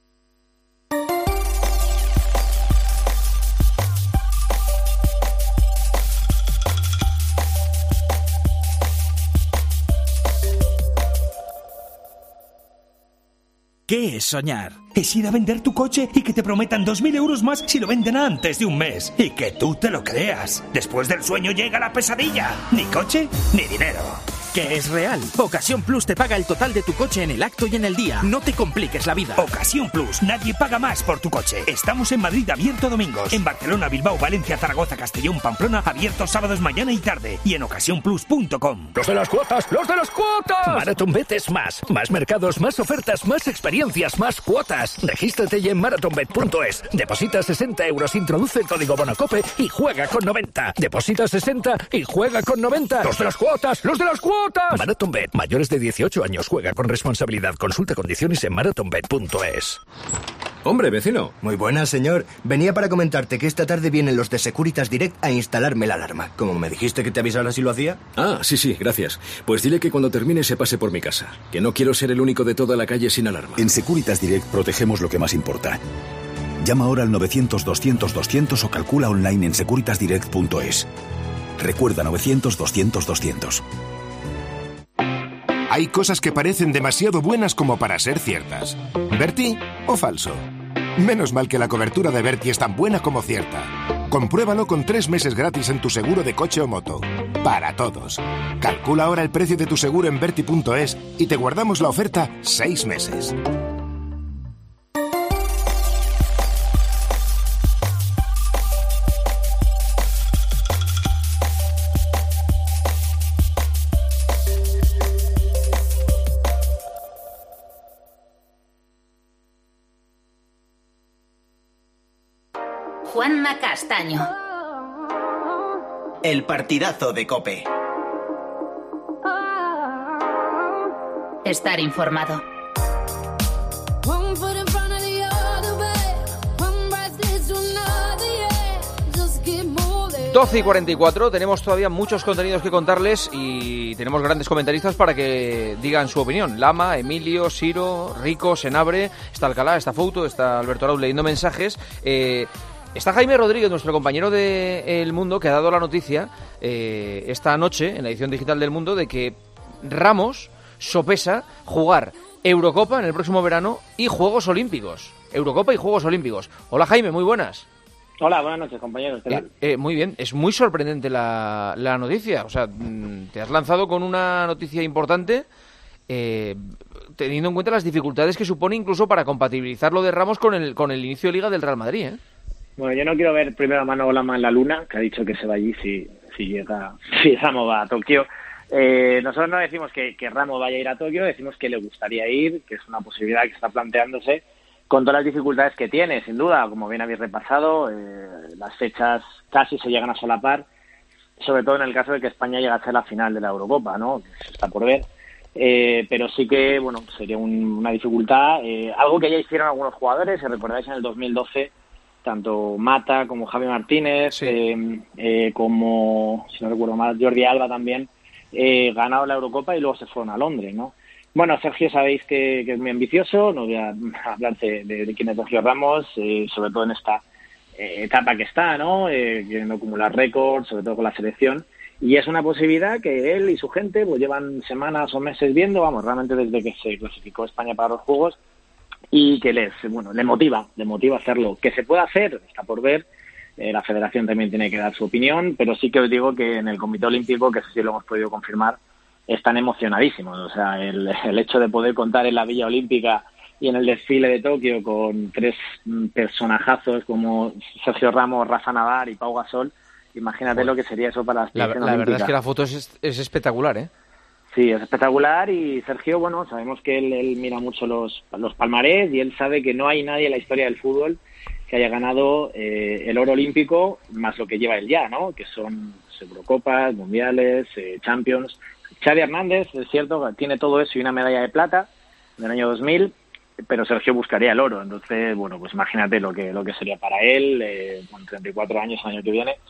[SPEAKER 28] ¿Qué es soñar? Es ir a vender tu coche y que te prometan dos mil euros más si lo venden antes de un mes. Y que tú te lo creas. Después del sueño llega la pesadilla. Ni coche, ni dinero.
[SPEAKER 29] Que es real. Ocasión Plus te paga el total de tu coche en el acto y en el día. No te compliques la vida.
[SPEAKER 28] Ocasión Plus. Nadie paga más por tu coche. Estamos en Madrid abierto domingos. En Barcelona, Bilbao, Valencia, Zaragoza, Castellón, Pamplona abiertos sábados mañana y tarde. Y en ocasión plus punto com.
[SPEAKER 29] ¡Los de las cuotas! ¡Los de las cuotas! MarathonBet es más. Más mercados, más ofertas, más experiencias, más cuotas. Regístrate ya en marathonbet punto es. Deposita sesenta euros, introduce el código BONOCOPE y juega con noventa. Deposita sesenta y juega con noventa. ¡Los de las cuotas! ¡Los de las cuotas! MarathonBet. Mayores de dieciocho años. Juega con responsabilidad. Consulta condiciones en marathonbet punto es.
[SPEAKER 30] Hombre, vecino. Muy buenas, señor. Venía para comentarte que esta tarde vienen los de Securitas Direct a instalarme la alarma. Como me dijiste que te avisara si lo hacía.
[SPEAKER 31] Ah, sí, sí, gracias. Pues dile que cuando termine se pase por mi casa. Que no quiero ser el único de toda la calle sin alarma.
[SPEAKER 32] En Securitas Direct protegemos lo que más importa. Llama ahora al novecientos doscientos doscientos o calcula online en securitas direct punto es. Recuerda novecientos doscientos doscientos.
[SPEAKER 3] Hay cosas que parecen demasiado buenas como para ser ciertas. ¿Berti o falso? Menos mal que la cobertura de Berti es tan buena como cierta. Compruébalo con tres meses gratis en tu seguro de coche o moto. Para todos. Calcula ahora el precio de tu seguro en berti punto es y te guardamos la oferta seis meses.
[SPEAKER 1] Juanma Castaño.
[SPEAKER 2] El partidazo de COPE.
[SPEAKER 1] Estar informado.
[SPEAKER 4] doce y cuarenta y cuatro, tenemos todavía muchos contenidos que contarles y tenemos grandes comentaristas para que digan su opinión. Lama, Emilio, Siro, Rico, Senabre, está Alcalá, está Fouto, está Alberto Arauz leyendo mensajes. Eh, está Jaime Rodríguez, nuestro compañero de El Mundo, que ha dado la noticia eh, esta noche en la edición digital del Mundo de que Ramos sopesa jugar Eurocopa en el próximo verano y Juegos Olímpicos. Eurocopa y Juegos Olímpicos. Hola Jaime, muy buenas.
[SPEAKER 5] Hola, buenas noches, compañeros. ¿Qué tal?
[SPEAKER 4] Eh, eh, muy bien, es muy sorprendente la, la noticia. O sea, te has lanzado con una noticia importante, eh, teniendo en cuenta las dificultades que supone incluso para compatibilizar lo de Ramos con el, con el inicio de Liga del Real Madrid, ¿eh?
[SPEAKER 5] Bueno, yo no quiero ver primero a Manolo Lama en la luna, que ha dicho que se va allí si, si llega, si Ramos va a Tokio. Eh, nosotros no decimos que, que Ramos vaya a ir a Tokio, decimos que le gustaría ir, que es una posibilidad que está planteándose, con todas las dificultades que tiene, sin duda, como bien habéis repasado, eh, las fechas casi se llegan a solapar, sobre todo en el caso de que España llegase a la final de la Eurocopa, ¿no? Que se está por ver, eh, pero sí que, bueno, sería un, una dificultad, eh, algo que ya hicieron algunos jugadores, si recordáis en el dos mil doce, tanto Mata como Javi Martínez, sí. eh, eh, como, si no recuerdo mal, Jordi Alba también, eh, ganaron la Eurocopa y luego se fueron a Londres, ¿no? Bueno, Sergio sabéis que, que es muy ambicioso, no voy a hablar de, de, de quién es Sergio Ramos, eh, sobre todo en esta eh, etapa que está, ¿no? Eh, queriendo acumular récords, sobre todo con la selección, y es una posibilidad que él y su gente pues llevan semanas o meses viendo, vamos, realmente desde que se clasificó España para los Juegos, y que les, bueno, le motiva, le motiva a hacerlo. Que se puede hacer, está por ver, eh, la Federación también tiene que dar su opinión, pero sí que os digo que en el Comité Olímpico, que eso sí lo hemos podido confirmar, están emocionadísimos. O sea, el, el hecho de poder contar en la Villa Olímpica y en el desfile de Tokio con tres personajazos como Sergio Ramos, Rafa Nadal y Pau Gasol, imagínate lo que sería eso para la selección
[SPEAKER 4] La, la
[SPEAKER 5] olímpica.
[SPEAKER 4] verdad es que la foto es, es espectacular, ¿eh?
[SPEAKER 5] Sí, es espectacular, y Sergio, bueno, sabemos que él, él mira mucho los, los palmarés y él sabe que no hay nadie en la historia del fútbol que haya ganado eh, el oro olímpico más lo que lleva él ya, ¿no? Que son Eurocopas, Mundiales, eh, Champions. Xavi Hernández, es cierto, tiene todo eso y una medalla de plata del año dos mil, pero Sergio buscaría el oro. Entonces, bueno, pues imagínate lo que lo que sería para él, eh, con treinta y cuatro años el año que viene.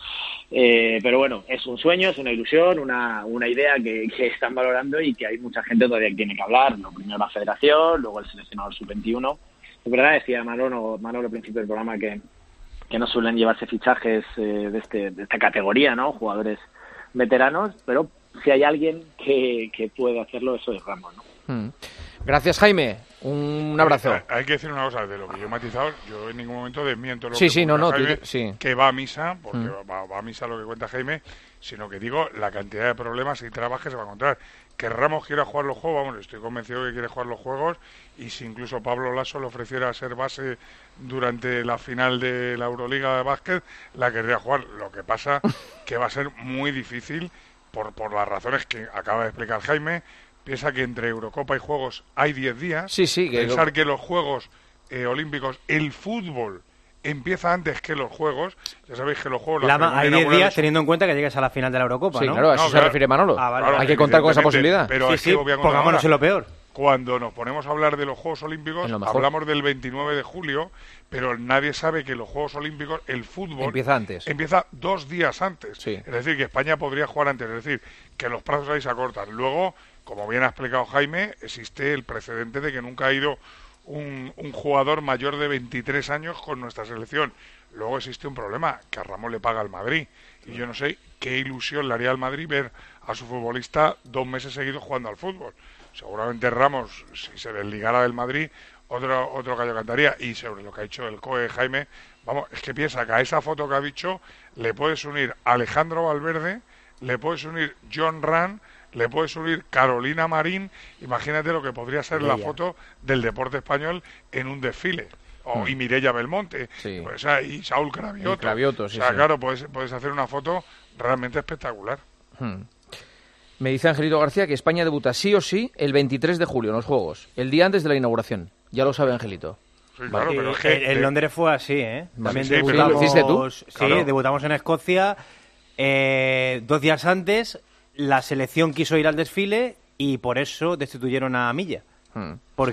[SPEAKER 5] Eh, pero bueno, es un sueño, es una ilusión, una, una idea que, que están valorando y que hay mucha gente todavía que tiene que hablar. Lo primero la Federación, luego el seleccionador sub veintiuno. Es verdad, decía Manolo, Manolo al principio del programa que, que no suelen llevarse fichajes eh, de, este, de esta categoría, ¿no? Jugadores veteranos, pero si hay alguien que, que puede hacerlo, eso es Ramos, ¿no?
[SPEAKER 4] Mm. Gracias, Jaime. Un abrazo.
[SPEAKER 9] Hay, hay que decir una cosa, de lo que yo he matizado, yo en ningún momento desmiento lo
[SPEAKER 4] sí,
[SPEAKER 9] que
[SPEAKER 4] sí, no, no,
[SPEAKER 9] Jaime,
[SPEAKER 4] tú, sí.
[SPEAKER 9] que va a misa, porque
[SPEAKER 4] mm.
[SPEAKER 9] va, va a misa lo que cuenta Jaime, sino que digo la cantidad de problemas y trabas que se va a encontrar. Que Ramos quiera jugar los juegos, vamos, estoy convencido que quiere jugar los juegos, y si incluso Pablo Lasso le ofreciera ser base durante la final de la Euroliga de básquet, la querría jugar. Lo que pasa que va a ser muy difícil por, por las razones que acaba de explicar Jaime. Piensa que entre Eurocopa y Juegos hay diez días.
[SPEAKER 4] Sí, sí. Que
[SPEAKER 9] Pensar
[SPEAKER 4] lo...
[SPEAKER 9] que los Juegos eh, Olímpicos, el fútbol empieza antes que los Juegos. Ya sabéis que los Juegos...
[SPEAKER 21] Lama, hay diez días teniendo en cuenta que llegas a la final de la Eurocopa,
[SPEAKER 4] sí,
[SPEAKER 21] ¿no?
[SPEAKER 4] Claro, a eso
[SPEAKER 9] no,
[SPEAKER 4] se
[SPEAKER 9] claro.
[SPEAKER 4] refiere Manolo.
[SPEAKER 21] Ah, vale,
[SPEAKER 4] claro,
[SPEAKER 21] vale.
[SPEAKER 4] hay que contar con esa posibilidad.
[SPEAKER 9] Pero
[SPEAKER 21] sí,
[SPEAKER 9] es
[SPEAKER 21] sí,
[SPEAKER 9] que voy a
[SPEAKER 21] pongámonos en lo peor.
[SPEAKER 9] Cuando nos ponemos a hablar de los Juegos Olímpicos, hablamos del veintinueve de julio, pero nadie sabe que los Juegos Olímpicos, el fútbol...
[SPEAKER 4] Empieza antes.
[SPEAKER 9] Empieza dos días antes.
[SPEAKER 4] Sí.
[SPEAKER 9] Es decir, que España podría jugar antes. Es decir, que los plazos ahí se acortan. Luego, como bien ha explicado Jaime, existe el precedente de que nunca ha ido un, un jugador mayor de veintitrés años con nuestra selección. Luego existe un problema, que a Ramos le paga el Madrid. Y yo no sé qué ilusión le haría al Madrid ver a su futbolista dos meses seguidos jugando al fútbol. Seguramente Ramos, si se desligara del Madrid, otro otro gallo cantaría. Y sobre lo que ha dicho el C O E, Jaime, vamos, es que piensa que a esa foto que ha dicho le puedes unir Alejandro Valverde, le puedes unir John Ran, le puedes unir Carolina Marín. Imagínate lo que podría ser Mireia. La foto del deporte español en un desfile. O, mm. Y Mireia Belmonte, sí. Pues, y Saúl Cravioto. Y Cravioto sí, o sea, sí. Claro, puedes, puedes hacer una foto realmente espectacular.
[SPEAKER 4] Hmm. Me dice Angelito García que España debuta sí o sí el veintitrés de julio en los Juegos, el día antes de la inauguración. Ya lo sabe Angelito.
[SPEAKER 21] Sí, claro, pero es que en, en Londres fue así, ¿eh? También sí,
[SPEAKER 4] debutamos, ¿lo hiciste tú?
[SPEAKER 21] Sí, claro. Debutamos en Escocia. Eh, dos días antes, la selección quiso ir al desfile y por eso destituyeron a Milla. Hmm.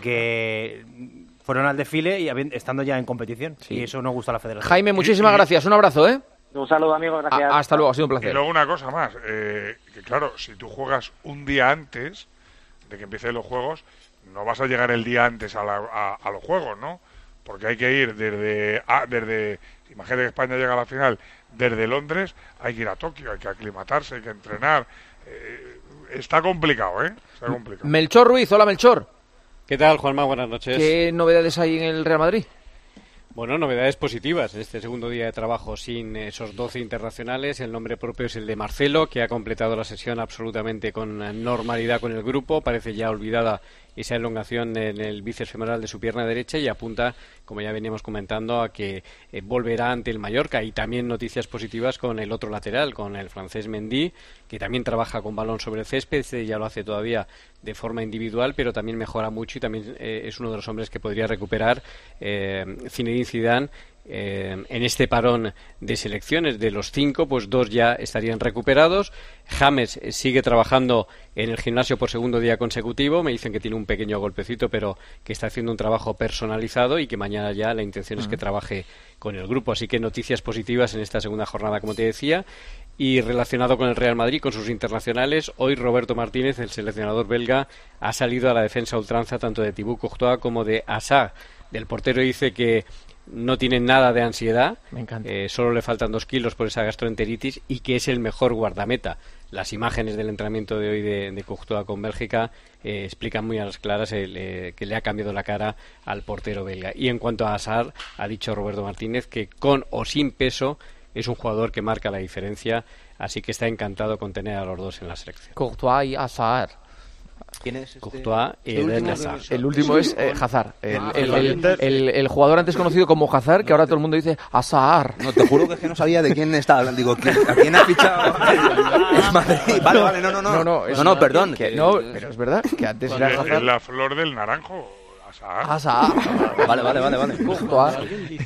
[SPEAKER 21] Porque fueron al desfile y estando ya en competición. Sí. Y eso no gusta a la federación.
[SPEAKER 4] Jaime, muchísimas gracias. Un abrazo, ¿eh?
[SPEAKER 5] Un saludo, amigo, gracias.
[SPEAKER 4] A, hasta luego, ha sido un placer.
[SPEAKER 9] Y luego una cosa más, eh, que claro, si tú juegas un día antes de que empiecen los Juegos, no vas a llegar el día antes a, la, a, a los Juegos, ¿no? Porque hay que ir desde, a, desde, imagínate que España llega a la final, desde Londres hay que ir a Tokio, hay que aclimatarse, hay que entrenar. Eh, está complicado, ¿eh? Está complicado.
[SPEAKER 4] Melchor Ruiz, hola Melchor.
[SPEAKER 6] ¿Qué tal, Juanma? Buenas noches.
[SPEAKER 4] ¿Qué novedades hay en el Real Madrid?
[SPEAKER 6] Bueno, novedades positivas en este segundo día de trabajo sin esos doce internacionales. El nombre propio es el de Marcelo, que ha completado la sesión absolutamente con normalidad con el grupo. Parece ya olvidada esa elongación en el bíceps femoral de su pierna derecha y apunta, como ya veníamos comentando, a que eh, volverá ante el Mallorca. Y también noticias positivas con el otro lateral, con el francés Mendy, que también trabaja con balón sobre el césped. Este ya lo hace todavía de forma individual, pero también mejora mucho y también eh, es uno de los hombres que podría recuperar eh, Zinedine Zidane. Eh, en este parón de selecciones. De los cinco, pues dos ya estarían recuperados. James sigue trabajando en el gimnasio por segundo día consecutivo. Me dicen que tiene un pequeño golpecito, pero que está haciendo un trabajo personalizado y que mañana ya la intención es que trabaje con el grupo. Así que noticias positivas en esta segunda jornada, como te decía. Y relacionado con el Real Madrid, con sus internacionales, hoy Roberto Martínez, el seleccionador belga, ha salido a la defensa a ultranza tanto de Thibaut Courtois como de Hazard. Del portero dice que no tiene nada de ansiedad,
[SPEAKER 4] Me encanta.
[SPEAKER 6] Eh, solo le faltan dos kilos por esa gastroenteritis y que es el mejor guardameta. Las imágenes del entrenamiento de hoy de, de Courtois con Bélgica eh, explican muy a las claras el, eh, que le ha cambiado la cara al portero belga. Y en cuanto a Hazard, ha dicho Roberto Martínez que con o sin peso es un jugador que marca la diferencia, así que está encantado con tener a los dos en la selección.
[SPEAKER 4] Courtois y Hazard.
[SPEAKER 6] ¿Quién es este? Courtois y
[SPEAKER 4] el,
[SPEAKER 6] el,
[SPEAKER 4] último, el último es eh, Hazard, el, el, el, el, el jugador antes conocido como Hazard, que ahora todo el mundo dice Hazard.
[SPEAKER 7] No, te juro que, es que no sabía de quién estaba hablando. Digo, ¿a quién ha fichado? Es Madrid. Vale, vale, no, no, no.
[SPEAKER 4] No, no,
[SPEAKER 7] no, no perdón.
[SPEAKER 4] Que, no, pero es verdad que antes era
[SPEAKER 9] es,
[SPEAKER 4] Hazard.
[SPEAKER 9] Es la flor del naranjo. Hazard.
[SPEAKER 4] Hazard.
[SPEAKER 7] Vale, vale, vale, vale.
[SPEAKER 6] Courtois.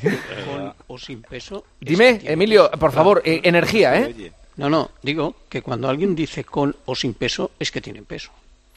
[SPEAKER 6] Con o sin peso.
[SPEAKER 4] Dime, Emilio, por favor, eh, energía, ¿eh?
[SPEAKER 6] No, no, digo que cuando alguien dice con o sin peso es que tienen peso.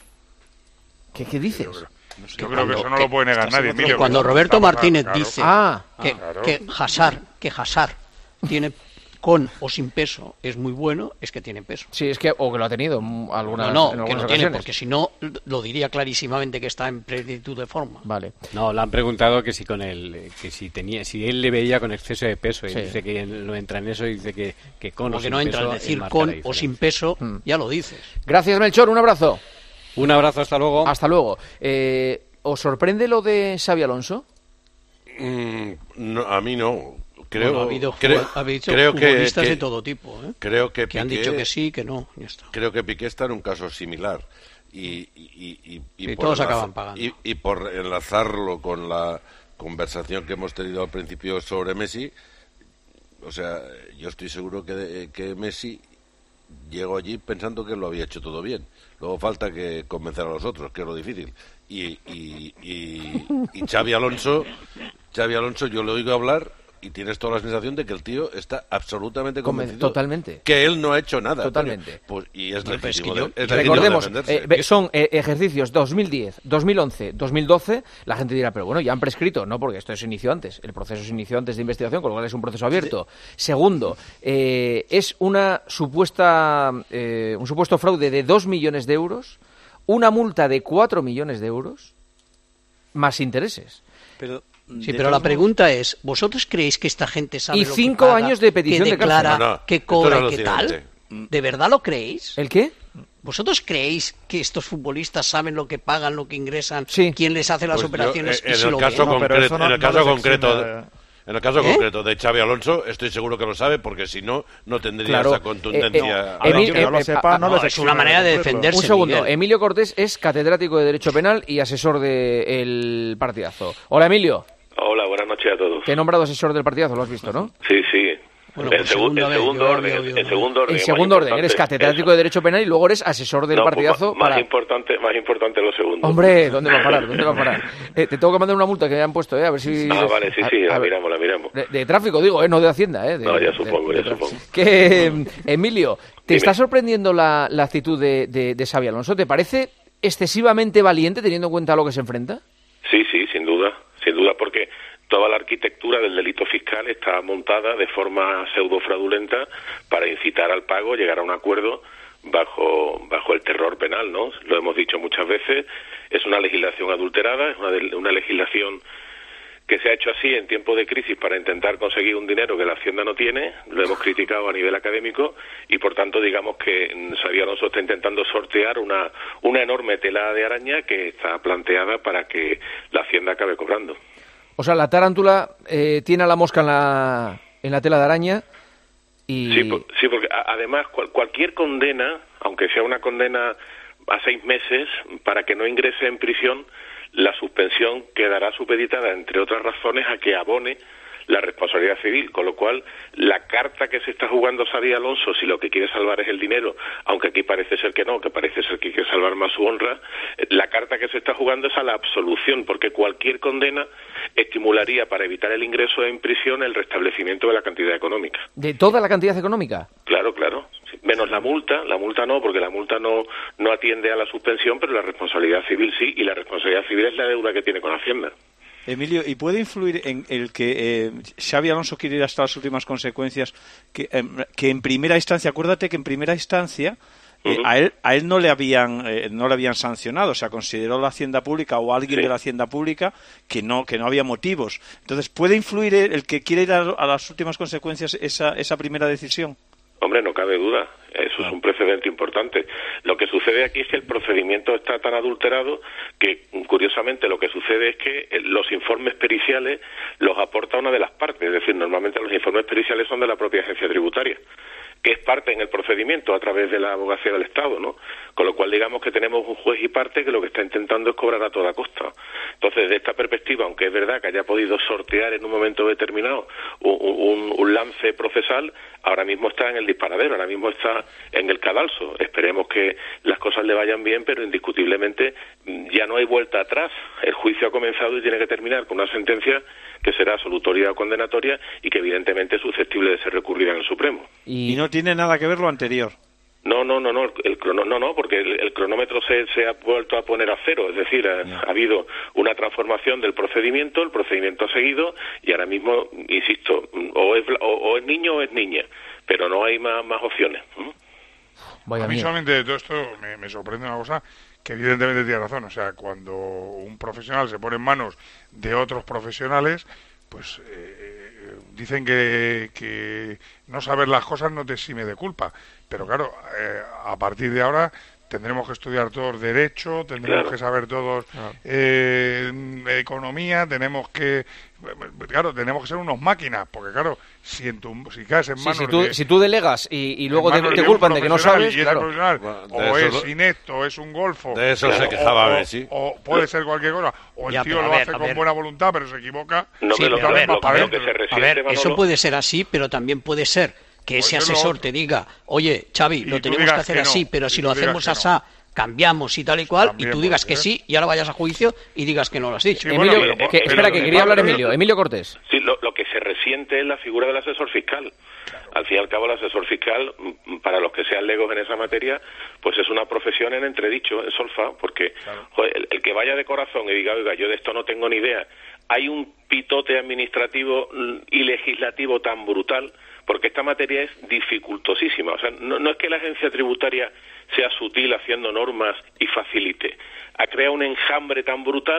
[SPEAKER 4] ¿Qué, qué dices?
[SPEAKER 9] Yo creo, no sé, yo creo que eso no lo puede negar nadie, Emilio.
[SPEAKER 6] Cuando Roberto Martínez
[SPEAKER 9] claro,
[SPEAKER 6] dice
[SPEAKER 4] ah,
[SPEAKER 6] que,
[SPEAKER 9] claro.
[SPEAKER 6] que Hazard, que Hazard tiene con o sin peso es muy bueno, es que tiene peso.
[SPEAKER 4] Sí, es que o que lo ha tenido algunas,
[SPEAKER 6] no, no,
[SPEAKER 4] en algunas
[SPEAKER 6] que lo
[SPEAKER 4] ocasiones.
[SPEAKER 6] tiene, porque si no lo diría clarísimamente que está en plenitud de forma.
[SPEAKER 4] Vale.
[SPEAKER 6] No, le han preguntado que si con él, que si tenía, si él le veía con exceso de peso y
[SPEAKER 4] sí.
[SPEAKER 6] dice que no entra en eso y dice que, que con Como o sin no entra peso en decir con o sin peso,
[SPEAKER 4] hmm.
[SPEAKER 6] ya lo dices.
[SPEAKER 4] Gracias, Melchor, un abrazo.
[SPEAKER 6] Un abrazo, hasta luego.
[SPEAKER 4] Hasta luego. Eh, ¿Os sorprende lo de Xabi Alonso?
[SPEAKER 8] Mm, no, a mí no. Creo,
[SPEAKER 6] bueno, ha habido,
[SPEAKER 8] creo,
[SPEAKER 6] ha habido
[SPEAKER 8] creo
[SPEAKER 6] futbolistas
[SPEAKER 8] que,
[SPEAKER 6] de todo tipo, ¿eh?
[SPEAKER 8] Creo que,
[SPEAKER 6] que han
[SPEAKER 8] Piqué,
[SPEAKER 6] dicho que sí, que no. Ya está.
[SPEAKER 8] Creo que Piqué está en un caso similar. Y, y, y, y, y,
[SPEAKER 6] y
[SPEAKER 8] por
[SPEAKER 6] todos
[SPEAKER 8] enlazar,
[SPEAKER 6] acaban pagando.
[SPEAKER 8] Y, y por enlazarlo con la conversación que hemos tenido al principio sobre Messi, o sea, yo estoy seguro que, que Messi llegó allí pensando que lo había hecho todo bien. Luego falta que convencer a los otros, que es lo difícil. Y, y, y, y Xabi Alonso, Xabi Alonso, yo le oigo hablar y tienes toda la sensación de que el tío está absolutamente convencido.
[SPEAKER 4] Totalmente.
[SPEAKER 8] Que él no ha hecho nada.
[SPEAKER 4] Totalmente.
[SPEAKER 8] Pues, y es
[SPEAKER 6] no,
[SPEAKER 8] legítimo.
[SPEAKER 6] Es que yo,
[SPEAKER 8] de, es
[SPEAKER 4] recordemos,
[SPEAKER 8] legítimo
[SPEAKER 4] eh, son eh, ejercicios dos mil diez, dos mil once, dos mil doce. La gente dirá, pero bueno, ya han prescrito. No, porque esto se inició antes. El proceso se inició antes de investigación, con lo cual es un proceso abierto. Sí. Segundo, eh, es una supuesta eh, un supuesto fraude de dos millones de euros, una multa de cuatro millones de euros, más intereses.
[SPEAKER 6] Pero... Sí, pero la pregunta es, ¿vosotros creéis que esta gente sabe
[SPEAKER 4] y
[SPEAKER 6] lo
[SPEAKER 4] cinco
[SPEAKER 6] que paga,
[SPEAKER 4] años de petición
[SPEAKER 6] que declara,
[SPEAKER 8] de cárcel? No, no,
[SPEAKER 6] que cobra y que tal? ¿De verdad lo creéis?
[SPEAKER 4] ¿El qué?
[SPEAKER 10] ¿Vosotros creéis que estos futbolistas saben lo que pagan, lo que ingresan,
[SPEAKER 4] sí.
[SPEAKER 10] quién les hace las
[SPEAKER 8] pues
[SPEAKER 10] operaciones?
[SPEAKER 8] Yo, eh,
[SPEAKER 10] y
[SPEAKER 8] en,
[SPEAKER 10] si
[SPEAKER 8] el
[SPEAKER 10] lo
[SPEAKER 8] caso
[SPEAKER 10] ven?
[SPEAKER 8] concreto,
[SPEAKER 10] No,
[SPEAKER 8] en el caso
[SPEAKER 10] no
[SPEAKER 8] concreto,
[SPEAKER 10] exime.
[SPEAKER 8] en el caso
[SPEAKER 10] ¿Eh?
[SPEAKER 8] concreto de Xabi Alonso, estoy seguro que lo sabe, porque si no, no tendría
[SPEAKER 4] Claro.
[SPEAKER 8] esa contundencia.
[SPEAKER 4] Eh, eh, Emil-
[SPEAKER 8] que no lo
[SPEAKER 4] eh,
[SPEAKER 8] sepa,
[SPEAKER 4] eh,
[SPEAKER 8] no
[SPEAKER 4] no,
[SPEAKER 8] les
[SPEAKER 10] es una manera de defenderse.
[SPEAKER 4] Un segundo,
[SPEAKER 10] Miguel.
[SPEAKER 4] Emilio Cortés es catedrático de Derecho Penal y asesor del partidazo. Hola, Emilio.
[SPEAKER 11] Hola, buenas noches a todos.
[SPEAKER 4] Te he nombrado asesor del partidazo, lo has visto, ¿no?
[SPEAKER 11] Sí, sí.
[SPEAKER 4] Bueno,
[SPEAKER 11] en,
[SPEAKER 4] pues
[SPEAKER 11] segu-
[SPEAKER 4] segunda
[SPEAKER 11] en
[SPEAKER 4] vez,
[SPEAKER 11] segundo
[SPEAKER 4] yo-
[SPEAKER 11] orden,
[SPEAKER 4] yo- yo-
[SPEAKER 11] en segundo orden.
[SPEAKER 4] En
[SPEAKER 11] más
[SPEAKER 4] segundo orden,
[SPEAKER 11] importante,
[SPEAKER 4] eres catedrático de Derecho Penal y luego eres asesor del
[SPEAKER 11] No, pues,
[SPEAKER 4] partidazo.
[SPEAKER 11] más,
[SPEAKER 4] para...
[SPEAKER 11] importante, más importante lo segundo.
[SPEAKER 4] Hombre, ¿dónde va a parar? ¿Dónde va a parar? Eh, te tengo que mandar una multa que me han puesto, ¿eh? A ver si...
[SPEAKER 11] Ah, vale, sí, sí,
[SPEAKER 4] A- a
[SPEAKER 11] la
[SPEAKER 4] ver.
[SPEAKER 11] miramos, la miramos.
[SPEAKER 4] De, de tráfico, digo, ¿eh? No de Hacienda, ¿eh? De-
[SPEAKER 11] No, ya
[SPEAKER 4] de-
[SPEAKER 11] supongo,
[SPEAKER 4] de
[SPEAKER 11] ya
[SPEAKER 4] tráfico.
[SPEAKER 11] supongo.
[SPEAKER 4] Que, eh, Emilio, ¿te
[SPEAKER 11] Dime.
[SPEAKER 4] está sorprendiendo la, la actitud de, de, de Xabi Alonso? ¿Te parece excesivamente valiente teniendo en cuenta a lo que se enfrenta?
[SPEAKER 11] Sí, sí, sin duda, sin duda, porque toda la arquitectura del delito fiscal está montada de forma pseudo-fraudulenta para incitar al pago, llegar a un acuerdo bajo bajo el terror penal, ¿no? Lo hemos dicho muchas veces, es una legislación adulterada, es una, de- una legislación que se ha hecho así en tiempo de crisis para intentar conseguir un dinero que la Hacienda no tiene, lo hemos criticado a nivel académico y por tanto digamos que mm, Xabi Alonso está intentando sortear una, una enorme tela de araña que está planteada para que la Hacienda acabe cobrando.
[SPEAKER 4] O sea, la tarántula eh, tiene a la mosca en la, en la tela de araña y...
[SPEAKER 11] Sí, por- sí, porque a- además cual- cualquier condena, aunque sea una condena a seis meses, para que no ingrese en prisión, la suspensión quedará supeditada, entre otras razones, a que abone la responsabilidad civil, con lo cual la carta que se está jugando Xabi Alonso, si lo que quiere salvar es el dinero, aunque aquí parece ser que no, que parece ser que quiere salvar más su honra, eh, la carta que se está jugando es a la absolución, porque cualquier condena estimularía para evitar el ingreso en prisión el restablecimiento de la cantidad económica.
[SPEAKER 4] ¿De toda la cantidad económica?
[SPEAKER 11] Claro, claro. Sí. Menos la multa, la multa no, porque la multa no, no atiende a la suspensión, pero la responsabilidad civil sí, y la responsabilidad civil es la deuda que tiene con Hacienda.
[SPEAKER 12] Emilio, ¿y puede influir en el que eh, Xabi Alonso quiere ir hasta las últimas consecuencias? Que, eh, que en primera instancia, acuérdate que en primera instancia eh,
[SPEAKER 11] Ujú.
[SPEAKER 12] a él a él no le habían eh, no le habían sancionado, o sea, consideró la Hacienda Pública o alguien
[SPEAKER 11] Sí.
[SPEAKER 12] de la Hacienda Pública que no que no había motivos. Entonces, ¿puede influir el, el que quiere ir a, a las últimas consecuencias esa esa primera decisión?
[SPEAKER 11] Hombre, no cabe duda, eso es un precedente importante. Lo que sucede aquí es que el procedimiento está tan adulterado que, curiosamente, lo que sucede es que eh, los informes periciales los aporta una de las partes, es decir, normalmente los informes periciales son de la propia agencia tributaria, que es parte en el procedimiento a través de la abogacía del Estado, ¿no? Con lo cual, digamos que tenemos un juez y parte que lo que está intentando es cobrar a toda costa. Entonces, de esta perspectiva, aunque es verdad que haya podido sortear en un momento determinado un, un, un lance procesal, ahora mismo está en el disparadero, ahora mismo está en el cadalso. Esperemos que las cosas le vayan bien, pero indiscutiblemente ya no hay vuelta atrás. El juicio ha comenzado y tiene que terminar con una sentencia que será absolutoria o condenatoria y que evidentemente es susceptible de ser recurrida en el Supremo.
[SPEAKER 12] Y no tiene nada que ver lo anterior.
[SPEAKER 11] No, no, no, no, el crono, no, no, porque el, el cronómetro se, se ha vuelto a poner a cero, es decir, ha, ha habido una transformación del procedimiento, el procedimiento ha seguido y ahora mismo, insisto, o es, o, o es niño o es niña, pero no hay más, más opciones. ¿Mm?
[SPEAKER 9] A mí solamente de todo esto me, me sorprende una cosa que evidentemente tiene razón, o sea, cuando un profesional se pone en manos de otros profesionales, pues eh, dicen que, que no saber las cosas no te exime de culpa, pero claro, eh, a partir de ahora tendremos que estudiar todos derecho, tendremos
[SPEAKER 11] Claro.
[SPEAKER 9] que saber todos
[SPEAKER 11] Claro.
[SPEAKER 9] eh, economía, tenemos que, claro, tenemos que ser unos máquinas, porque claro, si en tu, si caes en
[SPEAKER 4] Sí,
[SPEAKER 9] manos
[SPEAKER 4] si, tú,
[SPEAKER 9] de,
[SPEAKER 4] si tú delegas y, y luego
[SPEAKER 9] en
[SPEAKER 4] te,
[SPEAKER 9] manos
[SPEAKER 4] te
[SPEAKER 9] de
[SPEAKER 4] culpan
[SPEAKER 9] un
[SPEAKER 4] de que no
[SPEAKER 9] profesional
[SPEAKER 4] sabes,
[SPEAKER 9] y ese
[SPEAKER 4] claro.
[SPEAKER 9] profesional
[SPEAKER 8] de
[SPEAKER 9] o
[SPEAKER 8] eso
[SPEAKER 9] es
[SPEAKER 8] lo-
[SPEAKER 9] inepto, o es un golfo,
[SPEAKER 8] de eso se
[SPEAKER 9] o-
[SPEAKER 8] quejaba
[SPEAKER 9] o,
[SPEAKER 8] Messi.
[SPEAKER 9] o puede ser cualquier cosa, o el
[SPEAKER 10] Ya,
[SPEAKER 9] tío
[SPEAKER 10] pero a
[SPEAKER 9] lo
[SPEAKER 10] ver,
[SPEAKER 9] hace
[SPEAKER 10] a
[SPEAKER 9] con
[SPEAKER 10] ver.
[SPEAKER 9] buena voluntad pero se equivoca,
[SPEAKER 11] No,
[SPEAKER 10] Sí,
[SPEAKER 11] pero
[SPEAKER 10] pero a
[SPEAKER 11] lo,
[SPEAKER 10] ver,
[SPEAKER 11] lo-
[SPEAKER 10] a
[SPEAKER 11] lo
[SPEAKER 10] ver,
[SPEAKER 11] que se
[SPEAKER 10] a
[SPEAKER 11] resiente,
[SPEAKER 10] ver,
[SPEAKER 11] Manolo,
[SPEAKER 10] eso puede ser así, pero también puede ser que
[SPEAKER 9] Pues
[SPEAKER 10] ese
[SPEAKER 9] eso lo
[SPEAKER 10] asesor
[SPEAKER 9] otro.
[SPEAKER 10] te diga, oye, Xavi,
[SPEAKER 9] Y
[SPEAKER 10] lo
[SPEAKER 9] tú
[SPEAKER 10] tenemos
[SPEAKER 9] digas
[SPEAKER 10] que hacer
[SPEAKER 9] que no,
[SPEAKER 10] así, pero
[SPEAKER 9] y
[SPEAKER 10] si
[SPEAKER 9] tú
[SPEAKER 10] lo
[SPEAKER 9] digas
[SPEAKER 10] hacemos
[SPEAKER 9] que
[SPEAKER 10] así, cambiamos y tal y cual, y tú
[SPEAKER 9] También
[SPEAKER 10] digas
[SPEAKER 9] puede
[SPEAKER 10] que
[SPEAKER 9] ser.
[SPEAKER 10] sí, y ahora vayas a juicio y digas que no lo has dicho.
[SPEAKER 9] Sí,
[SPEAKER 4] Emilio,
[SPEAKER 9] bueno, pero-
[SPEAKER 4] que-
[SPEAKER 9] pero-
[SPEAKER 4] espera, que
[SPEAKER 9] pero-
[SPEAKER 4] quería hablar
[SPEAKER 9] pero-
[SPEAKER 4] Emilio. Emilio Cortés.
[SPEAKER 11] Sí, lo, lo que se resiente es la figura del asesor fiscal. Al fin y al cabo, el asesor fiscal, mm, para los que sean legos en esa materia, pues es una profesión en entredicho, en solfa, porque joder, el, el que vaya de corazón y diga, oiga, yo de esto no tengo ni idea, hay un pitote administrativo mm, y legislativo tan brutal, porque esta materia es dificultosísima. O sea, no, no es que la agencia tributaria sea sutil haciendo normas y facilite. Ha creado un enjambre tan brutal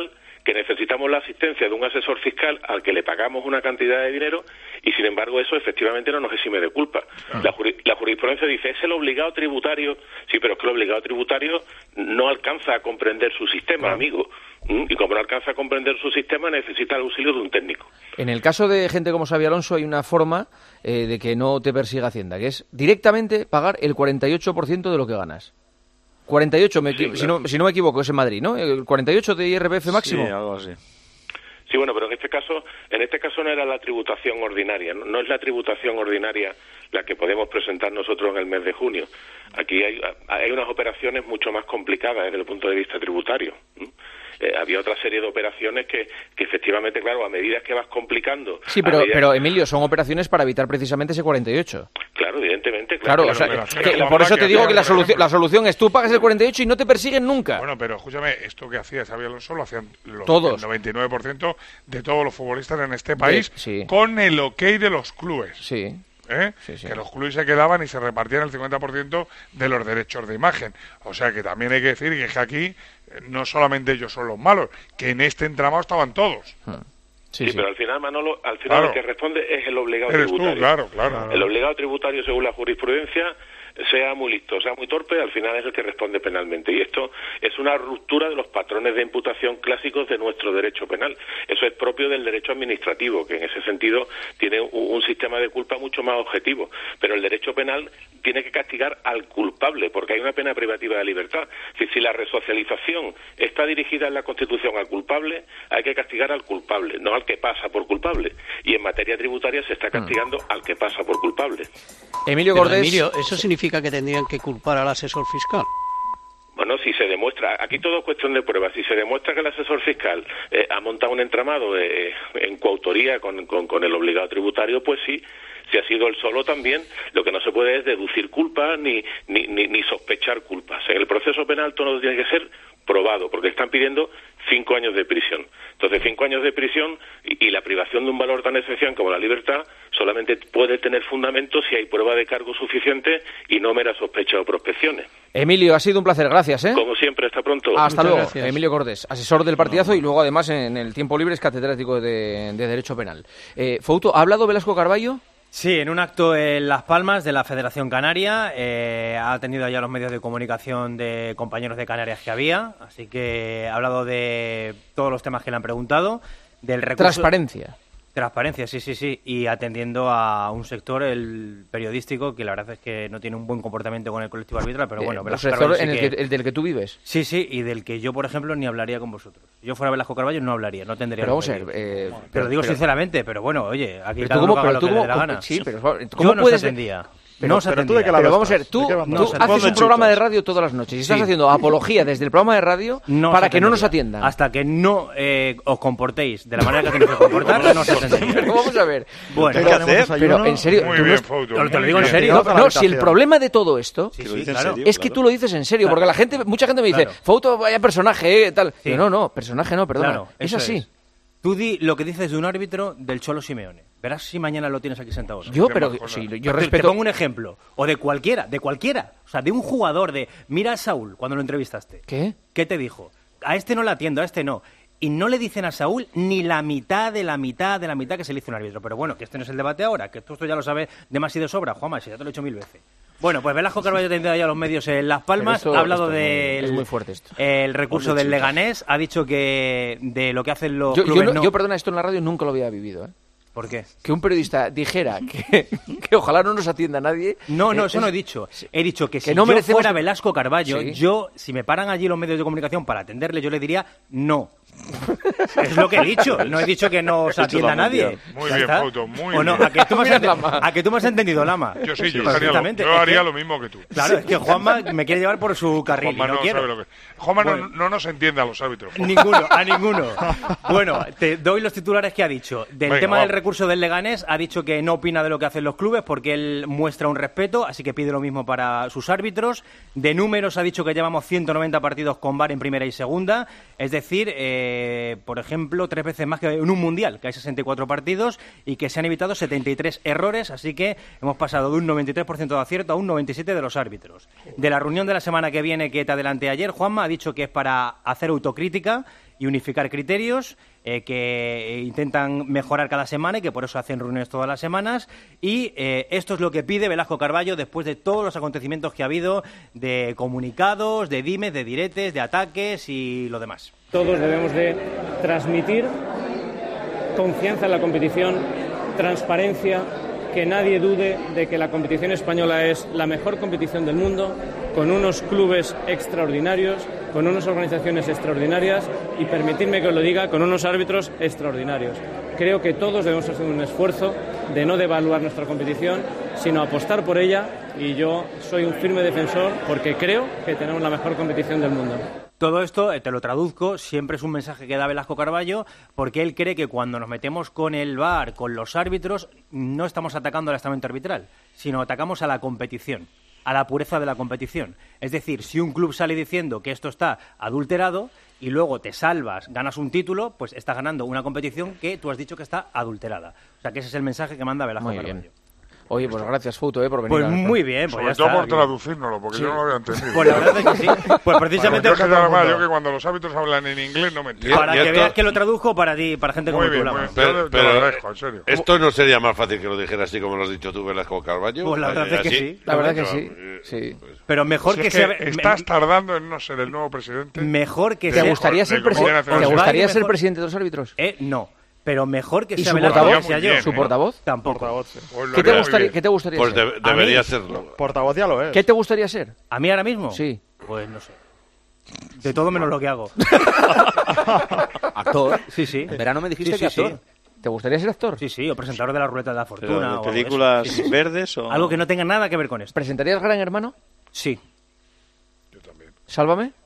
[SPEAKER 11] que necesitamos la asistencia de un asesor fiscal al que le pagamos una cantidad de dinero y, sin embargo, eso efectivamente no nos exime de culpa. Ah. La, juri- la jurisprudencia dice, es el obligado tributario. Sí, pero es que el obligado tributario no alcanza a comprender su sistema, ah. amigo. ¿Mm? Y como no alcanza a comprender su sistema, necesita el auxilio de un técnico.
[SPEAKER 4] En el caso de gente como Xabi Alonso hay una forma eh, de que no te persiga Hacienda, que es directamente pagar el cuarenta y ocho por ciento de lo que ganas. cuarenta y ocho, me, sí, claro. si, no, si no me equivoco, es en Madrid, ¿no? El cuarenta y ocho de I R P F máximo.
[SPEAKER 12] Sí, algo así.
[SPEAKER 11] Sí, bueno, pero en este caso, en este caso no era la tributación ordinaria, no, no es la tributación ordinaria la que podemos presentar nosotros en el mes de junio. Aquí hay, hay unas operaciones mucho más complicadas desde el punto de vista tributario. ¿Mm? Eh, había otra serie de operaciones que, que efectivamente, claro, a medida que vas complicando...
[SPEAKER 4] Sí, pero,
[SPEAKER 11] medida...
[SPEAKER 4] pero Emilio, son operaciones para evitar precisamente ese cuarenta y ocho.
[SPEAKER 11] Claro, evidentemente. Claro,
[SPEAKER 4] claro,
[SPEAKER 11] claro
[SPEAKER 4] o sea, que, que, por eso te digo que la solución, la solución es tú pagas el cuarenta y ocho y no te persiguen nunca.
[SPEAKER 9] Bueno, pero escúchame, esto que hacía Xabi Alonso lo hacían los,
[SPEAKER 4] todos.
[SPEAKER 9] el noventa y nueve por ciento de todos los futbolistas en este país,
[SPEAKER 4] sí, sí.
[SPEAKER 9] con el ok de los clubes.
[SPEAKER 4] Sí.
[SPEAKER 9] ¿Eh?
[SPEAKER 4] Sí, sí.
[SPEAKER 9] Que los clubes se quedaban y se repartían el cincuenta por ciento de los derechos de imagen. O sea que también hay que decir que aquí no solamente ellos son los malos, que en este entramado estaban todos.
[SPEAKER 11] Hmm. Sí, sí, sí, pero al final, Manolo, al final
[SPEAKER 9] claro.
[SPEAKER 11] el que responde es el obligado
[SPEAKER 9] Eres
[SPEAKER 11] tributario.
[SPEAKER 9] Tú, claro, claro.
[SPEAKER 11] El obligado tributario, según la jurisprudencia, sea muy listo, sea muy torpe, al final es el que responde penalmente. Y esto es una ruptura de los patrones de imputación clásicos de nuestro derecho penal. Eso es propio del derecho administrativo, que en ese sentido tiene un, un sistema de culpa mucho más objetivo. Pero el derecho penal tiene que castigar al culpable, porque hay una pena privativa de libertad. Es decir, si la resocialización está dirigida en la Constitución al culpable, hay que castigar al culpable, no al que pasa por culpable. Y en materia tributaria se está castigando mm. al que pasa por culpable.
[SPEAKER 4] Emilio
[SPEAKER 10] Pero,
[SPEAKER 4] Gordés...
[SPEAKER 10] Emilio, ¿eso significa que tendrían que culpar al asesor fiscal?
[SPEAKER 11] Bueno, si se demuestra, aquí todo es cuestión de pruebas, si se demuestra que el asesor fiscal eh, ha montado un entramado eh, en coautoría con, con, con el obligado tributario, pues sí, si ha sido él solo también, lo que no se puede es deducir culpas ni, ni, ni, ni sospechar culpas. En el proceso penal todo tiene que ser probado, porque están pidiendo cinco años de prisión. Entonces, cinco años de prisión y, y la privación de un valor tan esencial como la libertad solamente puede tener fundamento si hay prueba de cargo suficiente y no mera sospecha o prospecciones.
[SPEAKER 4] Emilio, ha sido un placer, gracias, ¿eh?
[SPEAKER 11] Como siempre, hasta pronto.
[SPEAKER 4] Hasta
[SPEAKER 11] Muchas
[SPEAKER 4] luego,
[SPEAKER 11] gracias.
[SPEAKER 4] Emilio Gordés, asesor del partidazo no. y luego además en el tiempo libre es catedrático de, de Derecho Penal. Eh, Fouto, ¿ha hablado Velasco Carballo?
[SPEAKER 21] Sí, en un acto en Las Palmas de la Federación Canaria, eh, ha tenido ya los medios de comunicación de compañeros de Canarias que había, así que ha hablado de todos los temas que le han preguntado, del recurso...
[SPEAKER 4] Transparencia.
[SPEAKER 21] Transparencia, sí, sí, sí, y atendiendo a un sector, el periodístico, que la verdad es que no tiene un buen comportamiento con el colectivo arbitral, pero bueno...
[SPEAKER 4] Eh, ¿El sector en el, que, el del que tú vives?
[SPEAKER 21] Sí, sí, y del que yo, por ejemplo, ni hablaría con vosotros. Yo fuera Velasco Carballo no hablaría, no tendría...
[SPEAKER 4] Pero vamos a ver... Eh,
[SPEAKER 21] pero, pero digo pero, sinceramente, pero bueno, oye, aquí
[SPEAKER 4] pero
[SPEAKER 21] cada
[SPEAKER 4] tú
[SPEAKER 21] uno
[SPEAKER 4] cómo,
[SPEAKER 21] haga
[SPEAKER 4] pero
[SPEAKER 21] lo
[SPEAKER 4] tú
[SPEAKER 21] que
[SPEAKER 4] cómo,
[SPEAKER 21] le dé la gana.
[SPEAKER 4] Sí, pero ¿cómo
[SPEAKER 21] yo no
[SPEAKER 4] puedes...?
[SPEAKER 21] Se atendía.
[SPEAKER 4] Pero,
[SPEAKER 21] no se
[SPEAKER 4] pero, tú de qué pero vamos a ver, tú, tú haces un chutas? programa de radio todas las noches y estás sí. haciendo apología desde el programa de radio
[SPEAKER 21] no
[SPEAKER 4] para que no nos atiendan.
[SPEAKER 21] Hasta que no eh, os comportéis de la manera que tenéis que comportar, no se atendería.
[SPEAKER 4] Pero vamos a ver.
[SPEAKER 21] Bueno,
[SPEAKER 4] pero, hacer, pero en serio,
[SPEAKER 9] muy
[SPEAKER 4] tú
[SPEAKER 9] bien,
[SPEAKER 4] no,
[SPEAKER 9] Fouto,
[SPEAKER 21] te lo
[SPEAKER 9] muy
[SPEAKER 21] digo
[SPEAKER 9] bien.
[SPEAKER 21] en serio.
[SPEAKER 4] No, no si el problema de todo esto
[SPEAKER 21] sí, sí, claro,
[SPEAKER 4] serio, es que
[SPEAKER 21] claro.
[SPEAKER 4] tú lo dices en serio,
[SPEAKER 21] claro.
[SPEAKER 4] porque la gente, mucha gente me dice, claro. Fouto, vaya personaje, eh, tal.
[SPEAKER 21] Sí.
[SPEAKER 4] Yo, no, no, personaje no, perdona. Claro, es así. Es.
[SPEAKER 21] Tú di lo que dices de un árbitro del Cholo Simeone. Verás si mañana lo tienes aquí sentado. ¿No?
[SPEAKER 4] Yo, pero sí, yo
[SPEAKER 21] te,
[SPEAKER 4] respeto...
[SPEAKER 21] Te pongo un ejemplo. O de cualquiera, de cualquiera. O sea, de un jugador de... Mira a Saúl cuando lo entrevistaste.
[SPEAKER 4] ¿Qué?
[SPEAKER 21] ¿Qué te dijo? A este no le atiendo, a este no. Y no le dicen a Saúl ni la mitad de la mitad de la mitad que se le hizo un árbitro. Pero bueno, que este no es el debate ahora, que tú esto ya lo sabes de más y de sobra. Juanma, si ya te lo he dicho mil veces. Bueno, pues Velasco Carballo tendrá ya los medios en Las Palmas, esto, ha hablado del...
[SPEAKER 4] Es muy fuerte esto.
[SPEAKER 21] El recurso del Leganés, ha dicho que de lo que hacen los
[SPEAKER 4] yo,
[SPEAKER 21] clubes...
[SPEAKER 4] Yo, no,
[SPEAKER 21] no...
[SPEAKER 4] yo, perdona, esto en la radio nunca lo había vivido, ¿eh?
[SPEAKER 21] ¿Por qué?
[SPEAKER 4] Que un periodista dijera que, que ojalá no nos atienda nadie...
[SPEAKER 21] No, no,
[SPEAKER 4] eh,
[SPEAKER 21] eso es... no he dicho. He dicho que, que si
[SPEAKER 4] no
[SPEAKER 21] yo
[SPEAKER 4] merecemos...
[SPEAKER 21] fuera Velasco Carballo,
[SPEAKER 4] sí.
[SPEAKER 21] yo, si me paran allí los medios de comunicación para atenderle, yo le diría no. Es lo que he dicho. No he dicho que no se atienda a nadie.
[SPEAKER 9] Muy bien, Fouto, muy
[SPEAKER 21] ¿O no?
[SPEAKER 9] bien.
[SPEAKER 21] ¿A que, tú me has ent... ¿A que tú me has entendido, Lama?
[SPEAKER 9] Yo sí, yo haría, lo, yo haría lo mismo que tú.
[SPEAKER 21] Claro, es que Juanma me quiere llevar por su carril.
[SPEAKER 9] Juanma,
[SPEAKER 21] no,
[SPEAKER 9] no,
[SPEAKER 21] quiero.
[SPEAKER 9] sabe lo que... Juanma
[SPEAKER 21] bueno,
[SPEAKER 9] no, no nos entiende a los árbitros. Juanma.
[SPEAKER 21] Ninguno, a ninguno. Bueno, te doy los titulares que ha dicho. Del
[SPEAKER 9] Venga,
[SPEAKER 21] tema
[SPEAKER 9] vamos.
[SPEAKER 21] del recurso del Leganés, ha dicho que no opina de lo que hacen los clubes porque él muestra un respeto, así que pide lo mismo para sus árbitros. De números ha dicho que llevamos ciento noventa partidos con V A R en primera y segunda, es decir, eh, por ejemplo, tres veces más que en un mundial, que hay sesenta y cuatro partidos y que se han evitado setenta y tres errores, así que hemos pasado de un noventa y tres por ciento de acierto a un noventa y siete por ciento de los árbitros. De la reunión de la semana que viene que te adelanté ayer, Juanma ha dicho que es para hacer autocrítica y
[SPEAKER 13] y unificar criterios, eh, que intentan mejorar cada semana y que por eso hacen reuniones todas las semanas. Y eh, esto es lo que pide Velasco Carballo después de todos los acontecimientos que ha habido de comunicados, de dimes, de diretes, de ataques y lo demás.
[SPEAKER 14] Todos debemos de transmitir confianza en la competición, transparencia, que nadie dude de que la competición española es la mejor competición del mundo, con unos clubes extraordinarios, con unas organizaciones extraordinarias y, permitidme que os lo diga, con unos árbitros extraordinarios. Creo que todos debemos hacer un esfuerzo de no devaluar nuestra competición, sino apostar por ella, y yo soy un firme defensor porque creo que tenemos la mejor competición del mundo.
[SPEAKER 13] Todo esto, te lo traduzco, siempre es un mensaje que da Velasco Carballo, porque él cree que cuando nos metemos con el V A R, con los árbitros, no estamos atacando al estamento arbitral, sino atacamos a la competición, a la pureza de la competición. Es decir, si un club sale diciendo que esto está adulterado y luego te salvas, ganas un título, pues estás ganando una competición que tú has dicho que está adulterada. O sea, que ese es el mensaje que manda Velasco
[SPEAKER 4] Muy
[SPEAKER 13] Carballo.
[SPEAKER 4] Bien. Oye, pues gracias, Fouto, eh, por venir.
[SPEAKER 13] Pues muy bien, pues
[SPEAKER 9] Sobre
[SPEAKER 13] ya
[SPEAKER 9] todo
[SPEAKER 13] está.
[SPEAKER 9] por traducírnoslo, porque
[SPEAKER 13] Sí.
[SPEAKER 9] yo no lo había entendido.
[SPEAKER 13] Pues la verdad es que sí. Pues precisamente...
[SPEAKER 9] Bueno, yo, que
[SPEAKER 13] todo el
[SPEAKER 9] además,
[SPEAKER 13] mundo.
[SPEAKER 9] yo que cuando los árbitros hablan en inglés no me entiendo.
[SPEAKER 13] Para que veas que lo traduzco para ti, para gente
[SPEAKER 9] Muy
[SPEAKER 13] como
[SPEAKER 9] bien,
[SPEAKER 13] tú.
[SPEAKER 9] muy
[SPEAKER 13] Lama.
[SPEAKER 9] bien. Yo te lo agradezco, en serio.
[SPEAKER 8] ¿Esto no sería más fácil que lo dijera así como lo has dicho tú, Velasco Carballo?
[SPEAKER 13] Pues la verdad es que
[SPEAKER 8] ¿Así?
[SPEAKER 13] sí.
[SPEAKER 4] La verdad que
[SPEAKER 8] Bueno,
[SPEAKER 4] sí. sí.
[SPEAKER 13] Pero mejor
[SPEAKER 9] Si
[SPEAKER 13] que
[SPEAKER 9] es que
[SPEAKER 13] sea...
[SPEAKER 9] estás
[SPEAKER 13] me-
[SPEAKER 9] tardando en no ser el nuevo presidente.
[SPEAKER 13] Mejor que
[SPEAKER 9] de-
[SPEAKER 13] sea...
[SPEAKER 4] gustaría ser
[SPEAKER 9] de Comunidad
[SPEAKER 4] presi-
[SPEAKER 9] Nacional
[SPEAKER 4] ¿Te
[SPEAKER 9] de
[SPEAKER 4] gustaría
[SPEAKER 13] Mejor-
[SPEAKER 4] ser presidente de los árbitros?
[SPEAKER 13] Eh, no. Pero mejor que
[SPEAKER 4] ¿Y
[SPEAKER 13] sea
[SPEAKER 4] su
[SPEAKER 13] Velasco
[SPEAKER 4] portavoz?
[SPEAKER 13] que sea yo.
[SPEAKER 9] Muy bien,
[SPEAKER 4] ¿Su
[SPEAKER 9] ¿eh?
[SPEAKER 4] portavoz?
[SPEAKER 13] Tampoco.
[SPEAKER 9] Pues lo
[SPEAKER 4] ¿Qué te
[SPEAKER 9] haría muy
[SPEAKER 4] gustaría,
[SPEAKER 9] bien.
[SPEAKER 4] ¿qué te gustaría
[SPEAKER 8] Pues
[SPEAKER 4] ser?
[SPEAKER 8] de- debería
[SPEAKER 13] mí-
[SPEAKER 8] serlo.
[SPEAKER 15] Portavoz ya lo es.
[SPEAKER 4] ¿Qué te gustaría ser?
[SPEAKER 13] ¿A mí ahora mismo?
[SPEAKER 4] Sí.
[SPEAKER 13] Pues no sé. De todo menos lo que hago.
[SPEAKER 7] Actor.
[SPEAKER 13] Sí, sí.
[SPEAKER 7] En verano me dijiste
[SPEAKER 13] Sí,
[SPEAKER 7] que
[SPEAKER 13] sí,
[SPEAKER 7] actor.
[SPEAKER 13] sí.
[SPEAKER 4] ¿te gustaría ser actor?
[SPEAKER 13] Sí, sí, o presentador de la Ruleta de la Fortuna.
[SPEAKER 12] Pero
[SPEAKER 13] o
[SPEAKER 12] de
[SPEAKER 13] algo de
[SPEAKER 12] películas
[SPEAKER 13] eso. Sí, sí.
[SPEAKER 12] verdes o...
[SPEAKER 13] Algo que no tenga nada que ver con esto.
[SPEAKER 4] ¿Presentarías Gran Hermano?
[SPEAKER 13] Sí.
[SPEAKER 4] Sálvame.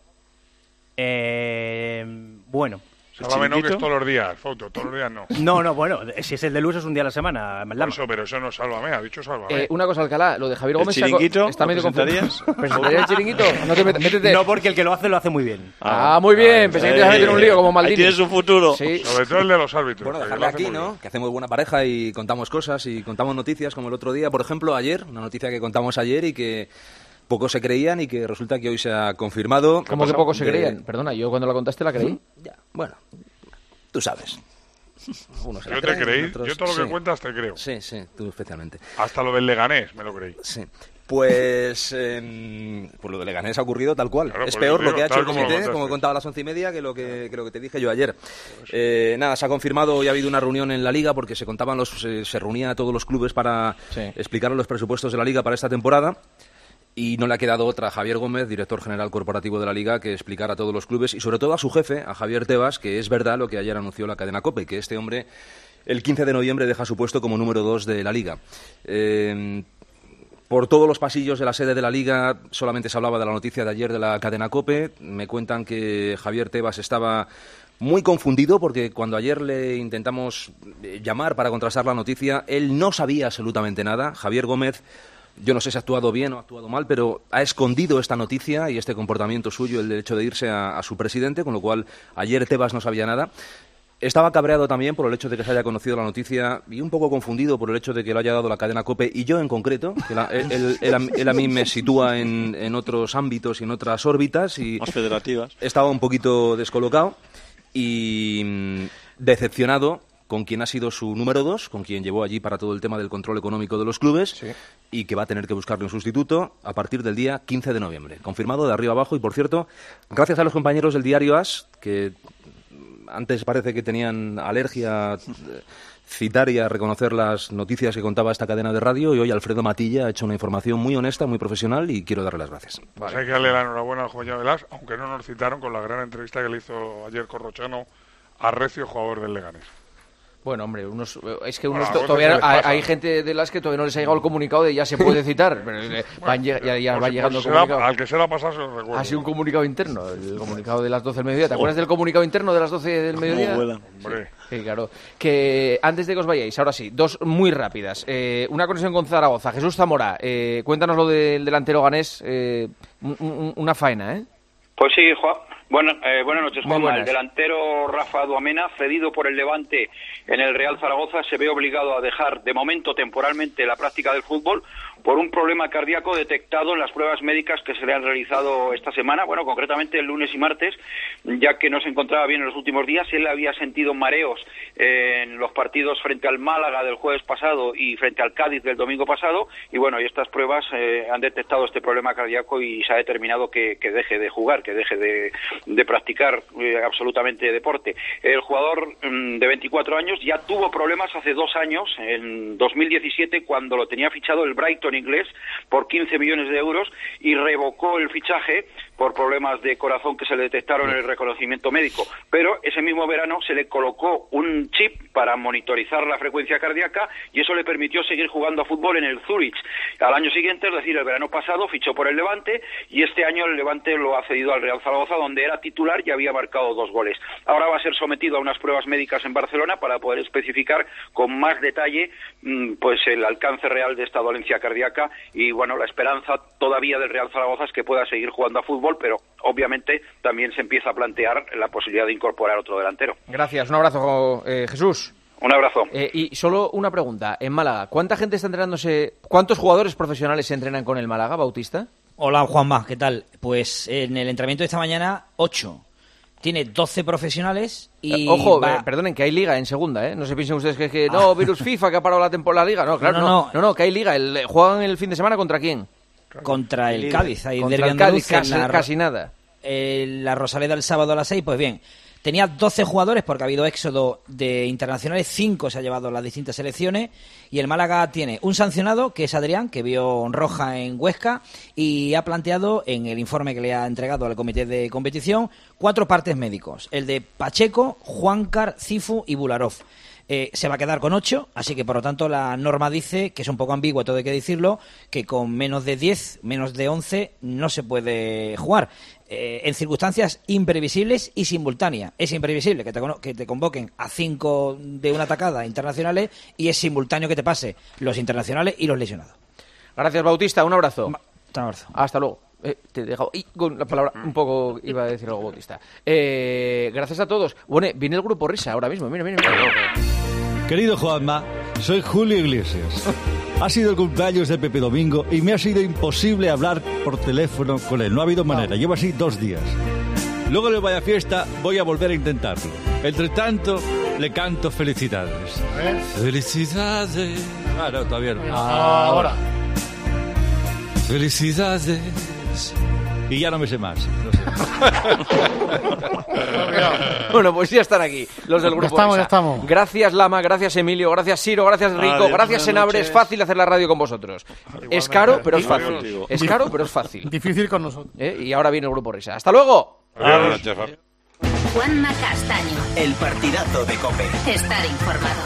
[SPEAKER 13] Eh, bueno.
[SPEAKER 9] Sálvame no, que es todos los días, foto, todos los días no.
[SPEAKER 13] No, no, bueno, si es el de luz es un día a la semana.
[SPEAKER 9] Por eso, pero eso no sálvame, ha dicho sálvame.
[SPEAKER 4] Eh, una cosa, Alcalá, lo de Javier
[SPEAKER 12] ¿El
[SPEAKER 4] Gómez
[SPEAKER 12] chiringuito?
[SPEAKER 4] está
[SPEAKER 12] ¿Lo
[SPEAKER 4] medio confundido.
[SPEAKER 12] presentarías?
[SPEAKER 4] ¿Presentarías el chiringuito? No te metas, métete.
[SPEAKER 13] No, porque el que lo hace lo hace muy bien.
[SPEAKER 4] Ah, muy bien, pensé que te ibas a meter en un lío como Maldini.
[SPEAKER 12] Ahí tiene su futuro.
[SPEAKER 4] Sí.
[SPEAKER 9] Sobre todo el de los árbitros.
[SPEAKER 7] Bueno,
[SPEAKER 9] que
[SPEAKER 7] dejarle
[SPEAKER 9] lo hace
[SPEAKER 7] aquí,
[SPEAKER 9] muy
[SPEAKER 7] ¿no?
[SPEAKER 9] bien.
[SPEAKER 7] Que hacemos buena pareja y contamos cosas y contamos noticias como el otro día. Por ejemplo, ayer, una noticia que contamos ayer y que pocos se creían y que resulta que hoy se ha confirmado.
[SPEAKER 4] ¿Cómo que pocos se
[SPEAKER 7] De-
[SPEAKER 4] creían? Perdona, yo cuando la contaste la creí.
[SPEAKER 7] Ya, bueno, tú sabes. Algunos se la
[SPEAKER 9] Yo te
[SPEAKER 7] creen,
[SPEAKER 9] creí,
[SPEAKER 7] otros-
[SPEAKER 9] yo todo lo que
[SPEAKER 7] sí.
[SPEAKER 9] cuentas te creo.
[SPEAKER 7] Sí, sí, tú especialmente.
[SPEAKER 9] Hasta lo del Leganés me lo creí.
[SPEAKER 7] Sí. Pues, eh, pues lo de Leganés ha ocurrido tal cual.
[SPEAKER 9] Claro,
[SPEAKER 7] es
[SPEAKER 9] por
[SPEAKER 7] peor
[SPEAKER 9] eso
[SPEAKER 7] lo que ha
[SPEAKER 9] digo,
[SPEAKER 7] hecho el
[SPEAKER 9] tal como lo
[SPEAKER 7] comité,
[SPEAKER 9] contaste.
[SPEAKER 7] como contaba a las once y media, que lo que, que lo que te dije yo ayer. Eh, nada, se ha confirmado, hoy ha habido una reunión en la Liga porque se contaban los, se, se reunían a todos los clubes para
[SPEAKER 4] Sí.
[SPEAKER 7] explicar los presupuestos de la Liga para esta temporada. Y no le ha quedado otra a Javier Gómez, director general corporativo de la Liga, que explicar a todos los clubes y sobre todo a su jefe, a Javier Tebas, que es verdad lo que ayer anunció la cadena COPE, que este hombre el quince de noviembre deja su puesto como número dos de la Liga. Eh, por todos los pasillos de la sede de la Liga solamente se hablaba de la noticia de ayer de la cadena COPE. Me cuentan que Javier Tebas estaba muy confundido porque cuando ayer le intentamos eh, llamar para contrastar la noticia, él no sabía absolutamente nada. Javier Gómez, yo no sé si ha actuado bien o ha actuado mal, pero ha escondido esta noticia y este comportamiento suyo, el derecho de irse a, a su presidente, con lo cual ayer Tebas no sabía nada. Estaba cabreado también por el hecho de que se haya conocido la noticia y un poco confundido por el hecho de que lo haya dado la cadena COPE y yo en concreto, que la- él, él- él a, él a mí me sitúa en, en otros ámbitos y en otras órbitas y
[SPEAKER 12] Más federativas.
[SPEAKER 7] estaba un poquito descolocado y mm, decepcionado con quien ha sido su número dos, con quien llevó allí para todo el tema del control económico de los clubes y que va a tener que buscarle un sustituto a partir del día quince de noviembre. Confirmado de arriba abajo y, por cierto, gracias a los compañeros del diario AS, que antes parece que tenían alergia a citar y a reconocer las noticias que contaba esta cadena de radio, y hoy Alfredo Matilla ha hecho una información muy honesta, muy profesional y quiero darle las gracias.
[SPEAKER 9] Pues hay que darle la enhorabuena al Joya Velas, aunque no nos citaron con la gran entrevista que le hizo ayer Corrochano a Recio, jugador del Leganés.
[SPEAKER 4] Bueno, hombre, unos, es que unos
[SPEAKER 9] Bueno,
[SPEAKER 4] to-
[SPEAKER 9] a vosotros
[SPEAKER 4] todavía
[SPEAKER 9] les
[SPEAKER 4] hay,
[SPEAKER 9] pasa.
[SPEAKER 4] hay gente de las que todavía no les ha llegado el comunicado de ya se puede citar. Pero, eh, van lleg- ya ya
[SPEAKER 9] Por
[SPEAKER 4] va
[SPEAKER 9] si-
[SPEAKER 4] llegando
[SPEAKER 9] por
[SPEAKER 4] el
[SPEAKER 9] si se la-
[SPEAKER 4] comunicado.
[SPEAKER 9] al que se la ha pasado se lo recuerdo.
[SPEAKER 4] Ha sido un comunicado interno, el comunicado de las doce del mediodía. ¿Te acuerdas del comunicado interno de las doce del mediodía?
[SPEAKER 9] vuelan. Hombre.
[SPEAKER 4] Sí, claro. Que antes de que os vayáis, ahora sí, dos muy rápidas. Eh, una conexión con Zaragoza. Jesús Zamora, eh, cuéntanos lo del delantero ganés. Eh, un- un- una faena, ¿eh?
[SPEAKER 16] Pues sí, Juan. Bueno, eh, buenas noches,
[SPEAKER 4] Muy
[SPEAKER 16] Juanma.
[SPEAKER 4] buenas.
[SPEAKER 16] El delantero Rafa Duamena, cedido por el Levante en el Real Zaragoza, se ve obligado a dejar de momento temporalmente la práctica del fútbol, por un problema cardíaco detectado en las pruebas médicas que se le han realizado esta semana, bueno, concretamente el lunes y martes, ya que no se encontraba bien en los últimos días. Él había sentido mareos en los partidos frente al Málaga del jueves pasado y frente al Cádiz del domingo pasado, y bueno, y estas pruebas eh, han detectado este problema cardíaco y se ha determinado que, que deje de jugar, que deje de, de practicar eh, absolutamente deporte. El jugador mm, de veinticuatro años ya tuvo problemas hace dos años, en dos mil diecisiete, cuando lo tenía fichado el Brighton inglés por quince millones de euros y revocó el fichaje por problemas de corazón que se le detectaron en el reconocimiento médico. Pero ese mismo verano se le colocó un chip para monitorizar la frecuencia cardíaca y eso le permitió seguir jugando a fútbol en el Zurich. Al año siguiente, es decir, el verano pasado, fichó por el Levante y este año el Levante lo ha cedido al Real Zaragoza, donde era titular y había marcado dos goles. Ahora va a ser sometido a unas pruebas médicas en Barcelona para poder especificar con más detalle pues el alcance real de esta dolencia cardíaca y, bueno, la esperanza todavía del Real Zaragoza es que pueda seguir jugando a fútbol, pero obviamente también se empieza a plantear la posibilidad de incorporar otro delantero.
[SPEAKER 4] Gracias, un abrazo, eh, Jesús.
[SPEAKER 16] Un abrazo.
[SPEAKER 4] Eh, y solo una pregunta, en Málaga, ¿cuánta gente está entrenándose, cuántos jugadores profesionales se entrenan con el Málaga, Bautista?
[SPEAKER 15] Hola, Juanma, ¿qué tal? Pues en el entrenamiento de esta mañana, ocho. Tiene doce profesionales y...
[SPEAKER 4] Eh, ojo,
[SPEAKER 15] va...
[SPEAKER 4] eh, perdonen, que hay liga en segunda, ¿eh? No se piensen ustedes que, que no, virus FIFA, que ha parado la temporada la liga. No, claro, no, no, no, no, no que hay liga. El, ¿Juegan el fin de semana contra quién?
[SPEAKER 15] Contra el Cádiz. Hay
[SPEAKER 4] contra el Cádiz, casi, la, casi nada.
[SPEAKER 15] Eh, la Rosaleda el sábado a las seis, pues bien... Tenía doce jugadores porque ha habido éxodo de internacionales, cinco se ha llevado a las distintas selecciones y el Málaga tiene un sancionado que es Adrián, que vio roja en Huesca y ha planteado en el informe que le ha entregado al comité de competición cuatro partes médicos, el de Pacheco, Juancar, Cifu y Bularov. Eh, se va a quedar con ocho, así que por lo tanto la norma dice, que es un poco ambigua, todo hay que decirlo, que con menos de diez, menos de once no se puede jugar. Eh, en circunstancias imprevisibles y simultáneas. Es imprevisible que te, que te convoquen a cinco de una tacada internacionales y es simultáneo que te pase los internacionales y los lesionados.
[SPEAKER 4] Gracias, Bautista, un abrazo.
[SPEAKER 15] Un abrazo.
[SPEAKER 4] Hasta luego. Eh, te he dejado y con la palabra un poco iba a decir algo Bautista. Eh, gracias a todos. Bueno, viene el grupo Risa ahora mismo. Mira, mira, mira.
[SPEAKER 17] Querido Juanma, soy Julio Iglesias. Ha sido el cumpleaños de Pepe Domingo y me ha sido imposible hablar por teléfono con él. No ha habido manera. Llevo así dos días. Luego de vaya fiesta voy a volver a intentarlo. Entre tanto, le canto felicidades. ¿Eh? Felicidades. Ah, no, todavía no.
[SPEAKER 18] Ah, ahora.
[SPEAKER 17] Felicidades. Y ya no me sé más. No sé.
[SPEAKER 4] Bueno, pues ya están aquí los del grupo.
[SPEAKER 18] Ya estamos,
[SPEAKER 4] Risa.
[SPEAKER 18] ya estamos.
[SPEAKER 4] Gracias, Lama, gracias, Emilio, gracias, Siro, gracias, Rico,
[SPEAKER 12] Adiós,
[SPEAKER 4] gracias, Senabre. Es fácil hacer la radio con vosotros. Igualmente. Es caro, pero es fácil.
[SPEAKER 12] Contigo.
[SPEAKER 4] Es caro, pero es fácil.
[SPEAKER 18] Difícil con nosotros.
[SPEAKER 4] ¿Eh? Y ahora viene el grupo Risa. ¡Hasta luego!
[SPEAKER 8] Adiós.
[SPEAKER 1] Juanma Castaño.
[SPEAKER 2] El partidazo de COPE.
[SPEAKER 1] Estar informado.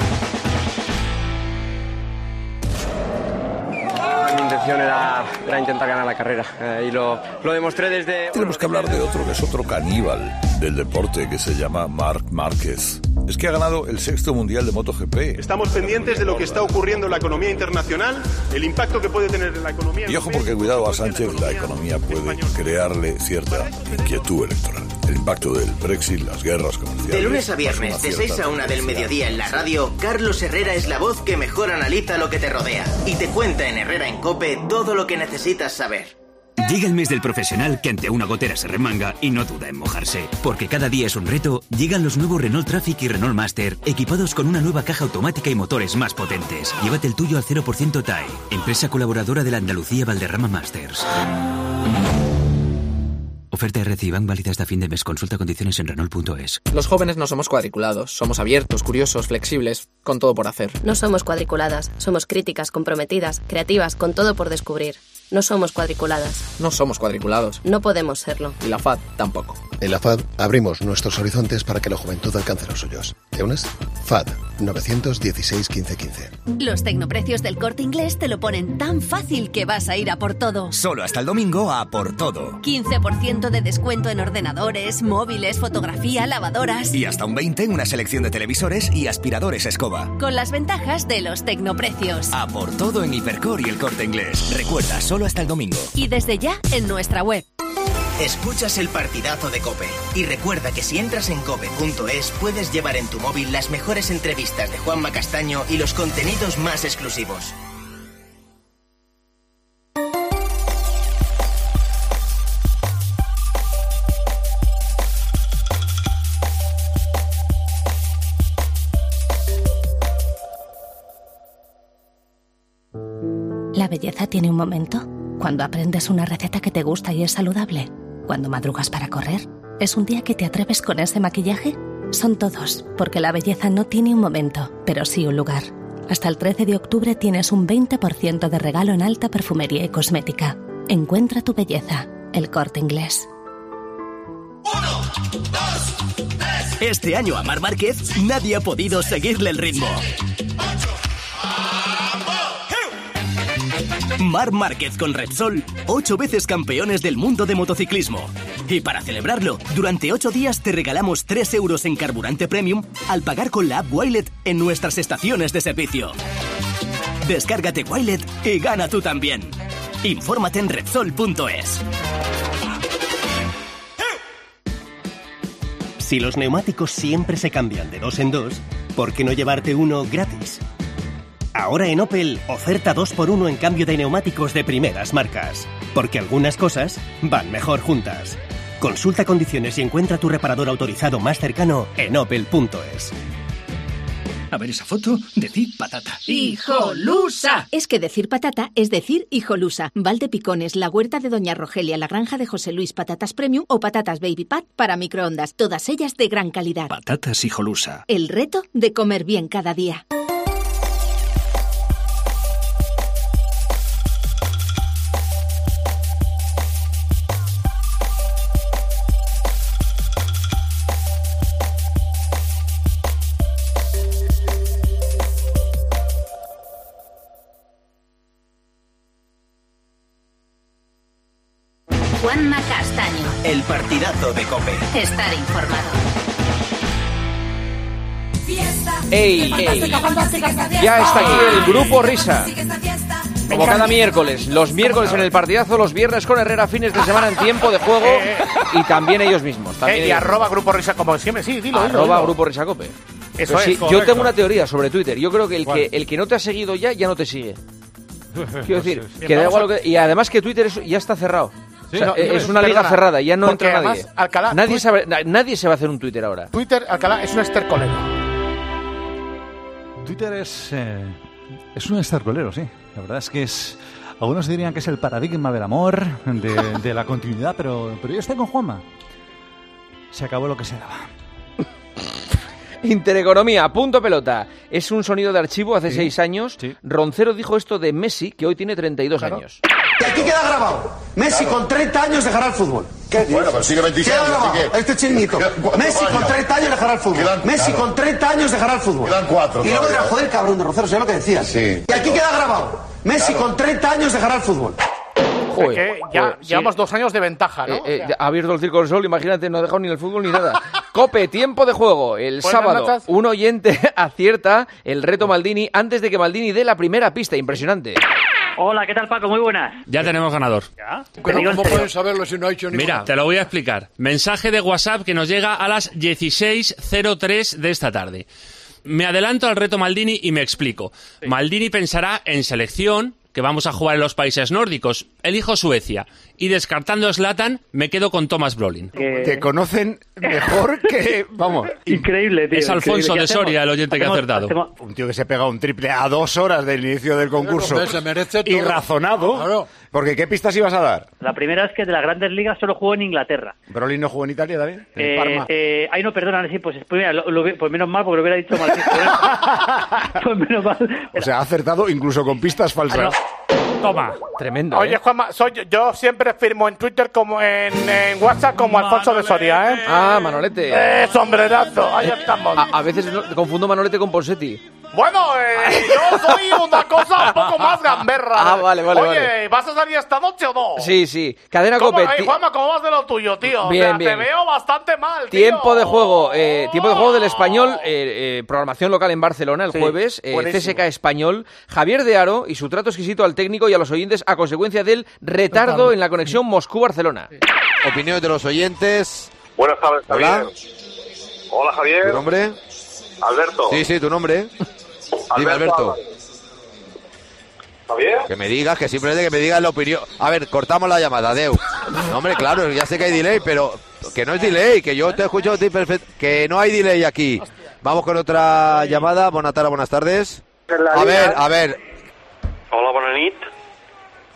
[SPEAKER 21] Mi intención era, era intentar ganar la carrera eh, y lo, lo demostré desde...
[SPEAKER 19] Tenemos que hablar de otro, que es otro caníbal del deporte, que se llama Marc Márquez. Es que ha ganado el sexto mundial de MotoGP.
[SPEAKER 20] Estamos pendientes de lo que está ocurriendo en la economía internacional, el impacto que puede tener en la economía...
[SPEAKER 19] Y ojo, porque cuidado a Sánchez, la economía puede crearle cierta inquietud electoral. El impacto del Brexit, las guerras comerciales...
[SPEAKER 2] De lunes a viernes, de seis a una del mediodía en la radio, Carlos Herrera es la voz que mejor analiza lo que te rodea y te cuenta en Herrera en COPE todo lo que necesitas saber.
[SPEAKER 22] Llega el mes del profesional que ante una gotera se remanga y no duda en mojarse. Porque cada día es un reto, llegan los nuevos Renault Traffic y Renault Master, equipados con una nueva caja automática y motores más potentes. Llévate el tuyo al cero por ciento T A E, empresa colaboradora de la Andalucía Valderrama Masters. Oferta R C I Bank válida hasta fin de mes. Consulta condiciones en Renault punto es.
[SPEAKER 23] Los jóvenes no somos cuadriculados. Somos abiertos, curiosos, flexibles, con todo por hacer.
[SPEAKER 24] No somos cuadriculadas. Somos críticas, comprometidas, creativas, con todo por descubrir. No somos cuadriculadas.
[SPEAKER 23] No somos cuadriculados.
[SPEAKER 24] No podemos serlo.
[SPEAKER 23] Y la F A D tampoco.
[SPEAKER 25] En la F A D abrimos nuestros horizontes para que la juventud alcance los suyos. ¿Te unes? F A D nueve uno seis, quince, quince.
[SPEAKER 26] Los tecnoprecios del Corte Inglés te lo ponen tan fácil que vas a ir a por todo.
[SPEAKER 27] Solo hasta el domingo a por todo.
[SPEAKER 26] quince por ciento de descuento en ordenadores, móviles, fotografía, lavadoras.
[SPEAKER 27] Y hasta un veinte por ciento en una selección de televisores y aspiradores Escoba.
[SPEAKER 26] Con las ventajas de los tecnoprecios.
[SPEAKER 27] A por todo en Hipercor y el Corte Inglés. Recuerda, solo hasta el domingo.
[SPEAKER 26] Y desde ya en nuestra web.
[SPEAKER 2] Escuchas el partidazo de COPE. Y recuerda que si entras en cope punto es puedes llevar en tu móvil las mejores entrevistas de Juanma Castaño y los contenidos más exclusivos.
[SPEAKER 3] La belleza tiene un momento. Cuando aprendes una receta que te gusta y es saludable. Cuando madrugas para correr. ¿Es un día que te atreves con ese maquillaje? Son todos, porque la belleza no tiene un momento, pero sí un lugar. Hasta el trece de octubre tienes un veinte por ciento de regalo en alta perfumería y cosmética. Encuentra tu belleza. El Corte Inglés.
[SPEAKER 27] Este año a Marc Márquez nadie ha podido seguirle el ritmo. Marc Márquez con Repsol, ocho veces campeones del mundo de motociclismo. Y para celebrarlo, durante ocho días te regalamos tres euros en carburante premium al pagar con la app Wilet en nuestras estaciones de servicio. Descárgate Wilet y gana tú también. Infórmate en Repsol punto es.
[SPEAKER 5] Si los neumáticos siempre se cambian de dos en dos, ¿por qué no llevarte uno gratis? Ahora en Opel, oferta dos por uno en cambio de neumáticos de primeras marcas. Porque algunas cosas van mejor juntas. Consulta condiciones y encuentra tu reparador autorizado más cercano en opel punto es.
[SPEAKER 6] A ver esa foto, decir patata.
[SPEAKER 10] ¡Hijolusa! Es que decir patata es decir hijolusa. Valdepicones, la huerta de Doña Rogelia, la granja de José Luis, patatas premium o patatas baby pat para microondas. Todas ellas de gran calidad.
[SPEAKER 6] Patatas hijolusa.
[SPEAKER 10] El reto de comer bien cada día.
[SPEAKER 1] Juanma Castaño.
[SPEAKER 27] El partidazo de COPE.
[SPEAKER 1] Estar informado.
[SPEAKER 4] ¡Ey! ey. Ya está aquí el Grupo Risa. Como cada miércoles. Los miércoles en el partidazo, los viernes con Herrera, fines de semana en tiempo de juego. Y también ellos mismos. También
[SPEAKER 11] Eh, y
[SPEAKER 4] ellos.
[SPEAKER 11] arroba Grupo Risa como siempre. Sí, dilo, dilo,
[SPEAKER 4] Arroba
[SPEAKER 11] dilo.
[SPEAKER 4] Grupo Risa Cope.
[SPEAKER 11] Eso
[SPEAKER 4] Pero
[SPEAKER 11] es,
[SPEAKER 4] sí, yo
[SPEAKER 11] correcto.
[SPEAKER 4] tengo una teoría sobre Twitter. Yo creo que el, que
[SPEAKER 11] ¿Cuál?
[SPEAKER 4] el que no te ha seguido ya, ya no te sigue. Quiero decir,
[SPEAKER 11] Sí,
[SPEAKER 4] que da
[SPEAKER 11] vamos
[SPEAKER 4] igual lo que... Y además que Twitter es- ya está cerrado.
[SPEAKER 11] Sí,
[SPEAKER 4] O sea,
[SPEAKER 11] no,
[SPEAKER 4] eh,
[SPEAKER 11] no,
[SPEAKER 4] es una liga
[SPEAKER 11] perdona,
[SPEAKER 4] cerrada, ya no
[SPEAKER 11] porque
[SPEAKER 4] entra
[SPEAKER 11] además,
[SPEAKER 4] nadie.
[SPEAKER 11] Alcalá,
[SPEAKER 4] nadie,
[SPEAKER 11] Twi-
[SPEAKER 4] sabe, na- nadie se va a hacer un Twitter ahora.
[SPEAKER 11] Twitter, Alcalá, es un estercolero.
[SPEAKER 17] Twitter es, eh, es un estercolero, sí. La verdad es que es... Algunos dirían que es el paradigma del amor, de, de la continuidad, pero, pero yo estoy con Juanma. Se acabó lo que se daba.
[SPEAKER 4] Intereconomía, punto pelota. Es un sonido de archivo hace
[SPEAKER 17] Sí,
[SPEAKER 4] seis años. Roncero dijo esto de Messi, que hoy tiene treinta y dos
[SPEAKER 14] Claro.
[SPEAKER 4] años.
[SPEAKER 14] Y aquí queda grabado. Messi con treinta años dejará el fútbol. ¿Qué dices? Bueno, pero sigue veintiséis, Queda grabado, así que- este chinguito. Quedan Messi cuatro con años. treinta años dejará el fútbol. Quedan- Messi claro. con treinta años dejará el fútbol. Quedan cuatro Y luego todavía. dirá, joder, cabrón de Rocero, ¿sabes lo que decías? Sí. Y aquí queda grabado. Messi Claro. con treinta años dejará el fútbol.
[SPEAKER 11] Es que ya
[SPEAKER 4] joder, sí.
[SPEAKER 11] llevamos dos años de ventaja, ¿no?
[SPEAKER 4] Eh, eh,
[SPEAKER 11] O sea,
[SPEAKER 4] ha abierto el circo del sol, imagínate, no ha dejado ni el fútbol ni nada. Cope, tiempo de juego. El
[SPEAKER 11] Buenas
[SPEAKER 4] sábado,
[SPEAKER 11] noches.
[SPEAKER 4] un oyente acierta el reto Maldini antes de que Maldini dé la primera pista. Impresionante.
[SPEAKER 18] Hola, ¿qué tal, Paco? Muy buenas.
[SPEAKER 28] Ya tenemos ganador.
[SPEAKER 18] Pero ¿cómo pueden
[SPEAKER 28] saberlo si no ha hecho ni Mira, te lo voy a explicar. Mensaje de WhatsApp que nos llega a las dieciséis cero tres de esta tarde. Me adelanto al reto Maldini y me explico. Maldini pensará en selección, que vamos a jugar en los países nórdicos. Elijo Suecia. Y descartando a Zlatan, me quedo con Thomas Brolin.
[SPEAKER 11] Te conocen mejor que... Vamos.
[SPEAKER 18] Increíble, tío.
[SPEAKER 28] Es Alfonso
[SPEAKER 18] increíble. ¿Qué
[SPEAKER 28] de
[SPEAKER 18] hacemos?
[SPEAKER 28] Soria el oyente que ha
[SPEAKER 18] Hacemos-
[SPEAKER 28] acertado.
[SPEAKER 18] hacemos-
[SPEAKER 11] Un tío que se pega un triple a dos horas del inicio del concurso.
[SPEAKER 28] Hombre, se merece todo.
[SPEAKER 11] Y razonado.
[SPEAKER 28] Claro.
[SPEAKER 11] Porque ¿qué pistas ibas a dar?
[SPEAKER 18] La primera es que de las grandes ligas solo jugó en Inglaterra.
[SPEAKER 11] ¿Brolin no jugó en Italia, David? En
[SPEAKER 18] Eh,
[SPEAKER 11] Parma.
[SPEAKER 18] eh, ay, no, perdona, sí, pues, pues, mira, lo- lo- pues menos mal, porque lo hubiera dicho mal. Pues menos mal.
[SPEAKER 11] O sea, ha acertado incluso con pistas falsas.
[SPEAKER 18] Toma.
[SPEAKER 4] Tremendo.
[SPEAKER 18] Oye,
[SPEAKER 4] ¿eh?
[SPEAKER 18] Juanma, soy yo, yo siempre firmo en Twitter como en, en WhatsApp como Alfonso de Soria, ¿eh?
[SPEAKER 4] Ah, Manolete.
[SPEAKER 18] ¡Eh, sombrerazo! Ahí estamos.
[SPEAKER 4] A, a veces no- confundo Manolete con Ponseti.
[SPEAKER 18] Bueno, eh, yo soy una cosa un poco más gamberra.
[SPEAKER 4] Ah, vale, vale,
[SPEAKER 18] Oye,
[SPEAKER 4] vale.
[SPEAKER 18] ¿vas a salir esta noche o no?
[SPEAKER 4] Sí, sí. Cadena
[SPEAKER 18] ¿Cómo,
[SPEAKER 4] Cope.
[SPEAKER 18] ay,
[SPEAKER 4] ti-
[SPEAKER 18] Juanma, ¿cómo vas de lo tuyo, tío?
[SPEAKER 4] Bien,
[SPEAKER 18] o sea,
[SPEAKER 4] bien.
[SPEAKER 18] te veo bastante mal, tío.
[SPEAKER 4] Tiempo de juego, eh, tiempo de juego del Español, eh, eh, programación local en Barcelona el
[SPEAKER 18] Sí,
[SPEAKER 4] jueves, eh,
[SPEAKER 18] buenísimo.
[SPEAKER 4] C S K Español, Javier de Aro y su trato exquisito al técnico y a los oyentes a consecuencia del retardo en la conexión Moscú-Barcelona.
[SPEAKER 29] Opiniones de los oyentes.
[SPEAKER 30] Buenas tardes,
[SPEAKER 29] Hola.
[SPEAKER 30] Javier. Hola, Javier.
[SPEAKER 29] ¿Tu nombre?
[SPEAKER 30] Alberto.
[SPEAKER 29] Sí, sí, tu nombre. Dime, Alberto.
[SPEAKER 30] ¿Javier?
[SPEAKER 29] Que me digas, que simplemente que me digas la opinión. A ver, cortamos la llamada, Deu. No, hombre, claro, ya sé que hay delay, pero que no es delay, que yo te escucho a ti perfecto. Que no hay delay aquí. Vamos con otra llamada. Buenas tardes, buenas tardes. A ver, a ver.
[SPEAKER 30] Hola, bona nit.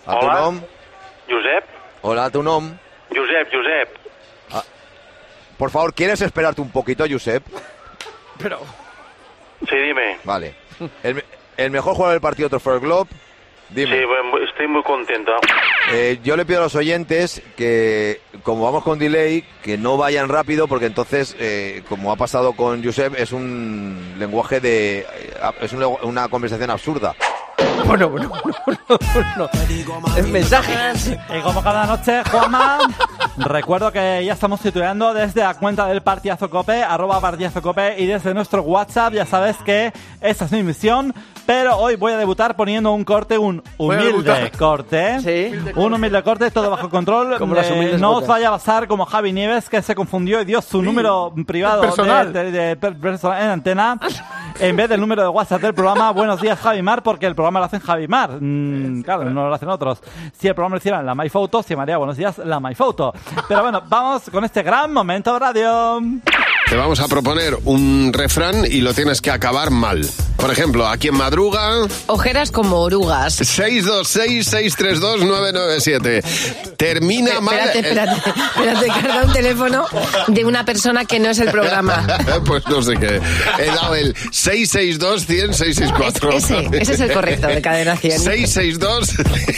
[SPEAKER 29] A tu
[SPEAKER 30] Hola.
[SPEAKER 29] nom?
[SPEAKER 30] Josep.
[SPEAKER 29] Hola, a tu nom?
[SPEAKER 30] Josep, Josep.
[SPEAKER 29] Ah, por favor, ¿quieres esperarte un poquito, Josep?
[SPEAKER 4] Pero...
[SPEAKER 30] Sí, dime.
[SPEAKER 29] Vale. El, el mejor jugador del partido Trofeo Globe, dime.
[SPEAKER 30] Sí, bueno, estoy muy contento.
[SPEAKER 29] Eh, yo le pido a los oyentes que, como vamos con delay, que no vayan rápido, porque entonces, eh, como ha pasado con Josep, es un lenguaje de... eh, es un lengu- una conversación absurda.
[SPEAKER 4] Bueno, bueno, bueno, bueno. Es mensaje.
[SPEAKER 7] Y como cada noche, Juanma, recuerdo que ya estamos tuiteando desde la cuenta del Partidazo Cope, arroba Partidazo Cope, y desde nuestro WhatsApp. Ya sabes que esta es mi misión, pero hoy voy a debutar poniendo un corte, un humilde corte.
[SPEAKER 4] Sí.
[SPEAKER 7] Un humilde corte, todo bajo control.
[SPEAKER 4] Como las
[SPEAKER 7] Eh,
[SPEAKER 4] humildes
[SPEAKER 7] no
[SPEAKER 4] botas.
[SPEAKER 7] os vaya a pasar como Javi Nieves, que se confundió y dio su número privado
[SPEAKER 8] personal.
[SPEAKER 7] de, de- de per- personal en antena en vez del número de WhatsApp del programa. Buenos días, Javi Mar, porque el programa lo hacen Javi Mar. Mm, claro, no lo hacen otros. Si el programa lo hicieran la MyPhoto, se llamaría Buenos días, la MyPhoto. Pero bueno, vamos con este gran momento radio.
[SPEAKER 9] Te vamos a proponer un refrán y lo tienes que acabar mal. Por ejemplo, a quien madruga...
[SPEAKER 12] Ojeras como orugas.
[SPEAKER 9] seis dos seis, seis tres dos, nueve nueve siete. Termina mal...
[SPEAKER 12] Espérate, espérate, espérate, que has dado un teléfono de una persona que no es el programa.
[SPEAKER 9] Pues no sé qué. He dado el seis seis dos, cien, seis seis cuatro.
[SPEAKER 12] Ese, ese es el correcto, de Cadena cien.
[SPEAKER 9] seis seis dos,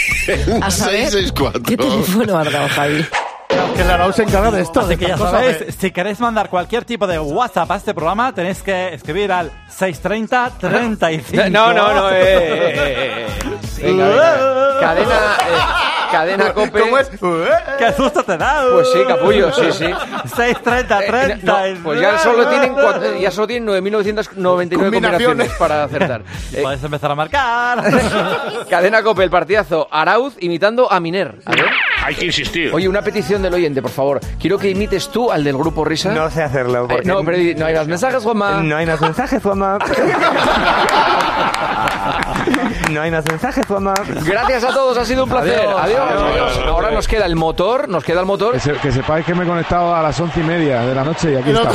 [SPEAKER 12] A saber,
[SPEAKER 9] seis seis cuatro.
[SPEAKER 12] ¿qué teléfono has dado, Javi?
[SPEAKER 8] Que la Arau se encarga de esto.
[SPEAKER 7] Así
[SPEAKER 8] de
[SPEAKER 7] que ya
[SPEAKER 8] estas cosas,
[SPEAKER 7] sabéis,
[SPEAKER 8] ¿eh?
[SPEAKER 7] si queréis mandar cualquier tipo de WhatsApp a este programa, tenéis que escribir al seis treinta, treinta y cinco.
[SPEAKER 4] No, no, no. Eh, eh, eh, eh. Venga, venga. Cadena, eh, cadena Cope.
[SPEAKER 8] ¿Cómo es?
[SPEAKER 7] ¡Qué susto te da!
[SPEAKER 4] Pues sí, capullo, sí, sí.
[SPEAKER 7] seis treinta,
[SPEAKER 4] Eh,
[SPEAKER 7] treinta.
[SPEAKER 4] no, pues ya solo tienen cuatro- ya solo tienen nueve mil novecientos noventa y nueve combinaciones para acertar. Eh,
[SPEAKER 7] Puedes empezar a marcar.
[SPEAKER 4] Cadena Cope, el partidazo. Arauz imitando a Miner. A ver.
[SPEAKER 30] Hay que insistir.
[SPEAKER 4] Oye, una petición del oyente, por favor. Quiero que imites tú al del grupo Risa.
[SPEAKER 13] No sé hacerlo.
[SPEAKER 4] Eh, no, pero no hay más mensajes, Juanma.
[SPEAKER 13] No hay más mensajes, Juanma. No hay más mensajes, Juanma.
[SPEAKER 4] Gracias a todos, ha sido un placer.
[SPEAKER 13] Adiós.
[SPEAKER 4] Adiós.
[SPEAKER 13] Adiós.
[SPEAKER 4] Ahora nos queda el motor, nos queda el motor.
[SPEAKER 15] Que, se- que sepáis que me he conectado a las once y media de la noche y aquí estamos.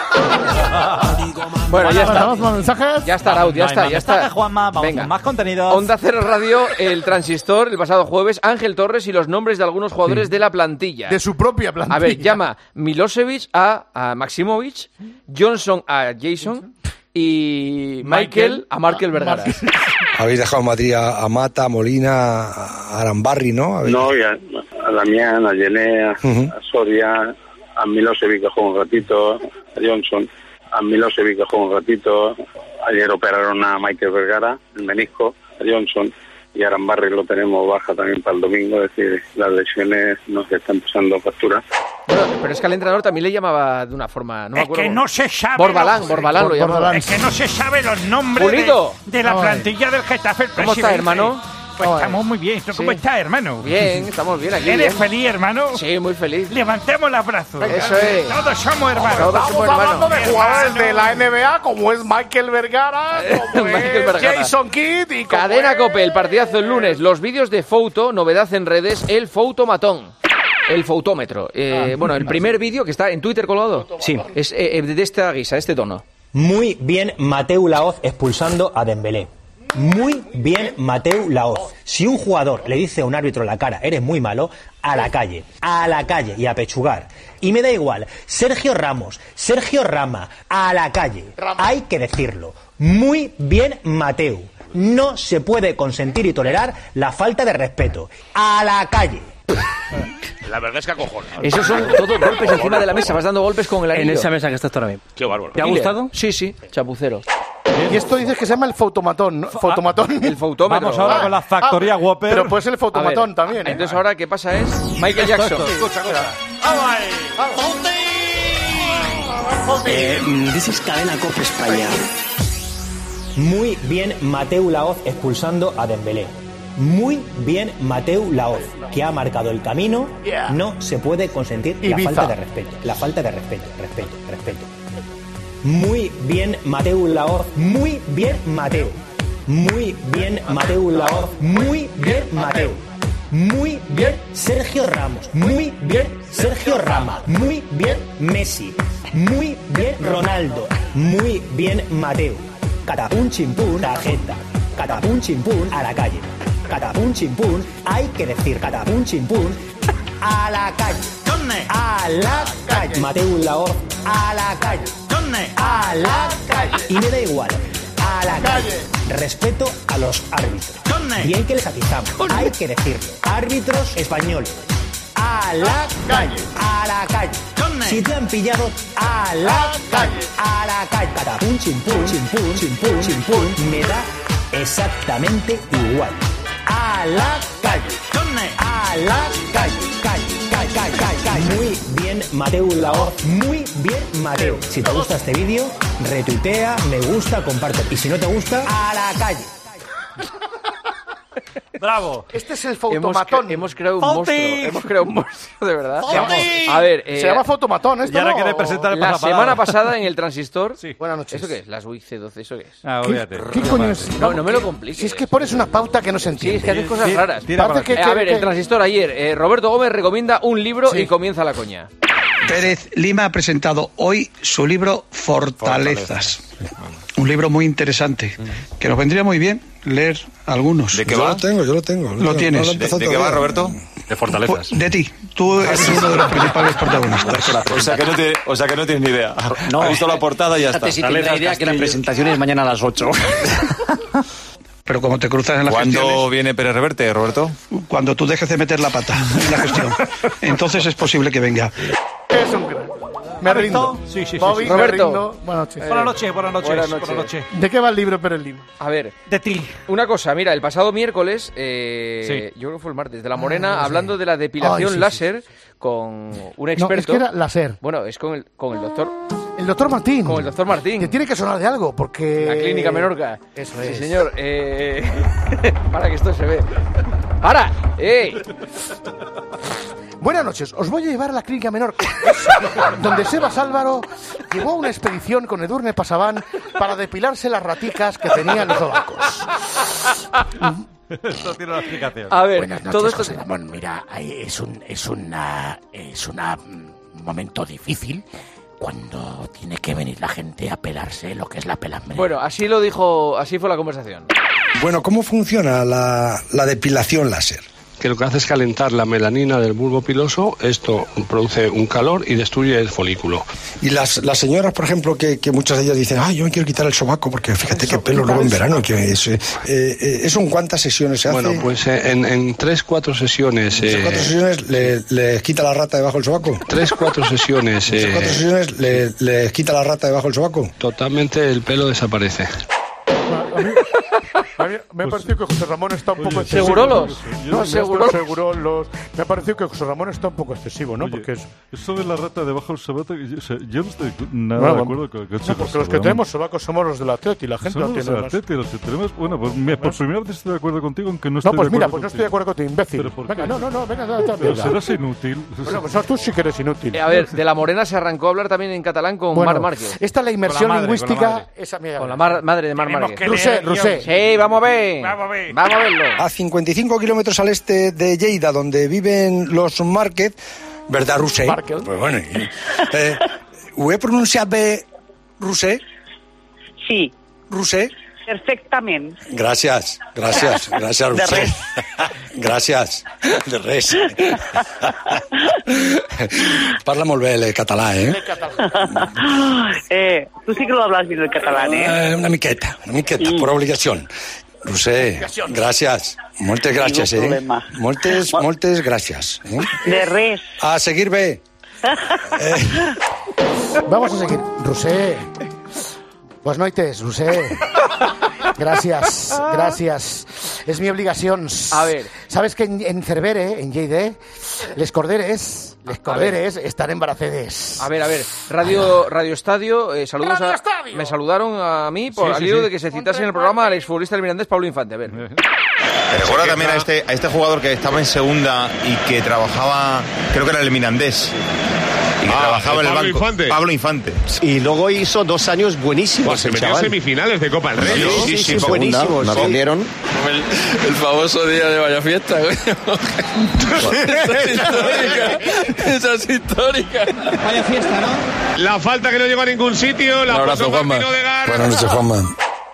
[SPEAKER 4] Bueno, ya está.
[SPEAKER 8] ¿Mandamos más mensajes?
[SPEAKER 4] Ya está, Arauz, ya
[SPEAKER 7] No hay
[SPEAKER 4] está,
[SPEAKER 7] más
[SPEAKER 4] ya
[SPEAKER 7] mensajes,
[SPEAKER 4] está.
[SPEAKER 7] Juanma, vamos
[SPEAKER 4] Venga.
[SPEAKER 7] con más contenidos.
[SPEAKER 4] Onda Cero Radio, el transistor, el pasado jueves, Ángel Torres y los nombres de algunos jugadores de la plantilla.
[SPEAKER 8] De su propia plantilla.
[SPEAKER 4] A ver, llama Milosevic a, a Maximovic, Johnson a Jason y Michael,
[SPEAKER 8] Michael
[SPEAKER 4] a Markel Vergara.
[SPEAKER 16] Habéis dejado en Madrid a, a Mata, a Molina, a Arambarri, ¿no? Habéis-
[SPEAKER 30] No, y a, a Damián, a Yenea,
[SPEAKER 16] Ujú.
[SPEAKER 30] a Soria, a Milosevic que juega un ratito, a Johnson, a Milosevic que juega un ratito. Ayer operaron a Michael Vergara, el menisco, a Johnson, y a Arambarri lo tenemos baja también para el domingo. Es decir, las lesiones nos están pasando factura.
[SPEAKER 4] Bueno, pero es que al entrenador también le llamaba de una forma... No me
[SPEAKER 19] Es
[SPEAKER 4] acuerdo
[SPEAKER 19] que
[SPEAKER 4] cómo.
[SPEAKER 19] no se sabe.
[SPEAKER 4] Borbalán,
[SPEAKER 19] los-
[SPEAKER 4] Borbalán lo llamaba.
[SPEAKER 19] Es que no se sabe los nombres de,
[SPEAKER 4] Pulido.
[SPEAKER 19] de la
[SPEAKER 4] Ay.
[SPEAKER 19] plantilla del Getafe. el
[SPEAKER 4] ¿Cómo está,
[SPEAKER 19] presidente.
[SPEAKER 4] hermano?
[SPEAKER 19] Pues
[SPEAKER 4] Ay.
[SPEAKER 19] estamos muy bien. ¿Tú cómo
[SPEAKER 4] Sí.
[SPEAKER 19] estás, hermano?
[SPEAKER 4] Bien, estamos bien aquí.
[SPEAKER 19] ¿Eres
[SPEAKER 4] bien.
[SPEAKER 19] feliz, hermano?
[SPEAKER 4] Sí, muy feliz.
[SPEAKER 19] Levantemos los brazos.
[SPEAKER 4] Eso es.
[SPEAKER 19] Todos somos hermanos.
[SPEAKER 4] Todos
[SPEAKER 8] Estamos
[SPEAKER 4] somos
[SPEAKER 8] hablando
[SPEAKER 4] hermanos.
[SPEAKER 8] de jugadores de la N B A, como es Michael Vergara, como
[SPEAKER 4] Michael
[SPEAKER 8] es
[SPEAKER 4] Vergara.
[SPEAKER 8] Jason Kidd y como
[SPEAKER 4] Cadena
[SPEAKER 8] es-
[SPEAKER 4] Cope, el partidazo el lunes. Los vídeos de Fouto, novedad en redes, el Foutomatón. El foutómetro. Eh, bueno, el primer vídeo que está en Twitter colgado.
[SPEAKER 20] Sí.
[SPEAKER 4] Es eh, de esta guisa, este tono.
[SPEAKER 20] Muy bien Mateu Laoz expulsando a Dembélé. Muy bien Mateu Laoz. Si un jugador le dice a un árbitro en la cara, eres muy malo, a la calle, a la calle y a pechugar. Y me da igual, Sergio Ramos, Sergio Rama, a la calle. Hay que decirlo. Muy bien Mateu. No se puede consentir y tolerar la falta de respeto. A la calle.
[SPEAKER 30] La verdad es que acojona.
[SPEAKER 4] Esos son todos golpes encima de la mesa. Vas dando golpes con el anillo.
[SPEAKER 20] En esa mesa que estás tú ahora mismo.
[SPEAKER 30] Qué bárbaro.
[SPEAKER 20] ¿Te ha gustado?
[SPEAKER 4] Sí, sí. Chapucero.
[SPEAKER 8] Y esto dices que se llama el fotomatón, ¿no? Fotomatón.
[SPEAKER 4] El foutómetro.
[SPEAKER 7] Vamos ahora con la factoría
[SPEAKER 8] Ah,
[SPEAKER 7] Whopper.
[SPEAKER 8] Pero puede ser el fotomatón
[SPEAKER 4] A ver,
[SPEAKER 8] también, ¿eh?
[SPEAKER 4] Entonces ahora, ¿qué pasa? Es Michael Jackson.
[SPEAKER 8] Escucha, escucha.
[SPEAKER 20] Eh, this is Cadena Cope España. Muy bien Mateu Laoz expulsando a Dembélé. Muy bien Mateu Laoz, que ha marcado el camino.
[SPEAKER 8] Yeah.
[SPEAKER 20] No se puede consentir la
[SPEAKER 8] Ibiza.
[SPEAKER 20] falta de respeto. La falta de respeto, respeto, respeto. Muy bien Mateu Laoz, muy bien Mateu. Muy bien Mateu Laoz, muy bien Mateu. Muy bien Sergio Ramos, muy bien Sergio Rama, muy bien Messi, muy bien Ronaldo, muy bien Mateu. Catapum chimpún, tarjeta. Catapum chimpún a la calle. catapum chimpún, hay que decir catapum chimpún, a la calle, a la calle, Mateu Laoz, a la calle, a la calle, y me da igual, a la calle, respeto a los árbitros, bien que les atizamos, hay que decirlo, árbitros españoles, a la calle, a la calle, si te han pillado, a la calle, a la calle, catapum chimpún, chimpún, chimpún, chimpún, me da exactamente igual. A la calle, a la calle, calle, calle, calle, calle, calle. Muy bien, Mateu Laoz, muy bien, Mateu. Si te gusta este vídeo, retuitea, me gusta, comparte. Y si no te gusta, a la calle.
[SPEAKER 7] Bravo.
[SPEAKER 8] Este es el fotomatón.
[SPEAKER 4] Hemos, hemos creado un
[SPEAKER 8] Fauti.
[SPEAKER 4] monstruo. Hemos creado un monstruo, de verdad.
[SPEAKER 8] Fauti.
[SPEAKER 4] A ver, eh,
[SPEAKER 8] se llama fotomatón esto.
[SPEAKER 7] Y ahora
[SPEAKER 8] ¿no?
[SPEAKER 7] quiere presentar el
[SPEAKER 4] la
[SPEAKER 7] pasapalabra.
[SPEAKER 4] semana pasada en el transistor.
[SPEAKER 7] Sí.
[SPEAKER 8] Buenas noches.
[SPEAKER 4] ¿Eso qué es? Las U I C doce, ¿eso qué es?
[SPEAKER 7] Ah,
[SPEAKER 8] ¿Qué,
[SPEAKER 7] olvídate.
[SPEAKER 8] ¿Qué coño es?
[SPEAKER 4] No, no me lo compliques.
[SPEAKER 8] Si es que pones una pauta que no se
[SPEAKER 4] Sí,
[SPEAKER 8] entiende.
[SPEAKER 4] es que haces cosas
[SPEAKER 7] Tira-
[SPEAKER 4] raras.
[SPEAKER 7] tira
[SPEAKER 8] Parece
[SPEAKER 7] para
[SPEAKER 8] que-
[SPEAKER 4] Eh, a ver, el transistor ayer. eh, Roberto Gómez recomienda un libro
[SPEAKER 8] Sí.
[SPEAKER 4] y comienza la coña.
[SPEAKER 2] Pérez Lima ha presentado hoy su libro Fortalezas. Un libro muy interesante, que nos vendría muy bien leer algunos.
[SPEAKER 3] ¿De qué
[SPEAKER 2] Yo
[SPEAKER 3] va?
[SPEAKER 2] lo tengo, yo lo tengo. Lo tienes.
[SPEAKER 3] ¿De, de qué va, Roberto? De fortalezas.
[SPEAKER 2] De ti. Tú eres uno de los principales protagonistas.
[SPEAKER 3] O sea que no, tiene, o sea que no tienes ni idea.
[SPEAKER 2] No.
[SPEAKER 3] Ha visto la portada y ya está.
[SPEAKER 2] Fíjate si tendrá idea que la presentación es mañana a las ocho. Pero como te cruzas en las
[SPEAKER 3] ¿Cuándo
[SPEAKER 2] gestiones,
[SPEAKER 3] viene Pérez Reverte, Roberto?
[SPEAKER 2] cuando tú dejes de meter la pata en la gestión, entonces es posible que venga.
[SPEAKER 8] Es un gran. Me rindo.
[SPEAKER 7] Sí, sí, sí,
[SPEAKER 8] Bobby,
[SPEAKER 7] sí.
[SPEAKER 8] me
[SPEAKER 4] Roberto.
[SPEAKER 8] rindo. Buenas noches.
[SPEAKER 7] Buenas noches, buenas noches,
[SPEAKER 4] Buenas
[SPEAKER 7] buenas
[SPEAKER 4] noches.
[SPEAKER 7] noches.
[SPEAKER 8] ¿De qué va el libro, Pérez Lima?
[SPEAKER 4] A ver,
[SPEAKER 7] De ti.
[SPEAKER 4] una cosa, mira, el pasado miércoles, eh, yo creo que fue el martes, de La Morena,
[SPEAKER 8] Ah, sí.
[SPEAKER 4] hablando de la depilación
[SPEAKER 8] Ay, sí,
[SPEAKER 4] láser con un experto.
[SPEAKER 8] No, es que era láser.
[SPEAKER 4] Bueno, es con el, con el doctor
[SPEAKER 8] El doctor Martín.
[SPEAKER 4] con el doctor Martín.
[SPEAKER 8] Te tiene que sonar de algo, porque...
[SPEAKER 4] La Clínica Menorca.
[SPEAKER 8] Eso
[SPEAKER 4] Sí,
[SPEAKER 8] es.
[SPEAKER 4] señor. Eh... Para que esto se ve. ¡Para! ¡Ey!
[SPEAKER 8] Buenas noches, os voy a llevar a la Clínica Menorca, donde Sebas Álvaro llevó una expedición con Edurne Pasaban para depilarse las raticas que tenían los sobacos.
[SPEAKER 7] Esto tiene una explicación.
[SPEAKER 4] A ver,
[SPEAKER 5] Buenas noches,
[SPEAKER 4] todo esto...
[SPEAKER 5] José Ramón. Mira, ahí es un es una es una mm, momento difícil cuando tiene que venir la gente a pelarse lo que es la pelambre.
[SPEAKER 4] Bueno, así lo dijo, así fue la conversación.
[SPEAKER 16] Bueno, ¿cómo funciona la, la depilación láser?
[SPEAKER 6] Que lo que hace es calentar la melanina del bulbo piloso, esto produce un calor y destruye el folículo.
[SPEAKER 16] Y las, las señoras, por ejemplo, que, que muchas de ellas dicen, ah, yo me quiero quitar el sobaco porque fíjate qué pelo luego en verano. Que es, eh, eh, ¿Eso en cuántas sesiones se hace?
[SPEAKER 6] Bueno, pues eh, en, en tres, cuatro sesiones...
[SPEAKER 16] ¿En
[SPEAKER 6] eh,
[SPEAKER 16] cuatro sesiones le, le quita la rata debajo del sobaco?
[SPEAKER 6] Tres, cuatro sesiones...
[SPEAKER 16] ¿En
[SPEAKER 6] eh,
[SPEAKER 16] cuatro sesiones le, le quita la rata debajo del sobaco?
[SPEAKER 6] Totalmente el pelo desaparece.
[SPEAKER 8] A mí me ha parecido que José Ramón está un poco excesivo.
[SPEAKER 4] ¿Segurolos?
[SPEAKER 8] No,
[SPEAKER 4] No,
[SPEAKER 8] seguro,
[SPEAKER 4] segurolos.
[SPEAKER 8] segurolos. Me ha parecido que José Ramón está un poco excesivo, ¿no?
[SPEAKER 21] Oye,
[SPEAKER 8] Porque es...
[SPEAKER 21] Eso de la rata debajo del sobaco, yo, o sea, yo no estoy nada
[SPEAKER 8] Bueno,
[SPEAKER 21] de acuerdo con, con
[SPEAKER 8] no, porque los que tenemos sobacos somos los de la T E T y la gente
[SPEAKER 21] Somos
[SPEAKER 8] no
[SPEAKER 21] los
[SPEAKER 8] tiene
[SPEAKER 21] de la
[SPEAKER 8] más.
[SPEAKER 21] T E T y los que tenemos... Bueno, pues mira, por primera vez estoy de acuerdo contigo, aunque no
[SPEAKER 8] No,
[SPEAKER 21] estoy
[SPEAKER 8] pues
[SPEAKER 21] de
[SPEAKER 8] mira,
[SPEAKER 21] acuerdo
[SPEAKER 8] pues no estoy
[SPEAKER 21] contigo.
[SPEAKER 8] de acuerdo contigo, imbécil.
[SPEAKER 21] ¿Pero por
[SPEAKER 8] Venga,
[SPEAKER 21] qué?
[SPEAKER 8] no, no, no, venga, dale,
[SPEAKER 21] Pero
[SPEAKER 8] venga.
[SPEAKER 21] serás inútil.
[SPEAKER 8] Bueno, pues no, tú sí que eres inútil.
[SPEAKER 4] Eh, a ver, de La Morena se arrancó a hablar también en catalán con
[SPEAKER 8] Bueno,
[SPEAKER 4] Mar Márquez.
[SPEAKER 8] esta es la inmersión
[SPEAKER 4] Con la madre,
[SPEAKER 8] lingüística.
[SPEAKER 4] con la madre.
[SPEAKER 8] Esa, mira,
[SPEAKER 4] Con la mar- madre de Mar
[SPEAKER 8] Tenemos
[SPEAKER 4] Márquez.
[SPEAKER 8] que Rusé, Rusé.
[SPEAKER 4] Sí, vamos a ver.
[SPEAKER 8] Vamos a ver.
[SPEAKER 4] Vamos a verlo.
[SPEAKER 16] A cincuenta y cinco kilómetros al este de Lleida, donde viven los Márquez, ¿verdad, Rusé?
[SPEAKER 8] Márquez.
[SPEAKER 16] Pues bueno, y, eh, ¿ho he pronunciat bé, Rusé?
[SPEAKER 22] Sí.
[SPEAKER 16] Rusé?
[SPEAKER 22] Perfectament.
[SPEAKER 16] Gràcies, gràcies, gràcies,
[SPEAKER 22] De
[SPEAKER 16] Rusé.
[SPEAKER 22] res.
[SPEAKER 16] Gràcies, de res. Parla molt bé el català, eh?
[SPEAKER 22] eh, tú sí que lo hablas bien el catalán, ¿eh?
[SPEAKER 16] Eh, una miqueta, una miqueta, por obligació. Rusé, gràcies. Moltes gràcies,
[SPEAKER 22] Ningú
[SPEAKER 16] eh?
[SPEAKER 22] problema.
[SPEAKER 16] Moltes, moltes gràcies. Eh?
[SPEAKER 22] De res.
[SPEAKER 16] A seguir bé.
[SPEAKER 8] Vamos a seguir. Rusé. Buenas noites, Rusé. Gracias, gracias. Es mi obligación.
[SPEAKER 4] A ver.
[SPEAKER 8] ¿Sabes que en, en Cervere, en Lleida, les corderes, les corderes están embaracedes?
[SPEAKER 4] A ver, a ver, Radio Radio Estadio, eh, saludos
[SPEAKER 8] Radio
[SPEAKER 4] a,
[SPEAKER 8] Estadio.
[SPEAKER 4] me saludaron a mí por
[SPEAKER 21] Sí,
[SPEAKER 4] al
[SPEAKER 21] sí,
[SPEAKER 4] hilo
[SPEAKER 21] sí.
[SPEAKER 4] de que se citase en el programa al exfutbolista del Mirandés Pablo Infante. A ver.
[SPEAKER 3] Recuerda también a este, a este jugador que estaba en segunda y que trabajaba, creo que era el Mirandés. Y que
[SPEAKER 21] Ah,
[SPEAKER 3] trabajaba en el
[SPEAKER 21] Pablo
[SPEAKER 3] banco.
[SPEAKER 21] Infante.
[SPEAKER 3] Pablo Infante.
[SPEAKER 21] Y luego hizo dos años buenísimos.
[SPEAKER 3] Pues se
[SPEAKER 21] el
[SPEAKER 3] metió en
[SPEAKER 21] chaval.
[SPEAKER 3] semifinales de Copa del Rey, ¿no?
[SPEAKER 21] Sí, sí, sí,
[SPEAKER 3] Segunda,
[SPEAKER 21] buenísimo.
[SPEAKER 3] nos
[SPEAKER 21] sí.
[SPEAKER 3] rindieron.
[SPEAKER 21] El, el famoso día de Vaya Fiesta. Esa es histórica. Esa es histórica.
[SPEAKER 23] Vaya fiesta, ¿no?
[SPEAKER 21] La falta que no llegó a ningún sitio. La Un abrazo, puso Juanma. Martín Odegaard.
[SPEAKER 16] Buenas noches, Juanma.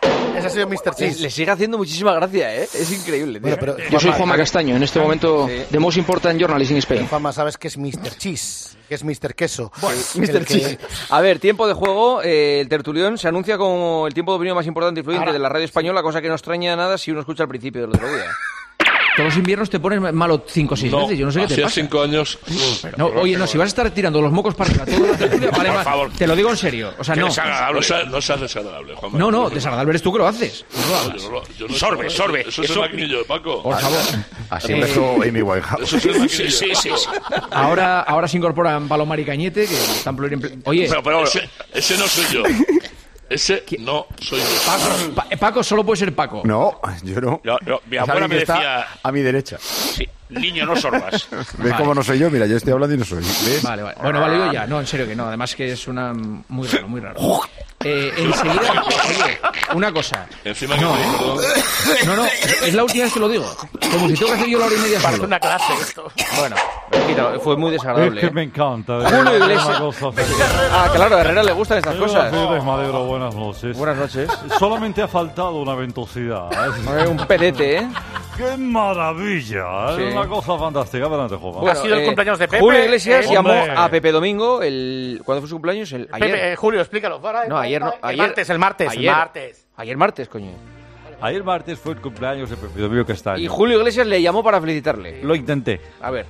[SPEAKER 8] Ese ha sido mister Cheese.
[SPEAKER 4] Le, le sigue haciendo muchísima gracia, ¿eh? Es increíble.
[SPEAKER 8] Bueno, pero,
[SPEAKER 1] Yo soy Juanma Castaño, en este momento
[SPEAKER 8] sí.
[SPEAKER 1] The Most Important Journalist in Spain.
[SPEAKER 8] Juanma, sabes que es mister Cheese, que es mister Queso.
[SPEAKER 4] Bueno,
[SPEAKER 8] El
[SPEAKER 4] mister
[SPEAKER 8] que-
[SPEAKER 4] Cheese. A ver, tiempo de juego. Eh, el tertulión se anuncia como el tiempo de opinión más importante e influyente
[SPEAKER 10] Ahora-
[SPEAKER 4] de la radio española, cosa que no extraña nada si uno escucha al principio del otro día.
[SPEAKER 10] Todos los inviernos te pones malo cinco o seis veces, yo no sé qué te
[SPEAKER 21] hacía
[SPEAKER 10] pasa.
[SPEAKER 21] cinco años.
[SPEAKER 10] No, oye, no, si vas a estar tirando los mocos para arriba toda la tertulia, vale,
[SPEAKER 21] Por
[SPEAKER 10] va,
[SPEAKER 21] favor.
[SPEAKER 10] te lo digo en serio. O sea,
[SPEAKER 21] Qué
[SPEAKER 10] no.
[SPEAKER 21] desagradable. No seas no seas desagradable, Juanma.
[SPEAKER 10] No, no, desagradable eres tú que lo haces. No lo
[SPEAKER 21] No,
[SPEAKER 10] hagas.
[SPEAKER 21] yo no lo- yo no-
[SPEAKER 10] Sorbe, sorbe.
[SPEAKER 21] Eso es el maquinillo de Paco.
[SPEAKER 10] Por favor.
[SPEAKER 11] Así
[SPEAKER 10] Eh,
[SPEAKER 11] empezó Amy Winehouse.
[SPEAKER 21] Eso es el maquinillo
[SPEAKER 10] Sí,
[SPEAKER 21] de
[SPEAKER 10] sí,
[SPEAKER 21] Paco.
[SPEAKER 10] sí, sí. Ahora, ahora se incorporan Palomar y Cañete, que están pluriemple... Oye,
[SPEAKER 21] Pero, pero ese, ese no soy yo. Ese no soy yo.
[SPEAKER 10] Paco, Pa- Paco solo puede ser Paco.
[SPEAKER 11] No, yo no.
[SPEAKER 14] Yo- yo- mi
[SPEAKER 11] Es
[SPEAKER 14] abuela
[SPEAKER 11] alguien
[SPEAKER 14] me
[SPEAKER 11] que está
[SPEAKER 14] decía,
[SPEAKER 11] a mi derecha.
[SPEAKER 14] sí, niño, no sorbas.
[SPEAKER 11] ¿Ves
[SPEAKER 10] Vale.
[SPEAKER 11] cómo no soy yo? Mira, yo estoy hablando y no soy. ¿Ves?
[SPEAKER 10] Vale, vale. Bueno, vale, yo ya. No, en serio que no. Además que es una... Muy raro, muy raro. Eh, enseguida... Oye, una cosa.
[SPEAKER 21] Encima
[SPEAKER 10] No,
[SPEAKER 21] que
[SPEAKER 10] ¿eh?
[SPEAKER 21] me dijo-
[SPEAKER 10] No, no, es la última vez que lo digo. Como si tengo que hacer yo la hora y media
[SPEAKER 8] Parece
[SPEAKER 10] solo.
[SPEAKER 8] una clase esto.
[SPEAKER 4] Bueno, quita, fue muy desagradable.
[SPEAKER 7] Es que
[SPEAKER 4] ¿eh?
[SPEAKER 7] me encanta.
[SPEAKER 4] Julio
[SPEAKER 7] Es una
[SPEAKER 4] Iglesias.
[SPEAKER 7] cosa-
[SPEAKER 4] Ah, claro, a Herrera le gustan estas
[SPEAKER 7] Señoras y
[SPEAKER 4] cosas.
[SPEAKER 7] señores, Madero, buenas noches.
[SPEAKER 4] Buenas noches.
[SPEAKER 7] Solamente ha faltado una ventosidad.
[SPEAKER 4] Eh, Un pedete, ¿eh?
[SPEAKER 7] ¡Qué maravilla! Es
[SPEAKER 4] Sí.
[SPEAKER 7] una cosa fantástica. Adelante, Juanma.
[SPEAKER 4] Bueno,
[SPEAKER 8] Ha sido el
[SPEAKER 4] eh,
[SPEAKER 8] cumpleaños de Pepe.
[SPEAKER 4] Julio Iglesias
[SPEAKER 8] eh,
[SPEAKER 4] llamó
[SPEAKER 7] hombre.
[SPEAKER 4] a Pepe Domingo el ¿cuándo fue su cumpleaños? El ayer.
[SPEAKER 8] Pepe, eh, Julio, explícalo. Para,
[SPEAKER 4] No, ayer no,
[SPEAKER 8] El
[SPEAKER 4] ayer-
[SPEAKER 8] martes, el martes,
[SPEAKER 4] ayer.
[SPEAKER 8] el martes.
[SPEAKER 4] Ayer martes, coño.
[SPEAKER 7] Ayer martes fue el cumpleaños de Pepe Domingo Castaño.
[SPEAKER 4] Y Julio Iglesias le llamó para felicitarle.
[SPEAKER 7] Lo intenté.
[SPEAKER 4] A ver.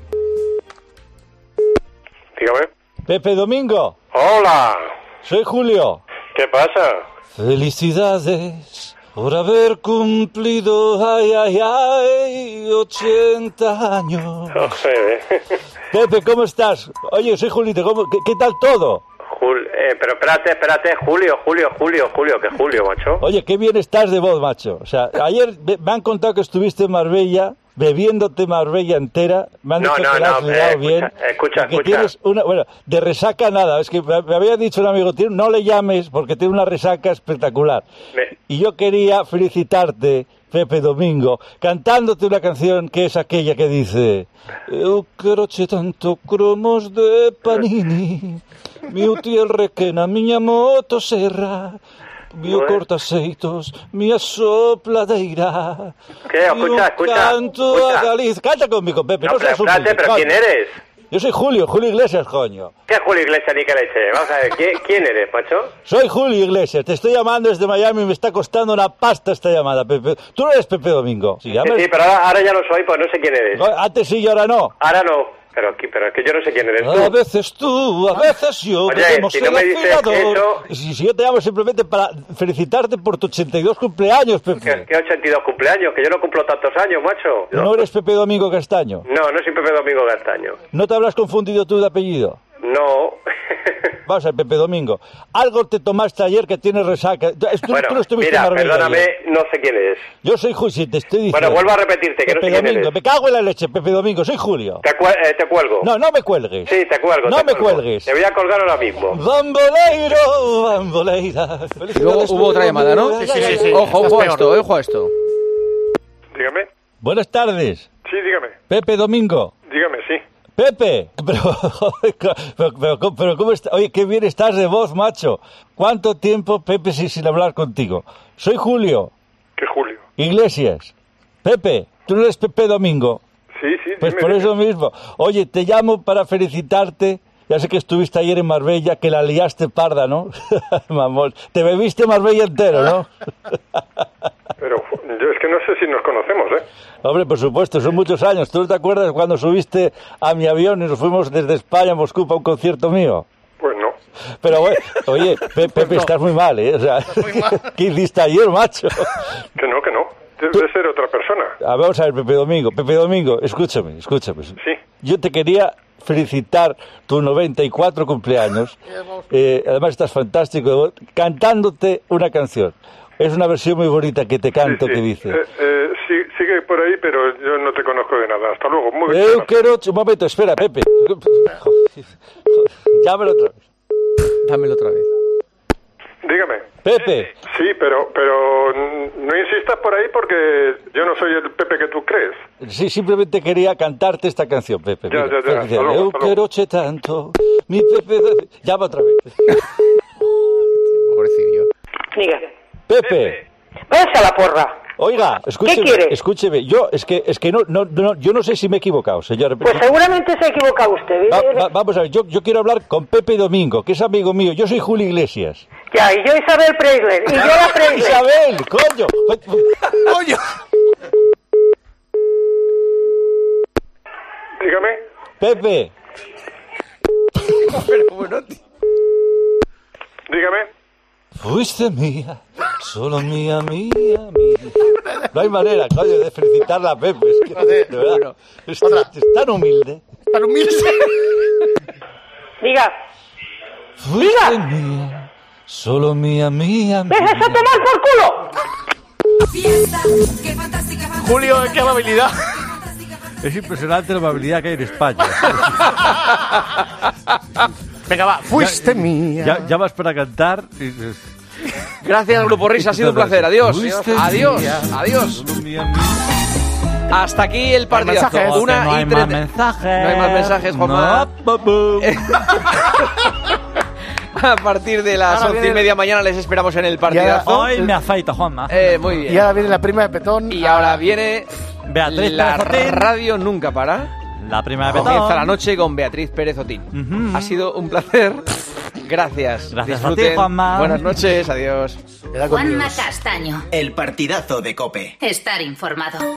[SPEAKER 17] Dígame.
[SPEAKER 7] Pepe Domingo,
[SPEAKER 17] Hola.
[SPEAKER 7] soy Julio.
[SPEAKER 17] ¿Qué pasa?
[SPEAKER 7] Felicidades por haber cumplido, ay, ay, ay, ochenta años.
[SPEAKER 17] Joder.
[SPEAKER 7] Pepe, ¿cómo estás? Oye, soy Julito, ¿cómo, qué, qué tal todo?
[SPEAKER 17] Jul- eh, pero espérate, espérate. Julio, Julio, Julio, Julio. ¿Qué Julio, macho?
[SPEAKER 7] Oye, qué bien estás de voz, macho. O sea, ayer me me han contado que estuviste en Marbella, bebiéndote Marbella entera. Me han
[SPEAKER 17] No,
[SPEAKER 7] dicho
[SPEAKER 17] no,
[SPEAKER 7] que la
[SPEAKER 17] no,
[SPEAKER 7] has liado
[SPEAKER 17] eh,
[SPEAKER 7] bien.
[SPEAKER 17] escucha, escucha,
[SPEAKER 7] y que
[SPEAKER 17] escucha.
[SPEAKER 7] tienes una, bueno, de resaca nada. Es que me me había dicho un amigo, "Tío, no le llames porque tiene una resaca espectacular.
[SPEAKER 17] Me-
[SPEAKER 7] Y yo quería felicitarte, Pepe Domingo, cantándote una canción que es aquella que dice: Eu quero che tanto cromos de panini, miu tierra que na miña motosserra, miu
[SPEAKER 17] Bueno.
[SPEAKER 7] cortaceitos, miña sopladeira.
[SPEAKER 17] ¿Qué? Escucha, escucha,
[SPEAKER 7] Canto
[SPEAKER 17] escucha.
[SPEAKER 7] a Galicia. Canta conmigo, Pepe, no,
[SPEAKER 17] No, pero
[SPEAKER 7] seas humilde,
[SPEAKER 17] espérate, pero
[SPEAKER 7] coño.
[SPEAKER 17] ¿quién eres?
[SPEAKER 7] Yo soy Julio, Julio Iglesias, coño.
[SPEAKER 17] ¿Qué Julio Iglesias ni que leche? Vamos a ver, ¿quién, quién eres, macho?
[SPEAKER 7] Soy Julio Iglesias, te estoy llamando desde Miami y me está costando una pasta esta llamada, Pepe. Tú no eres Pepe Domingo. Sí,
[SPEAKER 17] Sí, sí, pero ahora, ahora ya lo soy, pues no sé quién eres.
[SPEAKER 7] Antes sí y ahora no.
[SPEAKER 17] Ahora no. Pero, aquí- pero es que yo no sé quién eres
[SPEAKER 7] A
[SPEAKER 17] tú.
[SPEAKER 7] veces tú, a veces yo,
[SPEAKER 17] Oye,
[SPEAKER 7] podemos
[SPEAKER 17] si
[SPEAKER 7] ser
[SPEAKER 17] no me dices
[SPEAKER 7] afilador.
[SPEAKER 17] eso-
[SPEAKER 7] Y Si, si yo te llamo simplemente para felicitarte por tu ochenta y dos cumpleaños,
[SPEAKER 17] ¿Qué,
[SPEAKER 7] Pepe.
[SPEAKER 17] qué ochenta y dos cumpleaños? Que yo no cumplo tantos años, macho.
[SPEAKER 7] ¿No eres Pepe Domingo Castaño?
[SPEAKER 17] No, no soy Pepe Domingo Castaño.
[SPEAKER 7] ¿No te habrás confundido tú de apellido?
[SPEAKER 17] No.
[SPEAKER 7] Vamos a ver, Pepe Domingo. Algo te tomaste ayer que tienes resaca. Tú, tú
[SPEAKER 17] Bueno,
[SPEAKER 7] no estuviste
[SPEAKER 17] mira,
[SPEAKER 7] en Marbella
[SPEAKER 17] perdóname,
[SPEAKER 7] ayer.
[SPEAKER 17] no sé quién eres.
[SPEAKER 7] Yo soy Julio, si te estoy diciendo.
[SPEAKER 17] Bueno, vuelvo a repetirte, que no
[SPEAKER 7] Pepe
[SPEAKER 17] sé quién
[SPEAKER 7] Domingo,
[SPEAKER 17] eres.
[SPEAKER 7] me cago en la leche, Pepe Domingo, soy Julio.
[SPEAKER 17] Te, cue- eh, te cuelgo.
[SPEAKER 7] No, no me cuelgues.
[SPEAKER 17] Sí, te cuelgo.
[SPEAKER 7] No
[SPEAKER 17] te
[SPEAKER 7] me
[SPEAKER 17] cuelgo.
[SPEAKER 7] cuelgues.
[SPEAKER 17] Te voy a colgar ahora mismo.
[SPEAKER 7] Bamboleiro, bamboleira.
[SPEAKER 4] Y luego hubo otra llamada, ¿no?
[SPEAKER 7] Sí, sí, sí, sí.
[SPEAKER 4] Ojo, ojo a
[SPEAKER 7] Estás
[SPEAKER 4] esto,
[SPEAKER 7] peor.
[SPEAKER 4] ojo a esto.
[SPEAKER 17] Dígame.
[SPEAKER 7] Buenas tardes.
[SPEAKER 17] Sí, dígame.
[SPEAKER 7] Pepe Domingo.
[SPEAKER 17] Dígame, sí.
[SPEAKER 7] Pepe, pero, pero, pero, pero ¿cómo está? Oye, qué bien estás de voz, macho. ¿Cuánto tiempo, Pepe, sin, sin hablar contigo? Soy Julio.
[SPEAKER 17] ¿Qué Julio?
[SPEAKER 7] Iglesias. Pepe, tú no eres Pepe Domingo.
[SPEAKER 17] Sí, sí,
[SPEAKER 7] Pues
[SPEAKER 17] dime,
[SPEAKER 7] por
[SPEAKER 17] dime.
[SPEAKER 7] eso mismo. Oye, te llamo para felicitarte. Ya sé que estuviste ayer en Marbella, que la liaste parda, ¿no? Mamón. Te bebiste Marbella entero, ¿no?
[SPEAKER 17] Pero yo es que no sé si nos conocemos, ¿eh?
[SPEAKER 7] Hombre, por supuesto, son muchos años. ¿Tú no te acuerdas cuando subiste a mi avión y nos fuimos desde España a Moscú para un concierto mío?
[SPEAKER 17] Pues no.
[SPEAKER 7] Pero bueno, oye, Pe- Pepe, estás muy mal, ¿eh? O sea, ¿qué hiciste ayer, macho?
[SPEAKER 17] Que no, que no. Debe ser otra persona.
[SPEAKER 7] A ver, vamos a ver, Pepe Domingo. Pepe Domingo, escúchame, escúchame.
[SPEAKER 17] Sí.
[SPEAKER 7] Yo te quería felicitar tu noventa y cuatro cumpleaños. Eh, además estás fantástico, de voz, cantándote una canción. Es una versión muy bonita que te canto, que dice...
[SPEAKER 17] Eh, eh, sí, sigue por ahí, pero yo no te conozco de nada. Hasta luego. Muy bien.
[SPEAKER 7] Eu quiero... Un momento, espera, Pepe. Llámalo otra vez.
[SPEAKER 4] Dámelo otra vez.
[SPEAKER 17] Dígame.
[SPEAKER 7] Pepe.
[SPEAKER 17] Sí, pero, pero mm, no insistas por ahí porque yo no soy el Pepe que tú crees.
[SPEAKER 7] Sí, simplemente quería cantarte esta canción, Pepe.
[SPEAKER 17] Ya,
[SPEAKER 7] Mira,
[SPEAKER 17] ya, ya.
[SPEAKER 7] dice,
[SPEAKER 17] Hasta luego,
[SPEAKER 7] Eu
[SPEAKER 17] hasta luego.
[SPEAKER 7] quiero che tanto, mi Pepe... Llama otra vez.
[SPEAKER 4] Pobrecillo.
[SPEAKER 22] Diga.
[SPEAKER 7] Pepe.
[SPEAKER 9] Váyase a la porra.
[SPEAKER 12] Oiga, escúcheme,
[SPEAKER 9] ¿Qué quiere?
[SPEAKER 12] escúcheme, yo es que es que no, no, no yo no sé si me he equivocado, señor.
[SPEAKER 9] Pues seguramente se ha equivocado usted.
[SPEAKER 12] Va- va- vamos a ver, yo, yo quiero hablar con Pepe Domingo, que es amigo mío. Yo soy Julio Iglesias.
[SPEAKER 9] Ya, y yo Isabel Preisler. Y yo la Preisler.
[SPEAKER 12] Isabel, coño.
[SPEAKER 8] Coño.
[SPEAKER 17] Dígame.
[SPEAKER 12] Pepe.
[SPEAKER 4] Pero bueno,
[SPEAKER 17] Dígame.
[SPEAKER 12] Fuiste mía, solo mía, mía, mía. No hay manera, coño, de felicitarla a Pepe. Es que, de verdad, es, es tan humilde.
[SPEAKER 8] Tan humilde.
[SPEAKER 9] Diga.
[SPEAKER 12] Fuiste mía, solo mía, mía, mía.
[SPEAKER 9] ¡Déjese tomar por culo!
[SPEAKER 8] Julio, qué amabilidad.
[SPEAKER 7] Es impresionante la amabilidad que hay en España.
[SPEAKER 8] Venga, va, fuiste
[SPEAKER 7] Ya-
[SPEAKER 8] mía.
[SPEAKER 7] Ya, llamas para cantar y dices,
[SPEAKER 4] Gracias, Grupo Risa, ha sido un placer. Adiós.
[SPEAKER 7] Fuiste
[SPEAKER 4] Adiós.
[SPEAKER 7] mía.
[SPEAKER 4] Adiós. Hasta aquí el partidazo.
[SPEAKER 7] mensajes.
[SPEAKER 4] Una
[SPEAKER 7] No hay
[SPEAKER 4] y
[SPEAKER 7] más
[SPEAKER 4] treinta.
[SPEAKER 7] mensajes.
[SPEAKER 4] No hay más mensajes, Juanma. A partir de las
[SPEAKER 8] Ahora
[SPEAKER 4] once y
[SPEAKER 8] viene-
[SPEAKER 4] media mañana les esperamos en el partidazo.
[SPEAKER 7] Hoy me afeito, Juanma.
[SPEAKER 4] Eh, muy bien.
[SPEAKER 8] Y ahora viene la prima de Petón.
[SPEAKER 4] Y ahora viene
[SPEAKER 7] Beatriz
[SPEAKER 4] la
[SPEAKER 7] Pérez Otín.
[SPEAKER 4] radio nunca para.
[SPEAKER 7] La prima de
[SPEAKER 4] Comienza
[SPEAKER 7] Petón.
[SPEAKER 4] la noche con Beatriz Pérez Otín. Ha sido un placer. Gracias.
[SPEAKER 7] Gracias
[SPEAKER 4] Disfruten.
[SPEAKER 7] a ti, Juanma.
[SPEAKER 4] Buenas noches. Adiós.
[SPEAKER 18] Juanma Castaño. El partidazo de COPE. Estar informado.